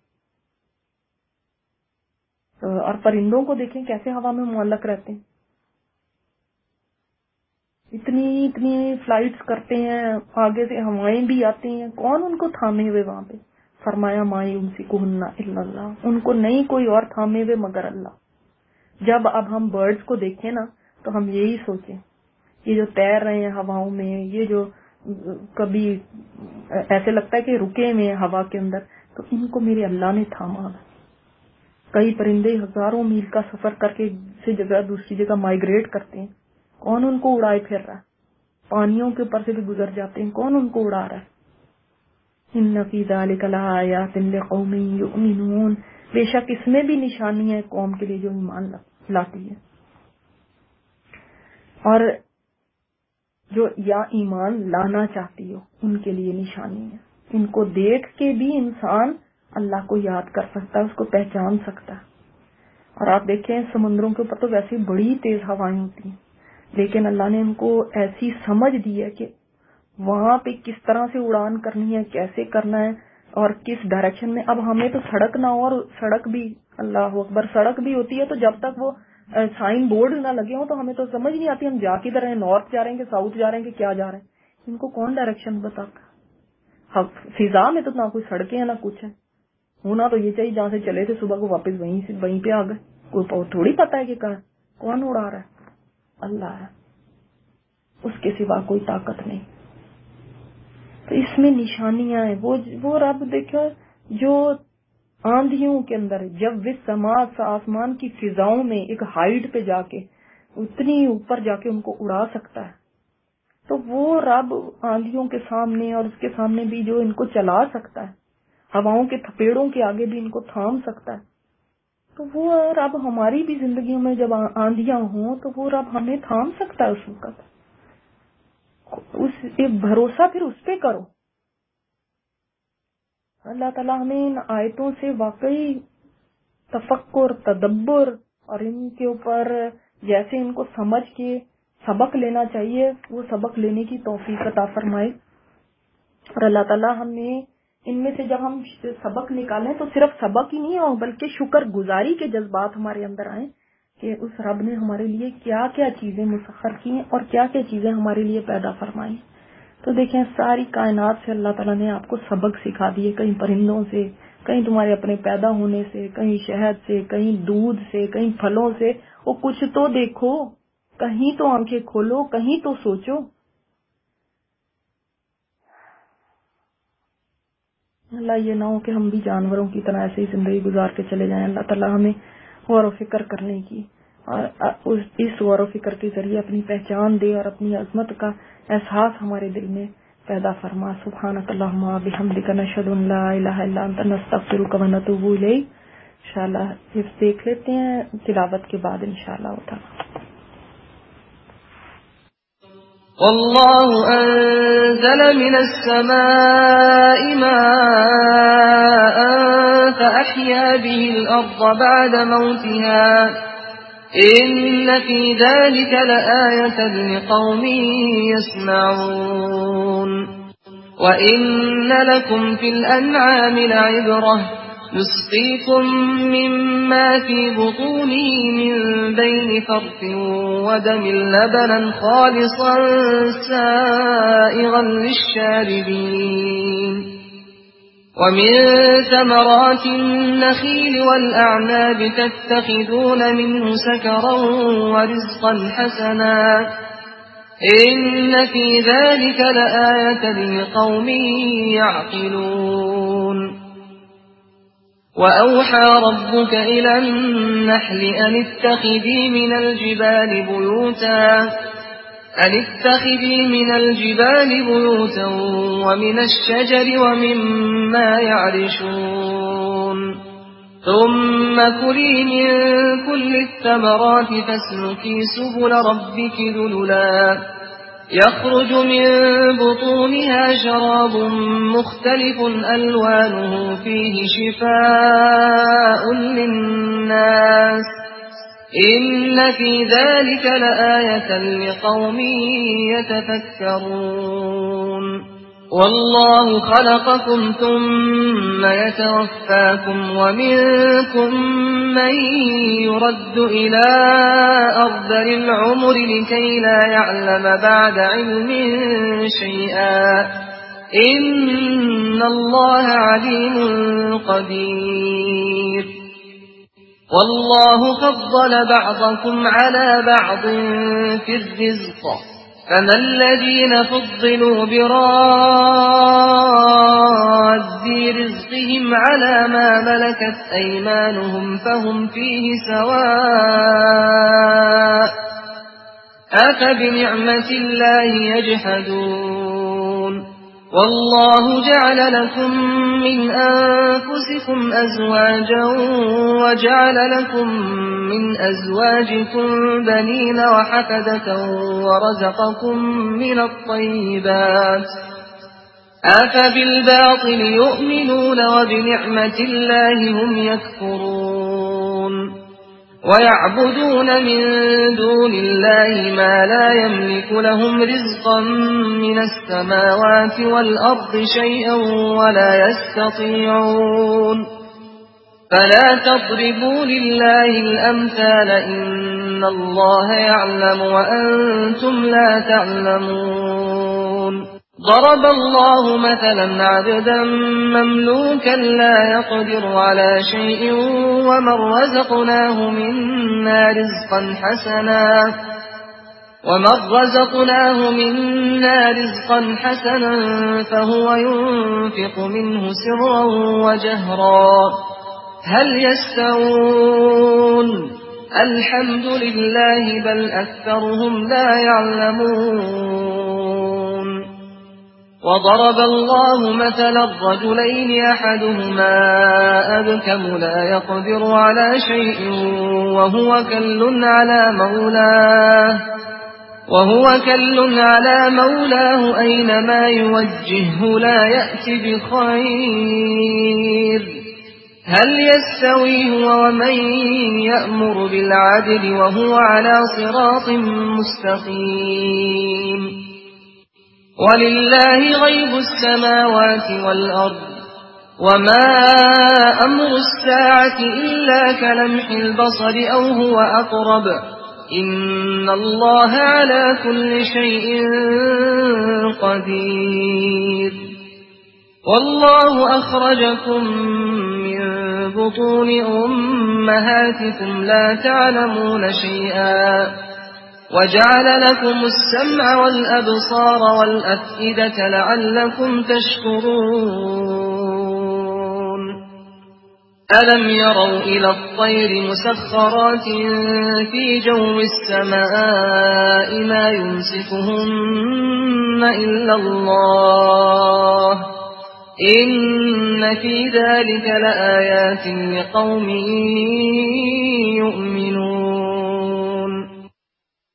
اور پرندوں کو دیکھیں کیسے ہوا میں معلق رہتے ہیں، اتنی فلائٹس کرتے ہیں، آگے سے ہوائیں بھی آتی ہیں، کون ان کو تھامے ہوئے وہاں پہ؟ فرمایا ما یمسکہن الا اللہ، ان کو نہیں کوئی اور تھامے ہوئے مگر اللہ. جب اب ہم برڈز کو دیکھیں نا تو ہم یہی سوچیں، یہ جو تیر رہے ہیں ہواؤں میں، یہ جو کبھی ایسے لگتا ہے کہ رکے ہوئے ہیں ہوا کے اندر، تو ان کو میرے اللہ نے تھاما. کئی پرندے ہزاروں میل کا سفر کر کے سے جگہ دوسری جگہ مائیگریٹ کرتے ہیں، کون ان کو اڑائے پھر رہا ہے؟ پانیوں کے اوپر سے بھی گزر جاتے ہیں، کون ان کو اڑا رہا ہے؟ ان فی ذلک لآیات لقوم یؤمنون، بے شک اس میں بھی نشانی ہے قوم کے لیے جو ایمان لاتی ہے. اور جو یا ایمان لانا چاہتی ہو ان کے لیے نشانی ہے. ان کو دیکھ کے بھی انسان اللہ کو یاد کر سکتا ہے، اس کو پہچان سکتا ہے. اور آپ دیکھیں سمندروں کے اوپر تو ویسے بڑی تیز ہوائیں ہوتی ہیں، لیکن اللہ نے ان کو ایسی سمجھ دی ہے کہ وہاں پہ کس طرح سے اڑان کرنی ہے، کیسے کرنا ہے اور کس ڈائریکشن میں. اب ہمیں تو سڑک نہ ہو، اور سڑک بھی اللہ اکبر سڑک بھی ہوتی ہے تو جب تک وہ سائن بورڈ نہ لگے ہوں تو ہمیں تو سمجھ نہیں آتی ہم جا کدھر ہیں، نارتھ جا رہے ہیں کہ ساؤتھ جا رہے ہیں کہ کیا جا رہے ہیں. ان کو کون ڈائریکشن بتاتا؟ فضا میں تو نہ کوئی سڑکیں ہیں نہ کچھ ہے، ہونا تو یہ چاہیے جہاں سے چلے تھے صبح کو واپس وہیں پہ آ گئے. کوئی تھوڑی پتا ہے کہ کون اڑا رہا ہے؟ اللہ ہے، اس کے سوا کوئی طاقت نہیں. تو اس میں نشانیاں ہیں. وہ رب دیکھو جو آندھیوں کے اندر جب سماعت آسمان کی فضاؤں میں ایک ہائٹ پہ جا کے اتنی اوپر جا کے ان کو اڑا سکتا ہے، تو وہ رب آندھیوں کے سامنے اور اس کے سامنے بھی جو ان کو چلا سکتا ہے، ہواؤں کے تھپیڑوں کے آگے بھی ان کو تھام سکتا ہے، تو وہ رب ہماری بھی زندگیوں میں جب آندھیاں ہوں تو وہ رب ہمیں تھام سکتا ہے. اس وقت بھروسہ پھر اس پہ کرو. اللہ تعالیٰ ہمیں ان آیتوں سے واقعی تفکر، تدبر اور ان کے اوپر جیسے ان کو سمجھ کے سبق لینا چاہیے وہ سبق لینے کی توفیق عطا فرمائے. اور اللہ تعالیٰ ہمیں ان میں سے جب ہم سبق نکالیں تو صرف سبق ہی نہیں ہو بلکہ شکر گزاری کے جذبات ہمارے اندر آئیں کہ اس رب نے ہمارے لیے کیا کیا چیزیں مسخر کی ہیں اور کیا کیا چیزیں ہمارے لیے پیدا فرمائی. تو دیکھیں ساری کائنات سے اللہ تعالیٰ نے آپ کو سبق سکھا دیے، کہیں پرندوں سے، کہیں تمہارے اپنے پیدا ہونے سے، کہیں شہد سے، کہیں دودھ سے، کہیں پھلوں سے. وہ کچھ تو دیکھو، کہیں تو آنکھیں کھولو، کہیں تو سوچو. اللہ یہ نہ ہو کہ ہم بھی جانوروں کی طرح ایسے ہی زندگی گزار کے چلے جائیں. اللہ تعالیٰ ہمیں غور و فکر کرنے کی اور اس غور و فکر کے ذریعے اپنی پہچان دے اور اپنی عظمت کا احساس ہمارے دل میں پیدا فرما. سبحانک اللہم و بحمدک نشہد ان لا الہ الا انت نستغفرک و نتوب الیک. انشاءاللہ دیکھ لیتے ہیں تلاوت کے بعد انشاءاللہ تعالی. والله أنزل من السماء ماء فأحيا به الأرض بعد موتها إن في ذلك لآية لقوم يسمعون وإن لكم في الأنعام لعبرة نسقيكم مما في بطونه من بين فرث ودم لبنا خالصا سائغا للشاربين ومن ثمرات النخيل والأعناب تتخذون منه سكرا ورزقا حسنا إن في ذلك لآية لقوم يعقلون وأوحى ربك إلى النحل أن اتخذي من الجبال بيوتا ومن الشجر ومما يعرشون ثم كلي من كل الثمرات فاسلكي سبل ربك ذللا يخرج من بطونها شراب مختلف ألوانه فيه شفاء للناس إن في ذلك لآية لقوم يتفكرون والله خلقكم ثم يتوفاكم ومنكم من يرد إلى أرذل العمر لكي لا يعلم بعد علم شيئا إن الله عليم قدير والله فضل بعضكم على بعض في الرزق فما الذين فضلوا براد رزقهم على ما ملكت أيمانهم فهم فيه سواء أفبنعمة الله يجحدون والله جعل لكم من أنفسكم أزواجا وجعل لكم من أزواجكم بنين وحفدة ورزقكم من الطيبات أفبالباطل يؤمنون وبنعمة الله هم يكفرون ويعبدون من دون الله ما لا يملك لهم رزقا من السماوات والأرض شيئا ولا يستطيعون فلا تضربوا لله الأمثال إن الله يعلم وأنتم لا تعلمون ضرب الله مثلا عبدا مملوكا لا يقدر على شيء ومن رزقناه منا رزقا حسنا فهو ينفق منه سرا وجهرا هل يستوون الحمد لله بل أكثرهم لا يعلمون وضرب الله مثلا الرجلين أحدهما أبكم لا يقدر على شيء وهو كل على مولاه أينما يوجهه لا يأتي بخير هل يستوي هو ومن يأمر بالعدل وهو على صراط مستقيم ولله غيب السماوات والأرض وما أمر الساعة إلا كلمح البصر أو هو أقرب إن الله على كل شيء قدير والله أخرجكم من بطون أمهاتكم لا تعلمون شيئا وجعل لكم السمع والأبصار والأفئدة لعلكم تشكرون ألم يروا إلى الطير مسخرات في جو السماء ما يمسكهن إلا الله إن في ذلك لآيات لقوم يؤمنون